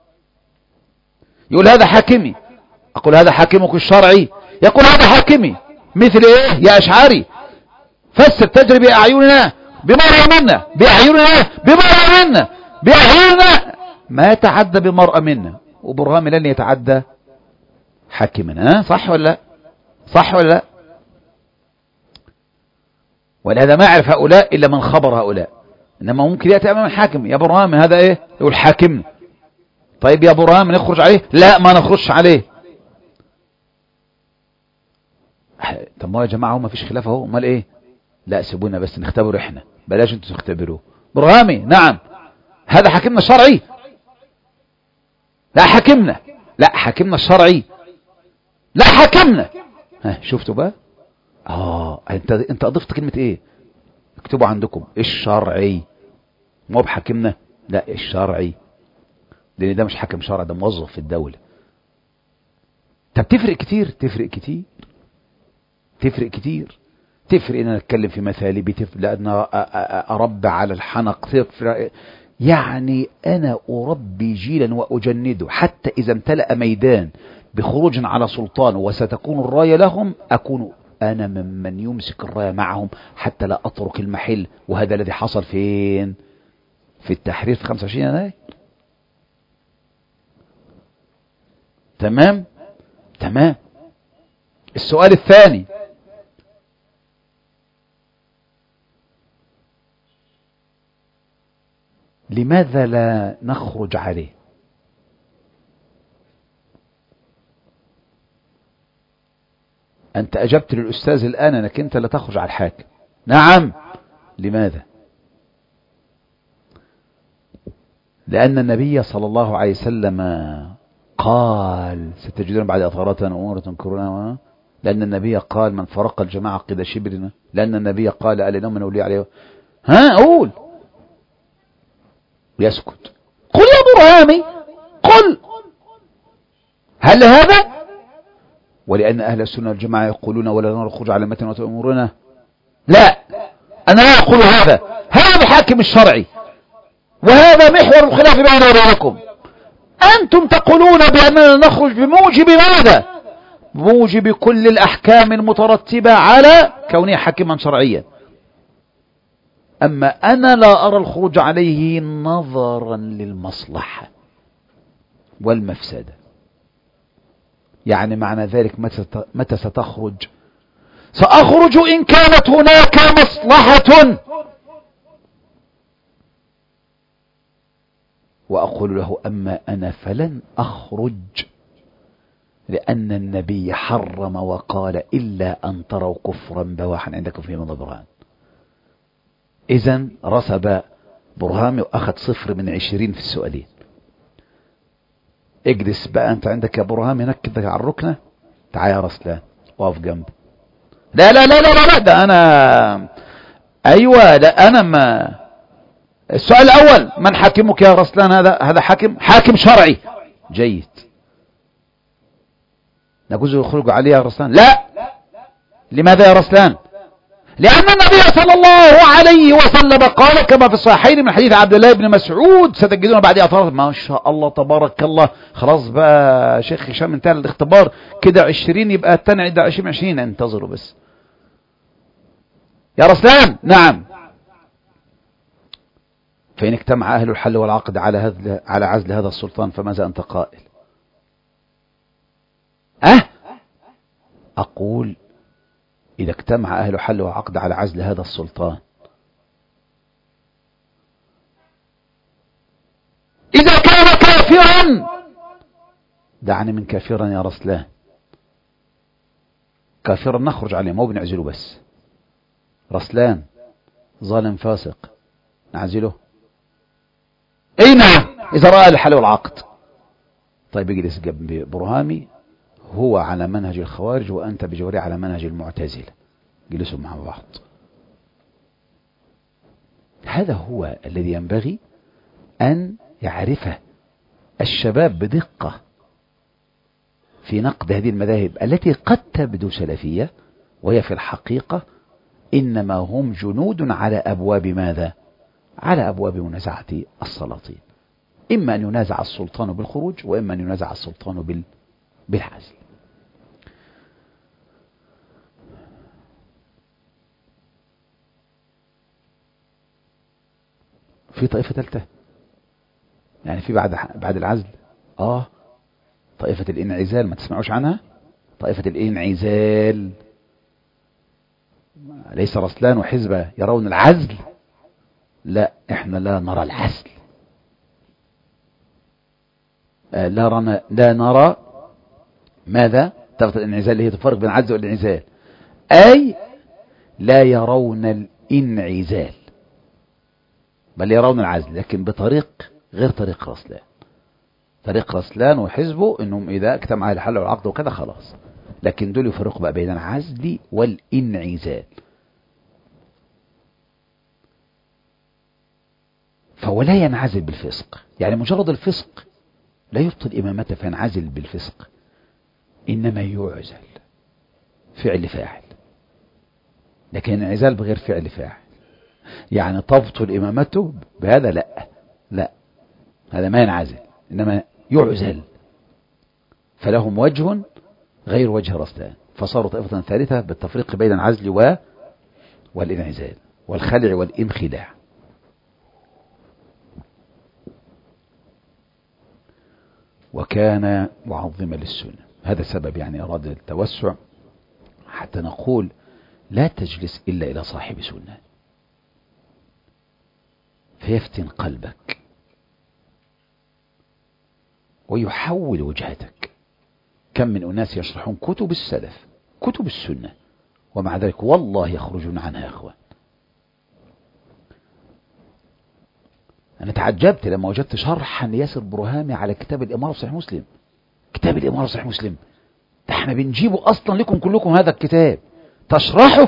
يقول هذا حاكمي. اقول هذا حاكمك الشرعي؟ يقول هذا حاكمي. مثل ايه يا اشعري؟ فسر تجري بأعيننا بمرأة منا، بأعيننا بمرأة منا، بأعيننا ما يتعدى بمرأة منا، وبرهام لن يتعدى حاكمنا. ها صح ولا لا؟ صح ولا لا؟ ولهذا ما يعرف هؤلاء إلا من خبر هؤلاء. إنما ممكن يأتي أمام الحاكم يا برهام هذا إيه؟ يقول حاكمنا. طيب يا برهام نخرج عليه؟ لا ما نخرجش عليه. طب ما يا جماعة هو ما فيش خلاف اهو، امال ايه؟ لا سيبونا بس نختبر احنا، بلاش انتوا تختبروه. برهامي نعم هذا حاكمنا الشرعي؟ لا حاكمنا، لا حاكمنا الشرعي، لا حاكمنا. ها شفتوا بقى؟ اه انت انت اضفت كلمة ايه؟ اكتبوا عندكم الشرعي، مو بحاكمنا، لا الشرعي، لان ده مش حاكم شرعي، ده موظف في الدولة. طب تفرق كتير، تفرق كتير، تفرق كتير. تفرق ان انا اتكلم في مثالبي، تفرق لان اربى على الحنق، تفرق يعني انا اربي جيلا واجنده حتى اذا امتلأ ميدان بخروج على سلطان وستكون الراية لهم، اكون انا ممن يمسك الراية معهم حتى لا اترك المحل. وهذا الذي حصل فين؟ في التحرير في خمسة وعشرين يناير. تمام تمام. السؤال الثاني، لماذا لا نخرج عليه؟ أنت أجبت للأستاذ الآن أنك أنت لا تخرج على الحاكم. نعم لماذا؟ لأن النبي صلى الله عليه وسلم قال ستجدون بعد أثارات أمور تنكرونها، لأن النبي قال من فرق الجماعة قد شبرنا، لأن النبي قال ألنا من أولي عليه. ها قول. يسكت. قل يا برهامي قل. هل هذا؟ ولأن أهل السنة والجماعة يقولون ولا نرى الخروج على متن وتأمرنا، لا أنا لا أقول هذا، هذا الحاكم الشرعي، وهذا محور الخلاف بيننا وبينكم. أنتم تقولون بأننا نخرج بموجب ماذا؟ بموجب كل الأحكام المترتبة على كونه حاكما شرعيا. أما أنا لا أرى الخروج عليه نظرا للمصلحة والمفسدة. يعني معنى ذلك متى ستخرج؟ سأخرج إن كانت هناك مصلحة وأقول له أما أنا فلن أخرج، لأن النبي حرم وقال إلا أن تروا كفرا بواحا عندكم فيه من برهان. إذن رسب برهامي وأخذ صفر من عشرين في السؤالين. اجلس بقى أنت عندك يا برهامي، نكدك على الركنة، تعال يا رسلان واقف جنبه. لا لا لا لا لا ده أنا أيوة لا أنا ما السؤال الأول من حاكمك يا رسلان؟ هذا هذا حاكم حاكم شرعي. جيد. نجوز يخرج عليه يا رسلان؟ لا. لماذا يا رسلان؟ لأن النبي صلى الله عليه وسلم قال كما في الصحيحين من حديث عبد الله بن مسعود ستجدون بعد أطراف. ما شاء الله تبارك الله. خلاص بقى شيخ هشام انتهى الاختبار كده عشرين، يبقى الثاني عند عشرين عشرين. انتظروا بس يا رسلان. نعم. فإن اجتمع أهل الحل والعقد على هذا على عزل هذا السلطان فماذا أنت قائل؟ أه أقول إذا اجتمع أهل الحل والعقد على عزل هذا السلطان، إذا كان كافرا، دعني من كافرا يا رسلان، كافرا نخرج عليه مو بنعزله بس. رسلان ظالم فاسق نعزله؟ اي نعم اذا رأى الحل والعقد. طيب اجلس جنب برهامي، هو على منهج الخوارج وانت بجواري على منهج المعتزلة، جلسوا مع بعض. هذا هو الذي ينبغي ان يعرفه الشباب بدقة في نقد هذه المذاهب التي قد تبدو سلفية وهي في الحقيقة إنما هم جنود على أبواب ماذا؟ على أبواب منازعة السلاطين. إما أن ينازع السلطان بالخروج، وإما أن ينازع السلطان بال... بالعزل. في طائفة ثالثة يعني في بعد بعد العزل آه طائفة الانعزال، ما تسمعوش عنها؟ طائفة الانعزال. ليس رسلان وحزبه يرون العزل؟ لا، احنا لا نرى العزل. آه لا, رنا لا نرى ماذا؟ طائفة الانعزال اللي هي تفرق بين العزل والانعزال، أي لا يرون الانعزال بل يرون العزل، لكن بطريق غير طريق رسلان. طريق رسلان وحزبه انهم اذا اجتمع الحل والعقد وكذا خلاص، لكن دول يفرقوا بقى بين العزل والانعزال. فهو لا ينعزل بالفسق، يعني مجرد الفسق لا يبطل إمامته فينعزل بالفسق، إنما يعزل فعل فاعل. لكن الانعزال بغير فعل فاعل، يعني تبطل إمامته بهذا لا لا هذا ما ينعزل إنما يعزل. فلهم وجه غير وجه رسلان، فصاروا طائفة ثالثة بالتفريق بين العزل و والانعزال والخلع والانخداع. وكان معظما للسنة. هذا سبب يعني أراد التوسع حتى نقول لا تجلس إلا إلى صاحب سنة فيفتن قلبك ويحول وجهتك. كم من أناس يشرحون كتب السلف كتب السنة ومع ذلك والله يخرجون عنها يا أخوان. أنا تعجبت لما وجدت شرحا لياسر برهامي على كتاب الإمارة في صحيح مسلم. كتاب الإمارة في صحيح مسلم ده احنا بنجيبه أصلا لكم كلكم هذا الكتاب تشرحه،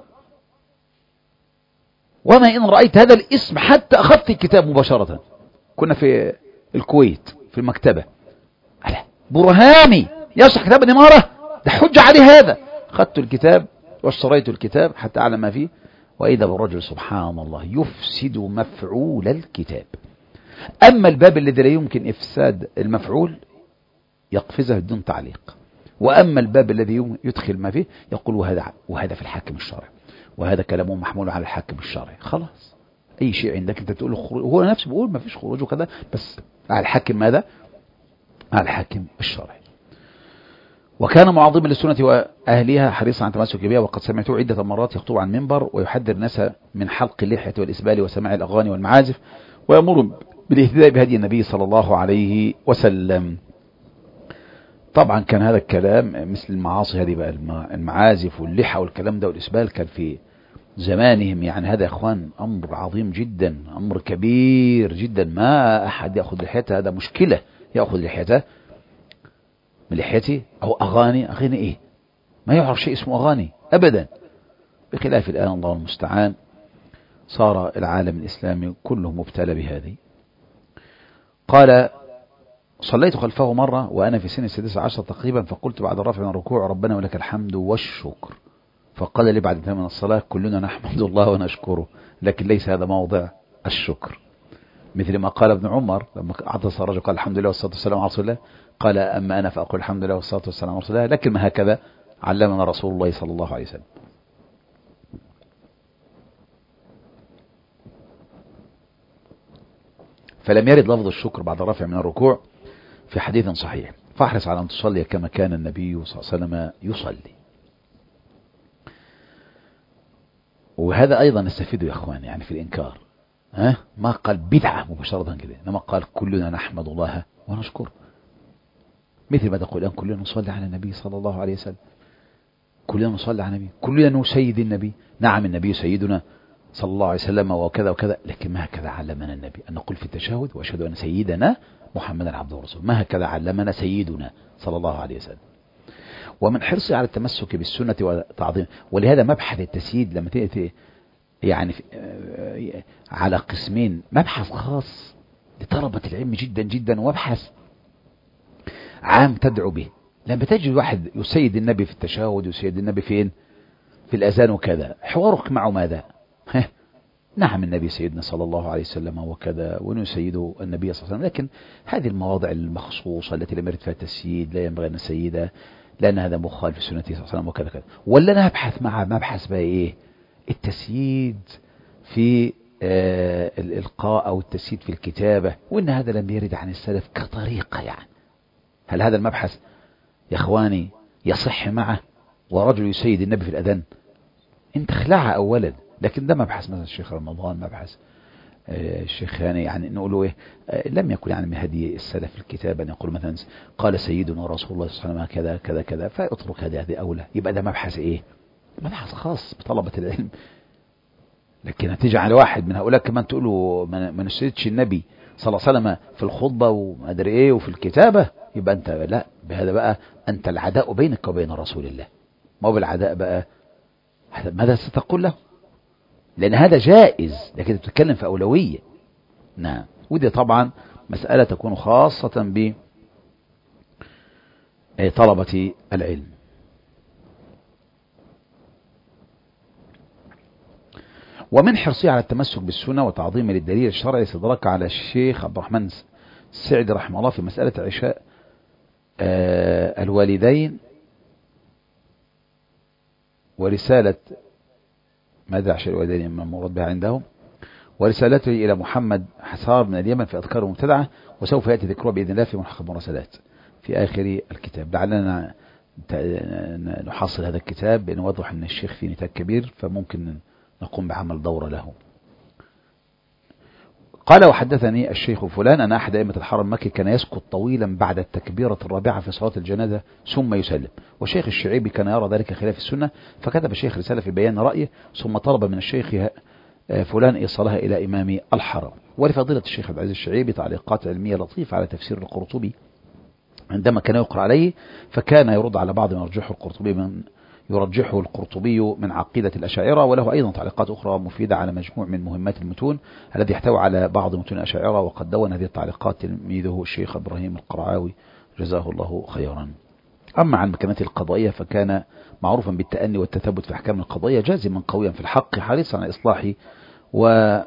وما إن رأيت هذا الاسم حتى أخذت الكتاب مباشرة. كنا في الكويت في المكتبة، برهامي يشرح كتاب الإمارة ده حجة عليه هذا. أخذت الكتاب واشتريت الكتاب حتى أعلم ما فيه، وإذا بالرجل سبحان الله يفسد مفعول الكتاب. أما الباب الذي لا يمكن إفساد المفعول يقفزه بدون تعليق، وأما الباب الذي يدخل ما فيه يقول وهذا, وهذا في الحاكم الشرعي وهذا كلامه محمول على الحاكم الشرعي. خلاص أي شيء عندك أنت تقول خروج، هو نفسه بيقول ما فيش خروج وكذا، بس على الحاكم ماذا؟ على الحاكم الشرعي. وكان معظما للسنة وأهلها حريصا عن تمسك بها، وقد سمعته عدة مرات يخطب عن منبر ويحذر الناس من حلق اللحية والإسبال وسماع الأغاني والمعازف، ويأمر بالاهتداء بهدي النبي صلى الله عليه وسلم. طبعا كان هذا الكلام مثل المعاصي هذه بقى، المعازف واللحى والكلام ده والإسبال، كان في زمانهم يعني هذا يا اخوان امر عظيم جدا، امر كبير جدا. ما احد ياخذ لحيته، هذا مشكلة ياخذ لحيته من لحيته او اغاني. اغاني ايه؟ ما يعرف شيء اسمه اغاني ابدا، بخلاف الان الله المستعان صار العالم الاسلامي كله مبتلى بهذه. قال: صليت خلفه مرة وأنا في سن السادسة عشر تقريبا، فقلت بعد الرفع من الركوع: ربنا ولك الحمد والشكر. فقال لي بعد انتهاء من الصلاة: كلنا نحمد الله ونشكره، لكن ليس هذا موضع الشكر. مثل ما قال ابن عمر لما عطس الرجل قال: الحمد لله والصلاة والسلام على رسول الله، قال: أما أنا فأقول الحمد لله والصلاة والسلام على رسول الله، لكن ما هكذا علمنا رسول الله صلى الله عليه وسلم. فلم يرد لفظ الشكر بعد الرفع من الركوع في حديث صحيح. فاحرص على أن تصلي كما كان النبي صلى الله عليه وسلم يصلي. وهذا أيضا نستفيده يا أخوان يعني في الإنكار، ها ما قال بدعة مباشرة كده، إنما قال كلنا نحمد الله ونشكر. مثل ما تقول الآن كلنا نصلي على النبي صلى الله عليه وسلم، كلنا نصلي على النبي، كلنا نسيد النبي. نعم النبي سيدنا صلى الله عليه وسلم وكذا وكذا، لكن ما هكذا علمنا النبي أن نقول في التشهد: وأشهد أن سيدنا محمدا عبده ورسوله. ما هكذا علمنا سيدنا صلى الله عليه وسلم. ومن حرصي على التمسك بالسنة وتعظيم، ولهذا مبحث التسييد لما تأتي يعني على قسمين: مبحث خاص لطلبة العلم جدا جدا، ومبحث عام تدعو به. لما تجد واحد يسيد النبي في التشهد، يسيد النبي فين؟ في الأذان وكذا، حوارك معه ماذا؟ نعم النبي سيدنا صلى الله عليه وسلم وكذا، ونسيد النبي صلى الله عليه وسلم، لكن هذه المواضع المخصوصة التي لم يرد فيها التسييد لا ينبغي أن نسيدها، لأن هذا مخالف سنته صلى الله عليه وسلم وكذا كذا. ولا نبحث مع مبحث بقى إيه؟ التسييد في آه الإلقاء أو التسييد في الكتابة، وإن هذا لم يرد عن السلف كطريقة. يعني هل هذا المبحث يا إخواني يصح معه ورجل يسيد النبي في الأذان؟ انت خلعها أولا. لكن ده مبحث مثلا الشيخ رمضان، مبحث آه الشيخ يعني يعني نقوله إيه آه لم يكن يعني من هدي السلف الكتاب أن يقول مثلا قال سيدنا رسول الله صلى الله عليه وسلم كذا كذا كذا، فاترك هذه هذه أولى. يبقى ده مبحث إيه؟ مبحث خاص بطلبة العلم. لكن هتيجي على واحد من هؤلاء كمان تقول له ما نسيتش النبي صلى الله عليه وسلم في الخطبة وما ادري ايه وفي الكتابة، يبقى انت لا، بهذا بقى انت العداء بينك وبين رسول الله. ما هو بالعداء بقى ماذا ستقول له؟ لان هذا جائز، لكن بتتكلم في أولوية. نعم. ودي طبعا مسألة تكون خاصة بطلبة العلم. ومن حرصه على التمسك بالسنة وتعظيم للدليل الشرعي استدرك على الشيخ عبد الرحمن السعدي رحمه الله في مسألة عشاء آه الوالدين ورسالة ماذا عشاء الوالدين من المراد بها عندهم، ورسالته إلى محمد حسار من اليمن في أذكار المبتدعة، وسوف يأتي ذكرها بإذن الله في ملحق المراسلات في آخر الكتاب. لعلنا نحصل هذا الكتاب، لأنه واضح أن الشيخ في نتاج كبير، فممكن نقوم بعمل دورة له. قال: وحدثني الشيخ فلان أن أحد أئمة الحرم المكي كان يسكت طويلا بعد التكبيرة الرابعة في صلاة الجنازة ثم يسلم، والشيخ الشعيبي كان يرى ذلك خلاف السنة، فكتب الشيخ رسالة في بيان رأيه، ثم طلب من الشيخ فلان إيصالها إلى إمام الحرم. ولفضيلة الشيخ عبد العزيز الشعيبي تعليقات علمية لطيفة على تفسير القرطبي عندما كان يقرأ عليه، فكان يرد على بعض ما يرجحه القرطبي من يرجحه القرطبي من عقيدة الأشاعرة، وله أيضا تعليقات أخرى مفيدة على مجموع من مهمات المتون الذي يحتوي على بعض متون الأشاعرة، وقد دون هذه التعليقات تلميذه الشيخ إبراهيم القرعاوي جزاه الله خيرا. أما عن مكانته القضائية فكان معروفا بالتأني والتثبت في أحكام القضائية، جازما قويا في الحق، حريصا على إصلاحه و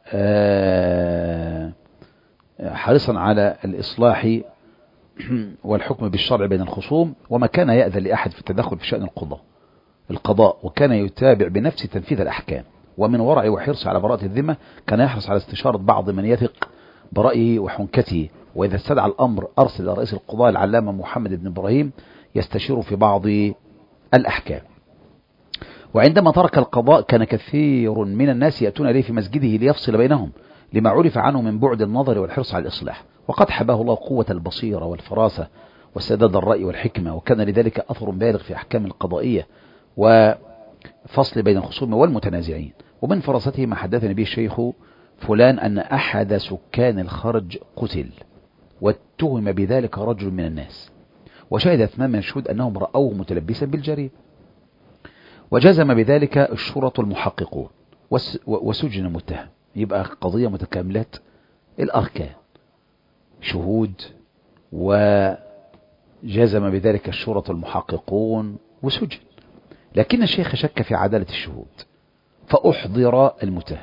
حريصا على الإصلاح والحكم بالشرع بين الخصوم، وما كان يأذن لأحد في التدخل في شأن القضاء القضاء وكان يتابع بنفسه تنفيذ الأحكام. ومن ورعه وحرصه على براءة الذمة كان يحرص على استشارة بعض من يثق برأيه وحنكته، وإذا استدعى الأمر أرسل إلى رئيس القضاء العلامة محمد بن إبراهيم يستشير في بعض الأحكام. وعندما ترك القضاء كان كثير من الناس يأتون إليه في مسجده ليفصل بينهم، لما عرف عنه من بعد النظر والحرص على الإصلاح، وقد حباه الله قوة البصيرة والفراسة وسداد الرأي والحكمة، وكان لذلك أثر بالغ في أحكام القضائية وفصل بين الخصوم والمتنازعين. ومن فراسته ما حدثني به الشيخ فلان أن أحد سكان الخرج قتل، واتهم بذلك رجل من الناس، وشهد اثنان من الشهود أنهم رأوه متلبسا بالجريمة، وجزم بذلك الشرطة المحققون وسجن المتهم. يبقى قضية متكاملة الأركان، شهود وجزم بذلك الشرطة المحققون وسجن. لكن الشيخ شك في عدالة الشهود فأحضر المتهم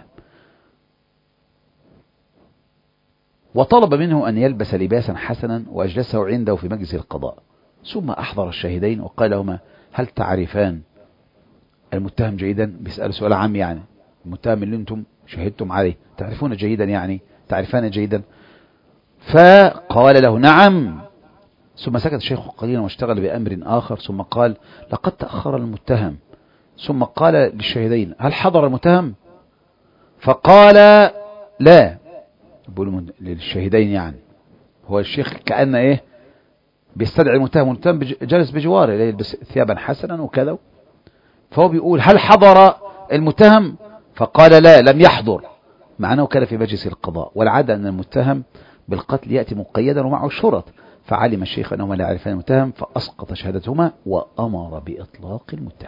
وطلب منه أن يلبس لباسا حسنا وأجلسه عنده في مجلس القضاء، ثم أحضر الشاهدين وقال لهما: هل تعرفان المتهم جيدا؟ بيسأل سؤال عام، يعني المتهم اللي انتم شهدتم عليه تعرفون جيدا، يعني تعرفان جيدا؟ فقال له: نعم. ثم سكت الشيخ قليلا واشتغل بأمر آخر، ثم قال: لقد تأخر المتهم. ثم قال للشاهدين: هل حضر المتهم؟ فقال: لا. بيقولوا للشاهدين، يعني هو الشيخ كأن ايه بيستدعي المتهم، والمتهم جالس بجواره يلبس ثيابا حسنا وكذا، فهو بيقول: هل حضر المتهم؟ فقال: لا، لم يحضر، مع أنه كان في مجلس القضاء، والعادة أن المتهم بالقتل يأتي مقيدا ومعه الشرط. فعلم الشيخ أنهما لا يعرفان المتهم، فأسقط شهادتهما وأمر بإطلاق المتهم.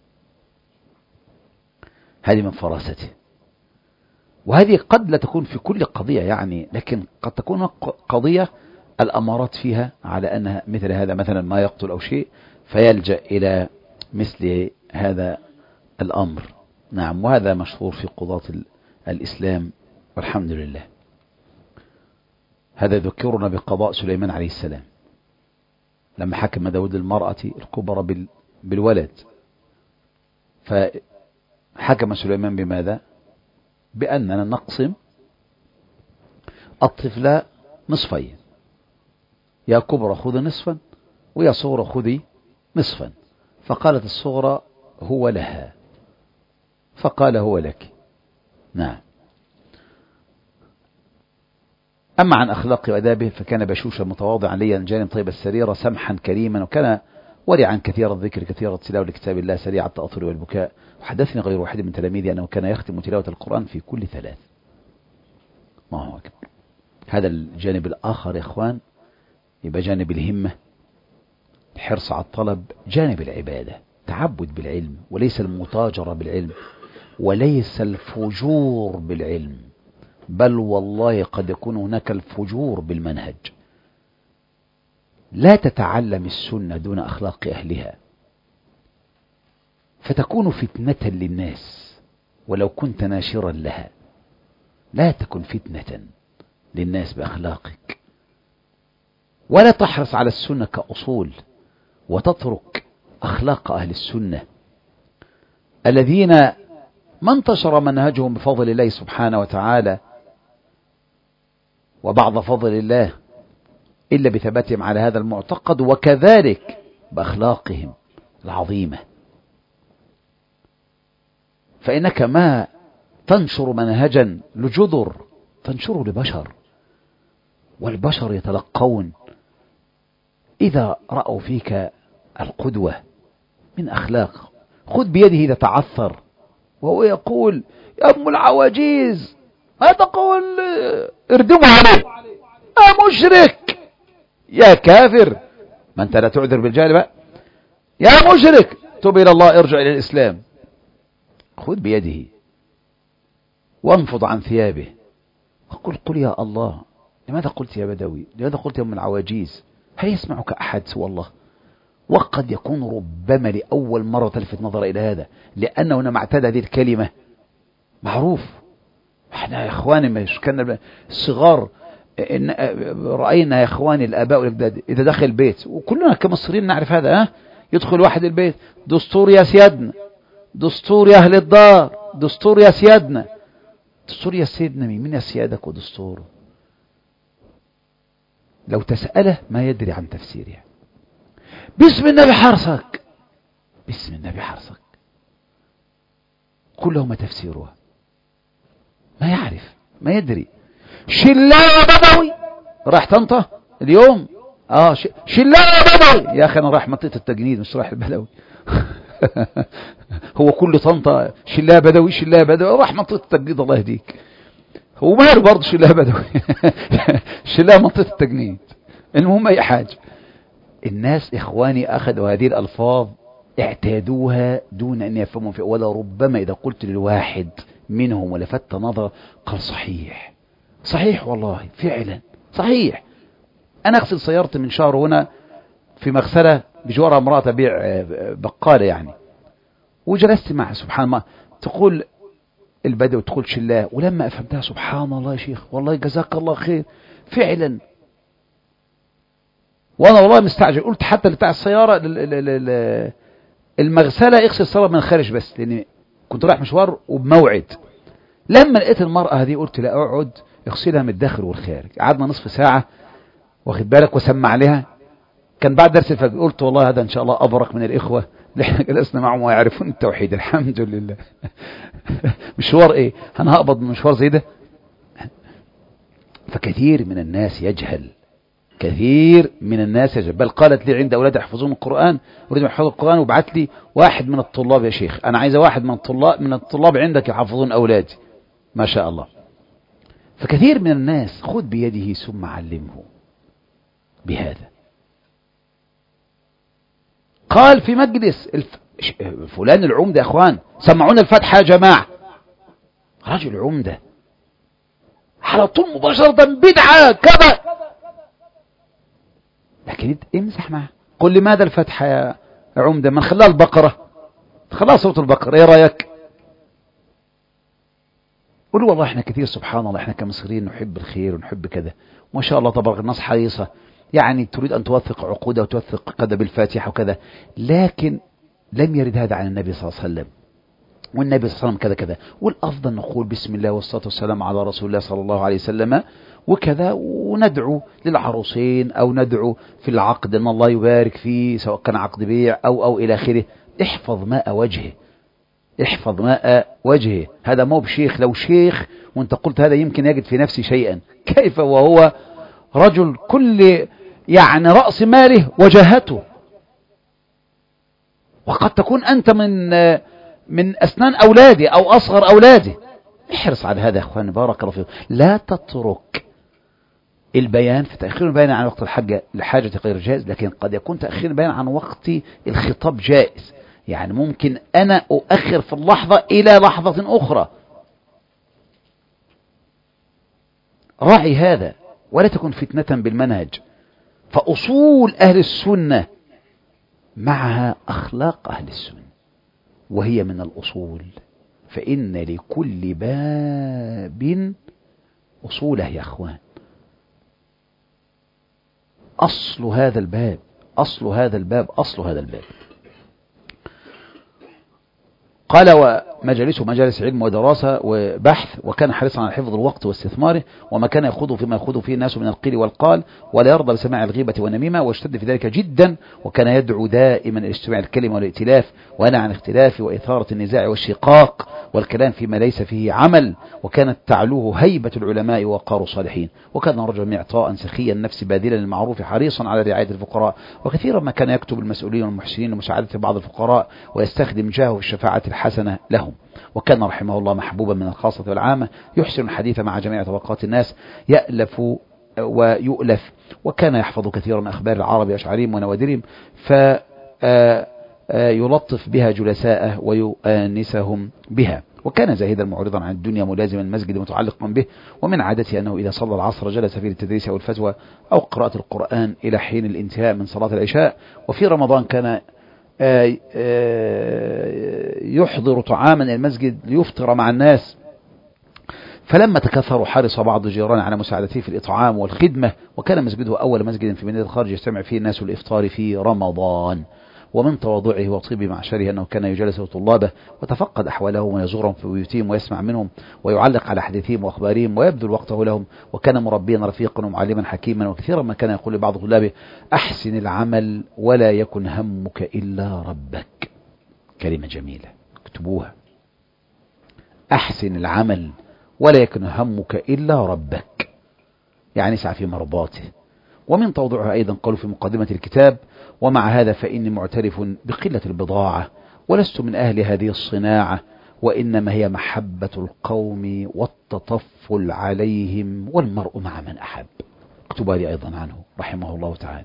هذه من فراسته، وهذه قد لا تكون في كل قضية يعني، لكن قد تكون قضية الأمارات فيها على أنها مثل هذا، مثلا ما يقتل أو شيء، فيلجأ إلى مثل هذا الأمر. نعم، وهذا مشهور في قضاة الإسلام والحمد لله. هذا يذكرنا بقضاء سليمان عليه السلام لما حكم داود المرأة الكبرى بالولد، فحكم سليمان بماذا؟ بأننا نقسم الطفل نصفين، يا كبرى خذ نصفا ويا صغرى خذي نصفا. فقالت الصغرى: هو لها، فقال: هو لك. نعم. أما عن أخلاق وأدابه فكان بشوشا متواضعا ليا جانب طيب السريرة سمحا كريما، وكان ورعا كثير الذكر كثير التلاوة لكتاب الله سريع التأثر والبكاء. وحدثني غير واحد من تلاميذي أنه كان يختم تلاوة القرآن في كل ثلاث. ما هو أكبر. هذا الجانب الآخر يا إخوان، يبقى جانب الهمة، الحرص على الطلب، جانب العبادة، تعبد بالعلم، وليس المتاجرة بالعلم، وليس الفجور بالعلم، بل والله قد يكون هناك الفجور بالمنهج. لا تتعلم السنة دون أخلاق أهلها فتكون فتنة للناس ولو كنت ناشرا لها. لا تكن فتنة للناس بأخلاقك، ولا تحرص على السنة كأصول وتترك أخلاق أهل السنة الذين ما انتشر منهجهم بفضل الله سبحانه وتعالى وبعض فضل الله إلا بثباتهم على هذا المعتقد، وكذلك بأخلاقهم العظيمة. فإنك ما تنشر منهجا لجذر، تنشره لبشر، والبشر يتلقون إذا رأوا فيك القدوة من أخلاق. خذ بيده إذا تعثر وهو يقول: يا أم العواجيز، ما تقول؟ اردموا عليه، يا مشرك، يا كافر، ما أنت لا تعذر بالجهل بقى، يا مشرك، تب إلى الله، ارجع إلى الإسلام. خذ بيده وانفض عن ثيابه وقل: قل يا الله، لماذا قلت يا بدوي؟ لماذا قلت يا أم العواجيز؟ هل يسمعك أحد سوى الله؟ وقد يكون ربما لأول مرة تلفت نظر إلى هذا، لأنه لما اعتاد هذه الكلمة معروف. احنا يا إخواني مش كان الصغار إن رأينا يا إخواني الآباء والأجداد إذا دخل البيت، وكلنا كمصريين نعرف هذا، ها يدخل واحد البيت: دستور يا سيادنا، دستور يا أهل الدار، دستور يا سيادنا. دستور يا سيدنا مين؟ من يا سيادك ودستوره؟ لو تسأله ما يدري عن تفسيرها. باسم النبي حرصك، باسم النبي حرصك، كلهما تفسيرها ما يعرف. ما يدري. شلاوة بدوي راح طنطا اليوم. اه ش... شلاوة بدوي يا اخي انا رايح منطقة التجنيد مش رايح البدوي. هو كل طنطا شلاوة بدوي شلاوة بدوي، راح منطقة التجنيد الله يهديك. هو ماله برضه شلاوة بدوي. شلاوة منطقة التجنيد. المهم اي حاجة. الناس اخواني اخذوا هذه الالفاظ اعتادوها دون ان يفهموا فيها، ولا ربما اذا قلت للواحد منهم ولفت نظر قال صحيح صحيح والله فعلا صحيح. انا اغسل سيارتي من شهر هنا في مغسلة بجوارها امرأة تبيع بقالة يعني، وجلست معها سبحان الله تقول البدو تقول شلاه، ولما افهمتها سبحان الله يا شيخ والله جزاك الله خير فعلا. وانا والله مستعجل قلت حتى بتاع السيارة المغسلة اغسل السيارة من الخارج بس، لاني كنت رايح مشوار وبموعد. لما لقيت المرأة هذه قلت لا اقعد اغسلها من الداخل والخارج. قعدنا نصف ساعة واخد بالك وسمع لها. كان بعد درس الفجر قلت والله هذا ان شاء الله ابرك من الاخوة اللي احنا جلسنا معهم ويعرفون التوحيد الحمد لله. مشوار ايه انا هقبض من مشوار زي ده. فكثير من الناس يجهل، كثير من الناس يجهل. بل قالت لي عند اولاد يحفظون القرآن اريد ان يحفظوا القرآن، وبعت لي واحد من الطلاب يا شيخ انا عايزه واحد من الطلاب من الطلاب عندك يحفظون اولادي ما شاء الله. فكثير من الناس خذ بيده ثم علمه بهذا. قال في مجلس الف... فلان العمدة يا اخوان سمعونا الفاتحة يا جماعة. رجل عمدة على طول مباشرة بدعة كذا، لكن امزح معه قل لماذا الفاتحة يا عمدة من خلال البقرة، خلال صوت البقرة ايه رأيك؟ قولوا والله احنا كثير سبحان الله احنا كمصريين نحب الخير ونحب كذا ما شاء الله تبارك الناس حريصة يعني تريد أن توثق عقودها وتوثق كذا بالفاتحة وكذا، لكن لم يرد هذا عن النبي صلى الله عليه وسلم. والنبي صلى الله عليه وسلم كذا كذا، والأفضل نقول بسم الله والصلاة والسلام على رسول الله صلى الله عليه وسلم وكذا، وندعو للعروسين أو ندعو في العقد أن الله يبارك فيه سواء كان عقد بيع أو أو إلى آخره. احفظ ماء وجهه، احفظ ماء وجهه. هذا مو بشيخ، لو شيخ وانت قلت هذا يمكن يجد في نفسه شيئا، كيف وهو رجل كل يعني رأس ماله وجهته. وقد تكون أنت من من أسنان أولادي أو أصغر أولادي. احرص على هذا يا أخواني بارك الله فيكم. لا تترك البيان في تأخير البيان عن وقت الحاجة لحاجة غير جائز، لكن قد يكون تأخير البيان عن وقت الخطاب جائز. يعني ممكن أنا أؤخر في اللحظة إلى لحظة أخرى. راعي هذا ولا تكن فتنة بالمنهج. فأصول أهل السنة معها أخلاق أهل السنة، وهي من الأصول. فإن لكل باب أصوله يا أخوان. أصل هذا الباب أصل هذا الباب أصل هذا الباب قال ومجالسه مجالس علم ودراسة وبحث، وكان حريصا على حفظ الوقت واستثماره، وما كان يخوض فيما يخوض فيه الناس من القيل والقال، ولا يرضى بسماع الغيبة والنميمة، واشتد في ذلك جدا، وكان يدعو دائما إلى استماع الكلمة والائتلاف، وأنا عن اختلاف وإثارة النزاع والشقاق والكلام فيما ليس فيه عمل، وكانت تعلوه هيبة العلماء ووقار الصالحين، وكان رجلا معطاء سخيا النفس باذلا للمعروف حريصا على رعاية الفقراء، وكثيرا ما كان يكتب المسؤولين والمحسنين لمساعدة بعض الفقراء ويستخدم جاهه في الشفاعة الحسنة لهم. وكان رحمه الله محبوبا من الخاصة والعامة، يحسن الحديث مع جميع طبقات الناس، يألف ويؤلف، وكان يحفظ كثيرا من أخبار العرب أشعارهم ونوادرهم، فيلطف بها جلساءه ويؤنسهم بها. وكان زاهدا معرضا عن الدنيا ملازما المسجد متعلقا به، ومن عادته أنه إذا صلى العصر جلس في التدريس أو الفتوى أو قراءة القرآن إلى حين الانتهاء من صلاة العشاء. وفي رمضان كان يحضر طعاما إلى المسجد ليفطر مع الناس، فلما تكثروا حرص بعض الجيران على مساعدته في الإطعام والخدمة، وكان مسجده أول مسجد في مدينة الخارج يجتمع فيه الناس للإفطار في رمضان. ومن تواضعه وطيب معشره أنه كان يجلس طلابه وتفقد أحوالهم ويزورهم في بيوتهم ويسمع منهم ويعلق على حديثهم وأخبارهم ويبذل وقته لهم، وكان مربيا رفيقا ومعلما حكيما. وكثيرا ما كان يقول لبعض طلابه أحسن العمل ولا يكن همك إلا ربك. كلمة جميلة اكتبوها. أحسن العمل ولا يكن همك إلا ربك، يعني اسعى في مرضاته. ومن توضيعها أيضا قالوا في مقدمة الكتاب: ومع هذا فإني معترف بقلة البضاعة ولست من أهل هذه الصناعة، وإنما هي محبة القوم والتطفل عليهم والمرء مع من أحب. اكتبها لي أيضا عنه رحمه الله تعالى.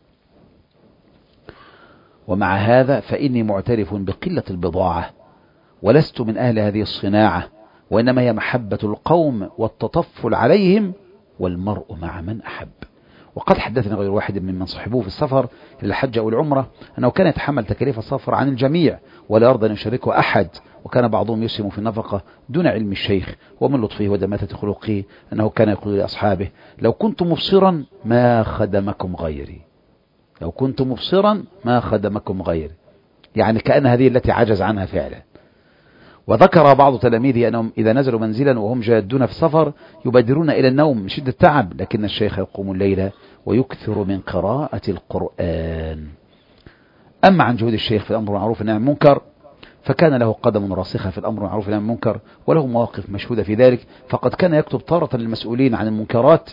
ومع هذا فإني معترف بقلة البضاعة ولست من أهل هذه الصناعة، وإنما هي محبة القوم والتطفل عليهم والمرء مع من أحب. وقد حدثنا غير واحد ممن صحبوه في السفر إلى الحج أو العمرة أنه كان يتحمل تكاليف السفر عن الجميع ولا يرضى أن يشاركه أحد، وكان بعضهم يسهم في النفقة دون علم الشيخ. ومن لطفه ودماثة خلقه أنه كان يقول لأصحابه: لو كنت مبصرا ما خدمكم غيري، لو كنت مبصرا ما خدمكم غيري، يعني كأن هذه التي عجز عنها فعلا. وذكر بعض تلاميذه أنهم إذا نزلوا منزلا وهم جادون في السفر يبادرون إلى النوم من شدة التعب، لكن الشيخ يقوم الليل ويكثر من قراءة القرآن. أما عن جهود الشيخ في الأمر بالمعروف والنهي عن المنكر فكان له قدم راسخة في الأمر بالمعروف والنهي عن المنكر، وله مواقف مشهودة في ذلك. فقد كان يكتب تارة للمسؤولين عن المنكرات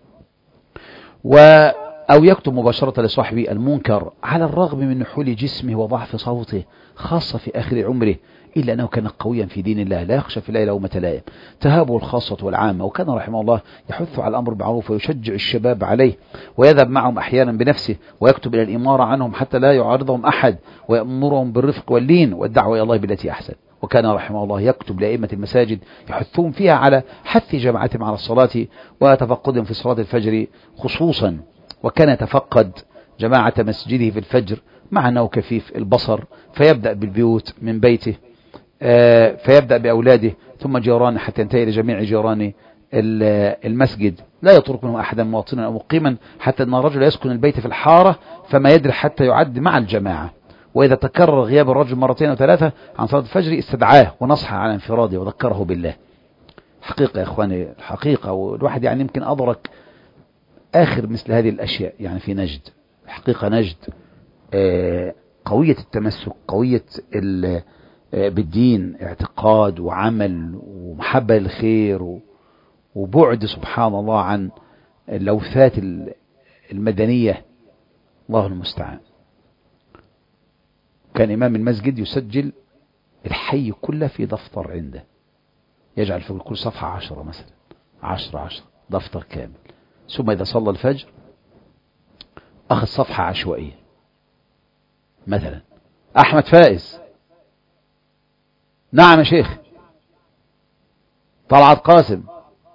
و أو يكتب مباشرة لصاحب المنكر على الرغم من نحول جسمه وضعف صوته، خاصة في آخر عمره، إلا أنه كان قويا في دين الله لا يخشى في الله لومة لائم، تهابه الخاصة والعامة. وكان رحمه الله يحث على الأمر بالمعروف ويشجع الشباب عليه، ويذهب معهم أحيانا بنفسه ويكتب إلى الإمارة عنهم حتى لا يعارضهم أحد، ويأمرهم بالرفق واللين والدعوة إلى الله بالتي أحسن. وكان رحمه الله يكتب لأئمة المساجد يحثون فيها على حث جماعتهم على الصلاة وتفقدهم في صلاة الفجر خصوصا. وكان يتفقد جماعة مسجده في الفجر مع أنه كفيف البصر، فيبدأ بالبيوت من بيته، فيبدأ بأولاده ثم جيرانه حتى ينتهي إلى جميع جيران المسجد، لا يترك منه أحدا مواطنا أو مقيما، حتى أن الرجل يسكن البيت في الحارة فما يدري حتى يعد مع الجماعة. وإذا تكرر غياب الرجل مرتين أو ثلاثة عن صلاة الفجر استدعاه ونصح على انفراده وذكره بالله. حقيقة يا إخواني، الحقيقة، والواحد يعني يمكن أدرك آخر مثل هذه الأشياء يعني في نجد، حقيقة نجد قوية التمسك، قوية بالدين، اعتقاد وعمل ومحبة للخير وبعد سبحان الله عن اللوثات المدنية. الله المستعان. كان إمام المسجد يسجل الحي كله في دفتر عنده، يجعل في كل صفحة عشرة مثلا، عشرة عشرة دفتر كامل. ثم إذا صلى الفجر أخذ صفحة عشوائية، مثلا أحمد فائز، نعم يا شيخ، طلعت قاسم،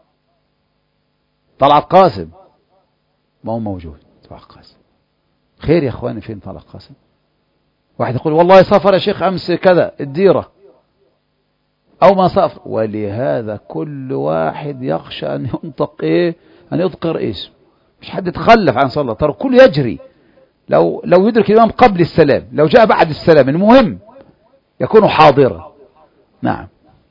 طلعت قاسم، ما هو موجود طلعت قاسم. خير يا اخواني، فين طلعت قاسم؟ واحد يقول والله سافر يا شيخ أمس كذا الديرة أو ما سافر. ولهذا كل واحد يخشى أن ينطق إيه، أن يذكر اسم، مش حد يتخلف عن صلاة، ترى كل يجري. لو لو يدرك الإمام قبل السلام، لو جاء بعد السلام، المهم يكون حاضرا. نعم.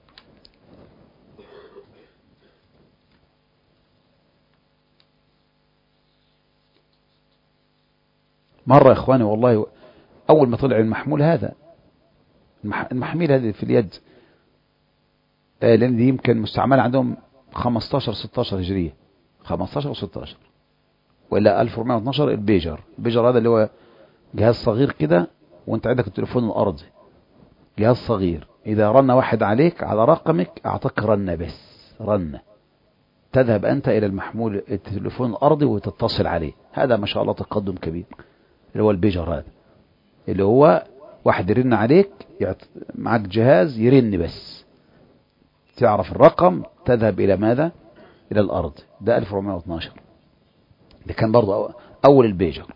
مرة يا إخواني والله أول ما طلع المحمول هذا، المحمول هذا في اليد، لأن دي يمكن مستعمل عندهم خمستاشر ستاشر هجرية، خمستاشر وستاشر، وإلا ألف وأربعمائة واثناشر البيجر. البيجر هذا اللي هو جهاز صغير كده، وانت عندك التليفون الأرضي، جهاز صغير، إذا رن واحد عليك على رقمك أعطاك رنة، بس رنة، تذهب أنت إلى المحمول التليفون الأرضي وتتصل عليه. هذا ما شاء الله تقدم كبير، اللي هو البيجر هذا، اللي هو واحد يرن عليك، معك جهاز يرن بس، تعرف الرقم، تذهب إلى ماذا؟ إلى الأرض. ده ألف وأربعمائة واثناشر، ده كان برضه أول البيجر.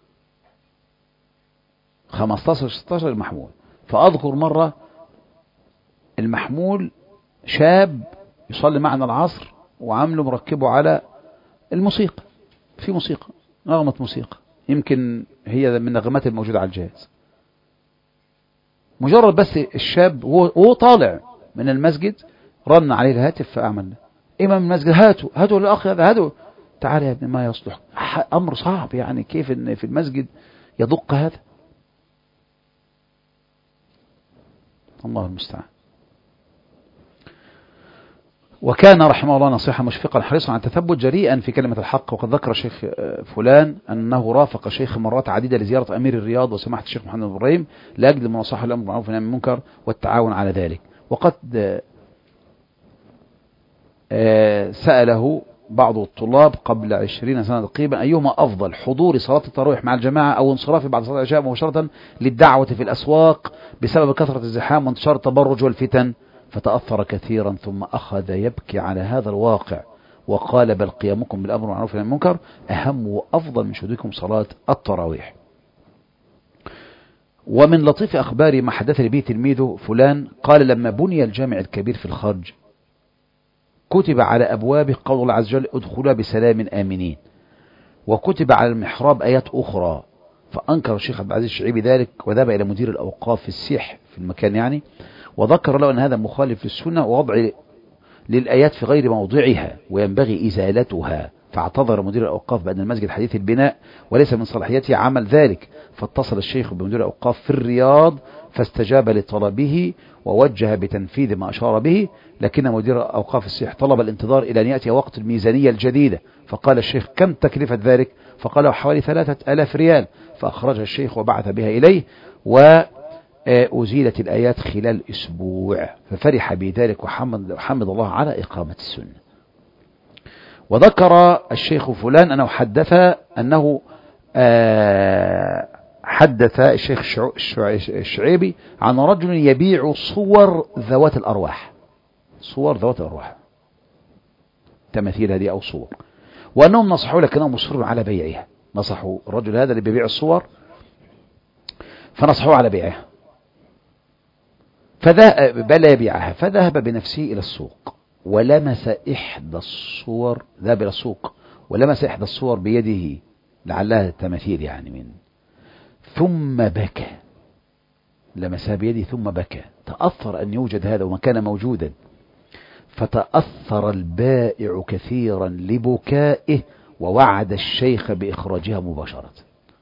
خمستاشر ستاشر المحمول. فأذكر مرة المحمول شاب يصلي معنا العصر وعامله مركبه على الموسيقى، في موسيقى، نغمة موسيقى يمكن هي من نغمات الموجودة على الجهاز. مجرد بس الشاب وهو طالع من المسجد رن عليه الهاتف، فأعمل إمام المسجد هاتوا هاتوا الأخ هذا، هاتوا تعال يا ابني ما يصلح. أمر صعب يعني، كيف إن في المسجد يدق هذا؟ الله المستعان. وكان رحمه الله نصيحة مشفقا حريصا على التثبت جريئا في كلمة الحق. وقد ذكر شيخ فلان أنه رافق شيخ مرات عديدة لزيارة أمير الرياض وسماحة الشيخ محمد بن إبراهيم لأجل المناصحة الأمر بالمعروف والنهي عن المنكر والتعاون على ذلك. وقد سأله بعض الطلاب قبل عشرين سنة تقريبا أيهما أفضل، حضور صلاة التراويح مع الجماعة أو انصرافي بعد صلاة العشاء مباشرة للدعوة في الأسواق بسبب كثرة الزحام وانتشار التبرج والفتن، فتأثر كثيرا ثم أخذ يبكي على هذا الواقع وقال بل قيامكم بالأمر والمعروف والنهي عن المنكر أهم وأفضل من شهودكم صلاة التراويح. ومن لطيف أخبار ما حدث لي تلميذه فلان قال لما بني الجامع الكبير في الخرج كتب على أبوابه قول الله عز وجل ادخلوا بسلام آمنين، وكتب على المحراب آيات أخرى، فأنكر الشيخ عبد العزيز الشعيبي ذلك وذهب إلى مدير الأوقاف في السيح في المكان يعني، وذكر له أن هذا مخالف للسنة ووضع للآيات في غير موضعها وينبغي إزالتها، فاعتذر مدير الأوقاف بأن المسجد حديث البناء وليس من صلاحيته عمل ذلك، فاتصل الشيخ بمدير الأوقاف في الرياض فاستجاب لطلبه ووجه بتنفيذ ما أشار به، لكن مدير أوقاف السيح طلب الانتظار إلى أن يأتي وقت الميزانية الجديدة، فقال الشيخ كم تكلفة ذلك؟ فقال حوالي ثلاثة آلاف ريال، فأخرجها الشيخ وبعث بها إليه وأزيلت الآيات خلال أسبوع، ففرح بذلك وحمد, وحمد الله على إقامة السنة. وذكر الشيخ فلان أنه حدث أنه حدث الشيخ الشعيبي عن رجل يبيع صور ذوات الأرواح، صور ذوات الأرواح تماثيل هذه أو صور، وأنهم نصحوا لكنهم مصروا على بيعها، نصحوا الرجل هذا اللي بيبيع الصور فنصحوا على بيعها فذهب بل يبيعها، فذهب بنفسه إلى السوق ولمس إحدى الصور، ذهب إلى السوق ولمس إحدى الصور بيده لعلها تماثيل يعني من، ثم بكى، لمسها بيده ثم بكى، تأثر أن يوجد هذا وما كان موجودا، فتأثر البائع كثيرا لبكائه ووعد الشيخ بإخراجها مباشرة.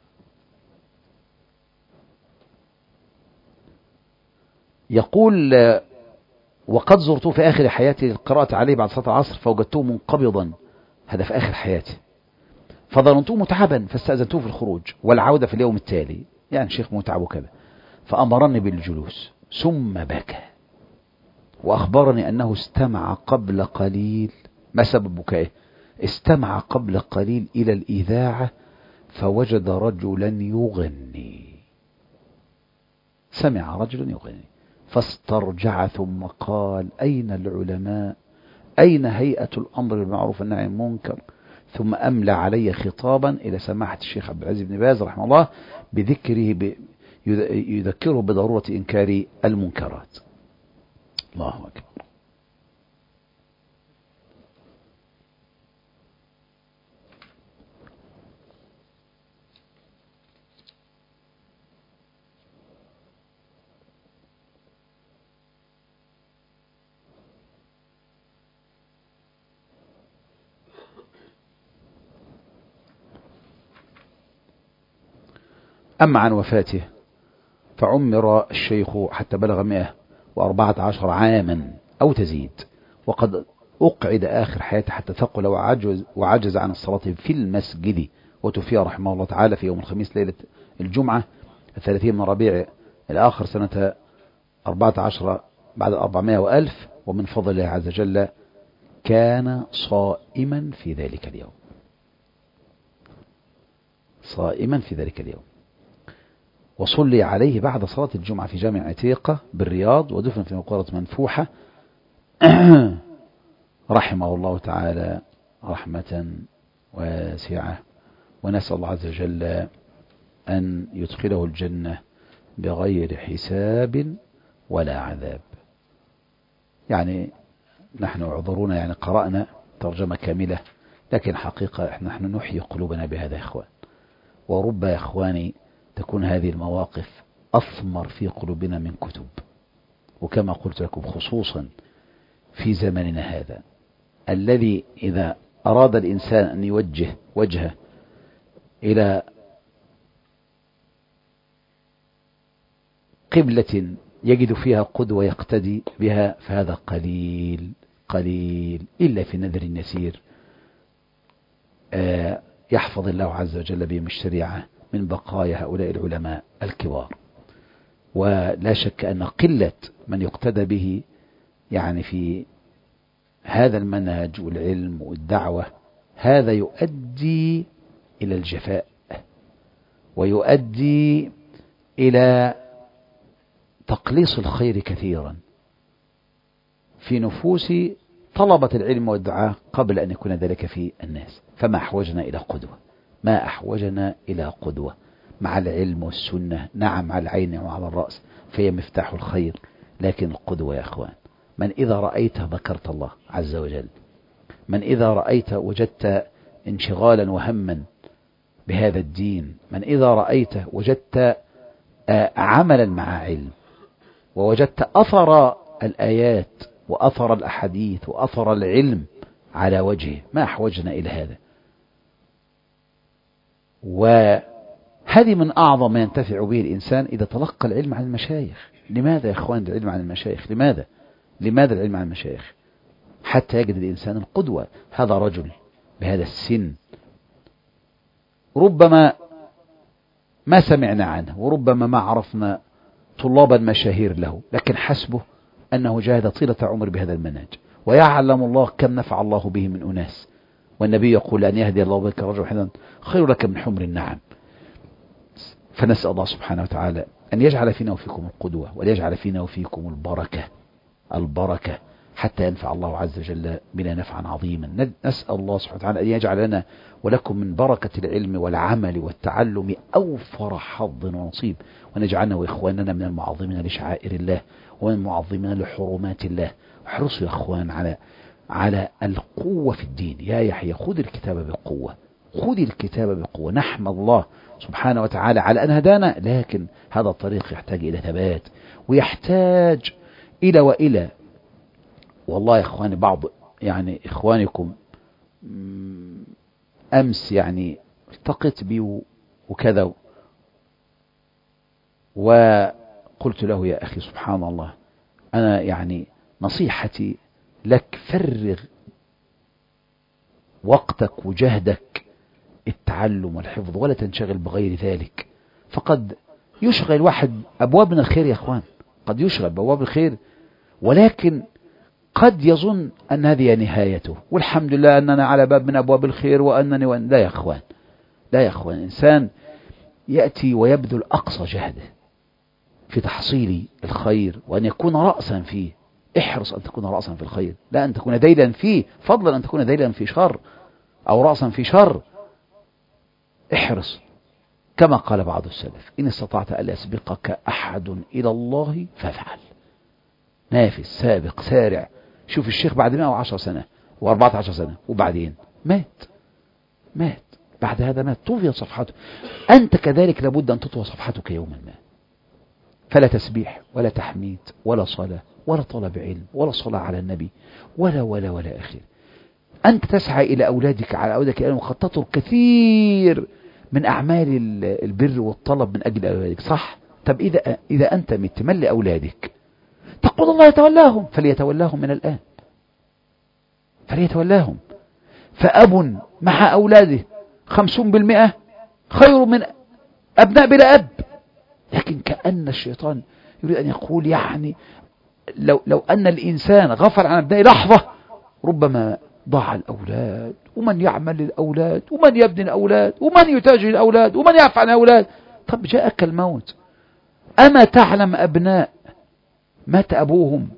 يقول وقد زرته في آخر حياتي قرأت عليه بعد صلاة العصر فوجدته منقبضا، هذا في آخر حياتي، فظننته متعبا فاستأذنته في الخروج والعودة في اليوم التالي، يعني شيخ متعب وكذا، فأمرني بالجلوس ثم بكى وأخبرني أنه استمع قبل قليل، ما سبب بكائه؟ استمع قبل قليل إلى الإذاعة فوجد رجلا يغني، سمع رجل يغني فاسترجع ثم قال أين العلماء؟ أين هيئة الأمر بالمعروف والنهي عن المنكر؟ ثم أملى علي خطابا إلى سماحة الشيخ عبد العزيز بن باز رحمه الله بذكره ب... يذكره بضرورة إنكار المنكرات. الله أكبر. أما عن وفاته فعمر الشيخ حتى بلغ مئة وأربعة عشر عاما أو تزيد، وقد أقعد آخر حياته حتى ثقل وعجز, وعجز عن الصلاة في المسجد، وتوفي رحمه الله تعالى في يوم الخميس ليلة الجمعة الثلاثين من ربيع الآخر سنة أربعة عشر بعد أربعمائة وألف، ومن فضل الله عز وجل كان صائما في ذلك اليوم، صائما في ذلك اليوم، وصلي عليه بعد صلاة الجمعة في جامع عتيقة بالرياض، ودفن في مقبرة منفوحة رحمه الله تعالى رحمة واسعة، ونسأل الله عز وجل أن يدخله الجنة بغير حساب ولا عذاب. يعني نحن اعذرونا، يعني قرأنا ترجمة كاملة، لكن حقيقة نحن نحيي قلوبنا بهذا يا إخوان، ورب يا إخواني تكون هذه المواقف أثمر في قلوبنا من كتب، وكما قلت لكم خصوصا في زمننا هذا الذي إذا أراد الإنسان أن يوجه وجهه إلى قبلة يجد فيها قدوة يقتدي بها فهذا قليل قليل إلا في نذر يسير آه يحفظ الله عز وجل بهم الشريعة من بقايا هؤلاء العلماء الكبار. ولا شك أن قلة من يقتدى به يعني في هذا المنهج والعلم والدعوة هذا يؤدي إلى الجفاء ويؤدي إلى تقليص الخير كثيرا في نفوس طلبة العلم والدعاء قبل أن يكون ذلك في الناس. فما أحوجنا إلى قدوة، ما أحوجنا إلى قدوة مع العلم والسنة، نعم على العين وعلى الرأس فهي مفتاح الخير، لكن القدوة يا أخوان من إذا رأيته ذكرت الله عز وجل، من إذا رأيت وجدت انشغالا وهما بهذا الدين، من إذا رأيته وجدت عملا مع علم ووجدت أثر الآيات وأثر الأحاديث وأثر العلم على وجهه، ما أحوجنا إلى هذا. وهذه من أعظم ما ينتفع به الإنسان إذا تلقى العلم عن المشايخ. لماذا يا إخوان العلم عن المشايخ؟ لماذا؟ لماذا العلم عن المشايخ؟ حتى يجد الإنسان القدوة. هذا رجل بهذا السن ربما ما سمعنا عنه وربما ما عرفنا طلابا مشاهير له، لكن حسبه أنه جاهد طيلة عمر بهذا المنهج، ويعلم الله كم نفع الله به من أناس. والنبي يقول أن يهدي الله بك رجل واحدا خير لك من حمر النعم. فنسأل الله سبحانه وتعالى أن يجعل فينا وفيكم القدوة، وليجعل فينا وفيكم البركة البركة حتى ينفع الله عز وجل بنا نفعا عظيما. نسأل الله سبحانه وتعالى أن يجعل لنا ولكم من بركة العلم والعمل والتعلم أوفر حظ ونصيب، ونجعلنا وإخواننا من المعظمين لشعائر الله ومن المعظمين لحرمات الله. احرصوا يا إخوان على على القوة في الدين. يا يحيى خذ الكتاب بقوة، خذ الكتاب بقوة. نحمد الله سبحانه وتعالى على أن هدانا، لكن هذا الطريق يحتاج إلى ثبات ويحتاج إلى وإلى. والله يا إخواني بعض يعني إخوانكم أمس يعني التقيت بي وكذا، وقلت له يا أخي سبحان الله أنا يعني نصيحتي لك فرغ وقتك وجهدك التعلم والحفظ ولا تنشغل بغير ذلك. فقد يشغل واحد أبواب من الخير يا أخوان، قد يشغل بأبواب الخير، ولكن قد يظن أن هذه نهايته والحمد لله أننا على باب من أبواب الخير وأنني وأن. لا يا أخوان، لا يا أخوان، إنسان يأتي ويبذل أقصى جهده في تحصيل الخير وأن يكون رأسا فيه. احرص أن تكون رأسا في الخير، لا أن تكون ديلا فيه، فضلا أن تكون ديلا في شر أو رأسا في شر. احرص كما قال بعض السلف إن استطعت أن يسبقك أحد إلى الله فافعل. نافس سابق سارع. شوف الشيخ بعد مئة وعشر سنة وأربعة عشر سنة وبعدين مات مات بعد هذا مات، طوفي صفحته. أنت كذلك لابد أن تطوى صفحتك يوما ما. فلا تسبيح ولا تحميد ولا صلاة ولا طلب علم ولا صلاة على النبي ولا ولا ولا أخير. أنت تسعى إلى أولادك على أولادك وخططوا الكثير من أعمال البر والطلب من أجل أولادك، صح؟ طب إذا إذا أنت متمل أولادك تقول الله يتولاهم، فليتولاهم من الآن، فليتولاهم. فأب مع أولاده خمسون بالمئة خير من أبناء بلا أب. لكن كأن الشيطان يريد أن يقول يعني لو, لو أن الإنسان غفل عن أبنائه لحظة ربما ضاع الأولاد، ومن يعمل للأولاد ومن يبني الأولاد ومن يتاجر الأولاد ومن يعفى عن الأولاد. طب جاءك الموت، أما تعلم أبناء مات أبوهم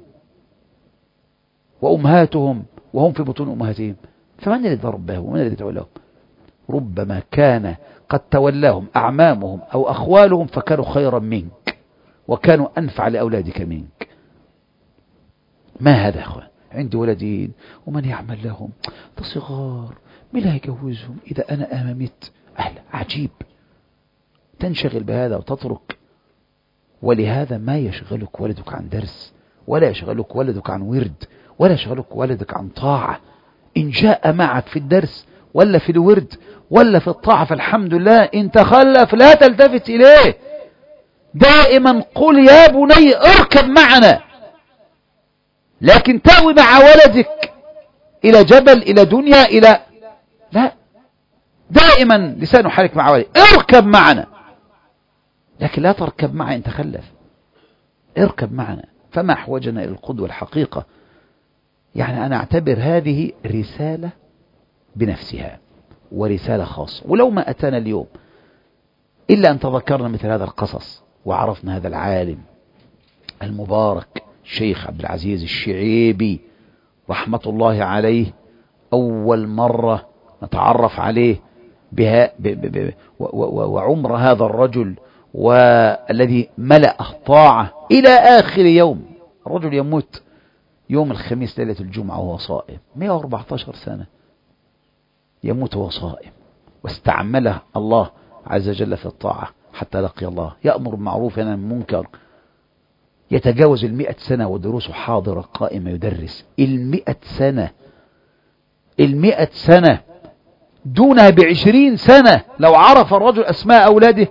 وأمهاتهم وهم في بطون أمهاتهم، فمن الذي رباهم ومن الذي تولاهم؟ ربما كان قد تولاهم أعمامهم أو أخوالهم فكانوا خيرا منك وكانوا أنفع لأولادك منك. ما هذا يا أخوان؟ عندي ولدين ومن يعمل لهم ده صغار، مين اللي هيجوزهم إذا أنا أمامت؟ أهلا عجيب، تنشغل بهذا وتترك. ولهذا ما يشغلك ولدك عن درس، ولا يشغلك ولدك عن ورد، ولا يشغلك ولدك عن طاعة. إن جاء معك في الدرس ولا في الورد ولا في الطاعة فالحمد لله. إن تخلف لا تلتفت إليه، دائما قل يا بني اركب معنا، لكن تأوي مع ولدك إلى جبل، إلى دنيا، إلى لا، دائما لسان حالك مع ولدك، اركب معنا، لكن لا تركب معي إن تخلف، اركب معنا. فما أحوجنا إلى القدوة الحقيقة. يعني أنا أعتبر هذه رسالة بنفسها ورسالة خاصة، ولو ما أتانا اليوم إلا أن تذكرنا مثل هذا القصص وعرفنا هذا العالم المبارك الشيخ عبد العزيز الشعيبي رحمة الله عليه، أول مرة نتعرف عليه بها ب ب ب وعمر هذا الرجل والذي ملأ طاعة إلى آخر يوم. الرجل يموت يوم الخميس ليلة الجمعة وهو صائم، مئة وأربعة عشر سنة يموت وهو صائم، واستعمله الله عز وجل في الطاعة حتى لقي الله، يأمر بالمعروف وينهى عن المنكر، يتجاوز المئة سنة ودروسه حاضرة قائمة يدرس. المئة سنة، المئة سنة دونها بعشرين سنة. لو عرف الرجل أسماء أولاده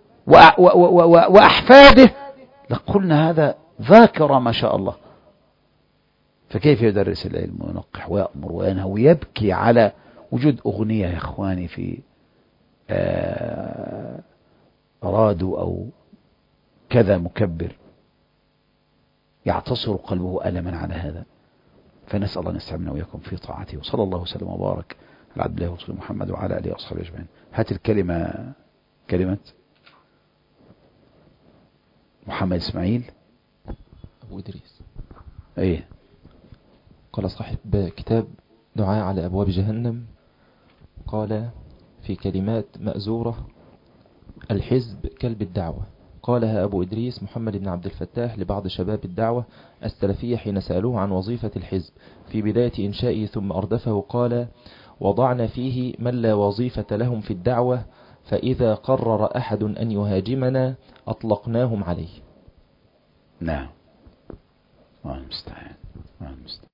وأحفاده لقلنا هذا ذاكر ما شاء الله. فكيف يدرس العلم وينقح ويأمر وينهى ويبكي على وجود أغنية يا إخواني في رادو أو كذا مكبر، يعتصر قلبه ألما على هذا. فنسأل الله أن يستعملنا وإياكم في طاعته، وصلى الله وسلم وبارك على عبد الله ورسوله محمد وعلى آله وصحبه أجمعين. هات الكلمة كلمة محمد إسماعيل أبو إدريس. إيه قال صاحب كتاب دعاء على أبواب جهنم، قال في كلمات مأزورة: الحزب كلب الدعوة. قالها أبو إدريس محمد بن عبد الفتاح لبعض شباب الدعوة السلفية حين سألوه عن وظيفة الحزب في بداية إنشائه، ثم أردفه قال: وضعنا فيه من لا وظيفة لهم في الدعوة، فإذا قرر أحد أن يهاجمنا أطلقناهم عليه. نعم. الله المستعان. الله المستعان.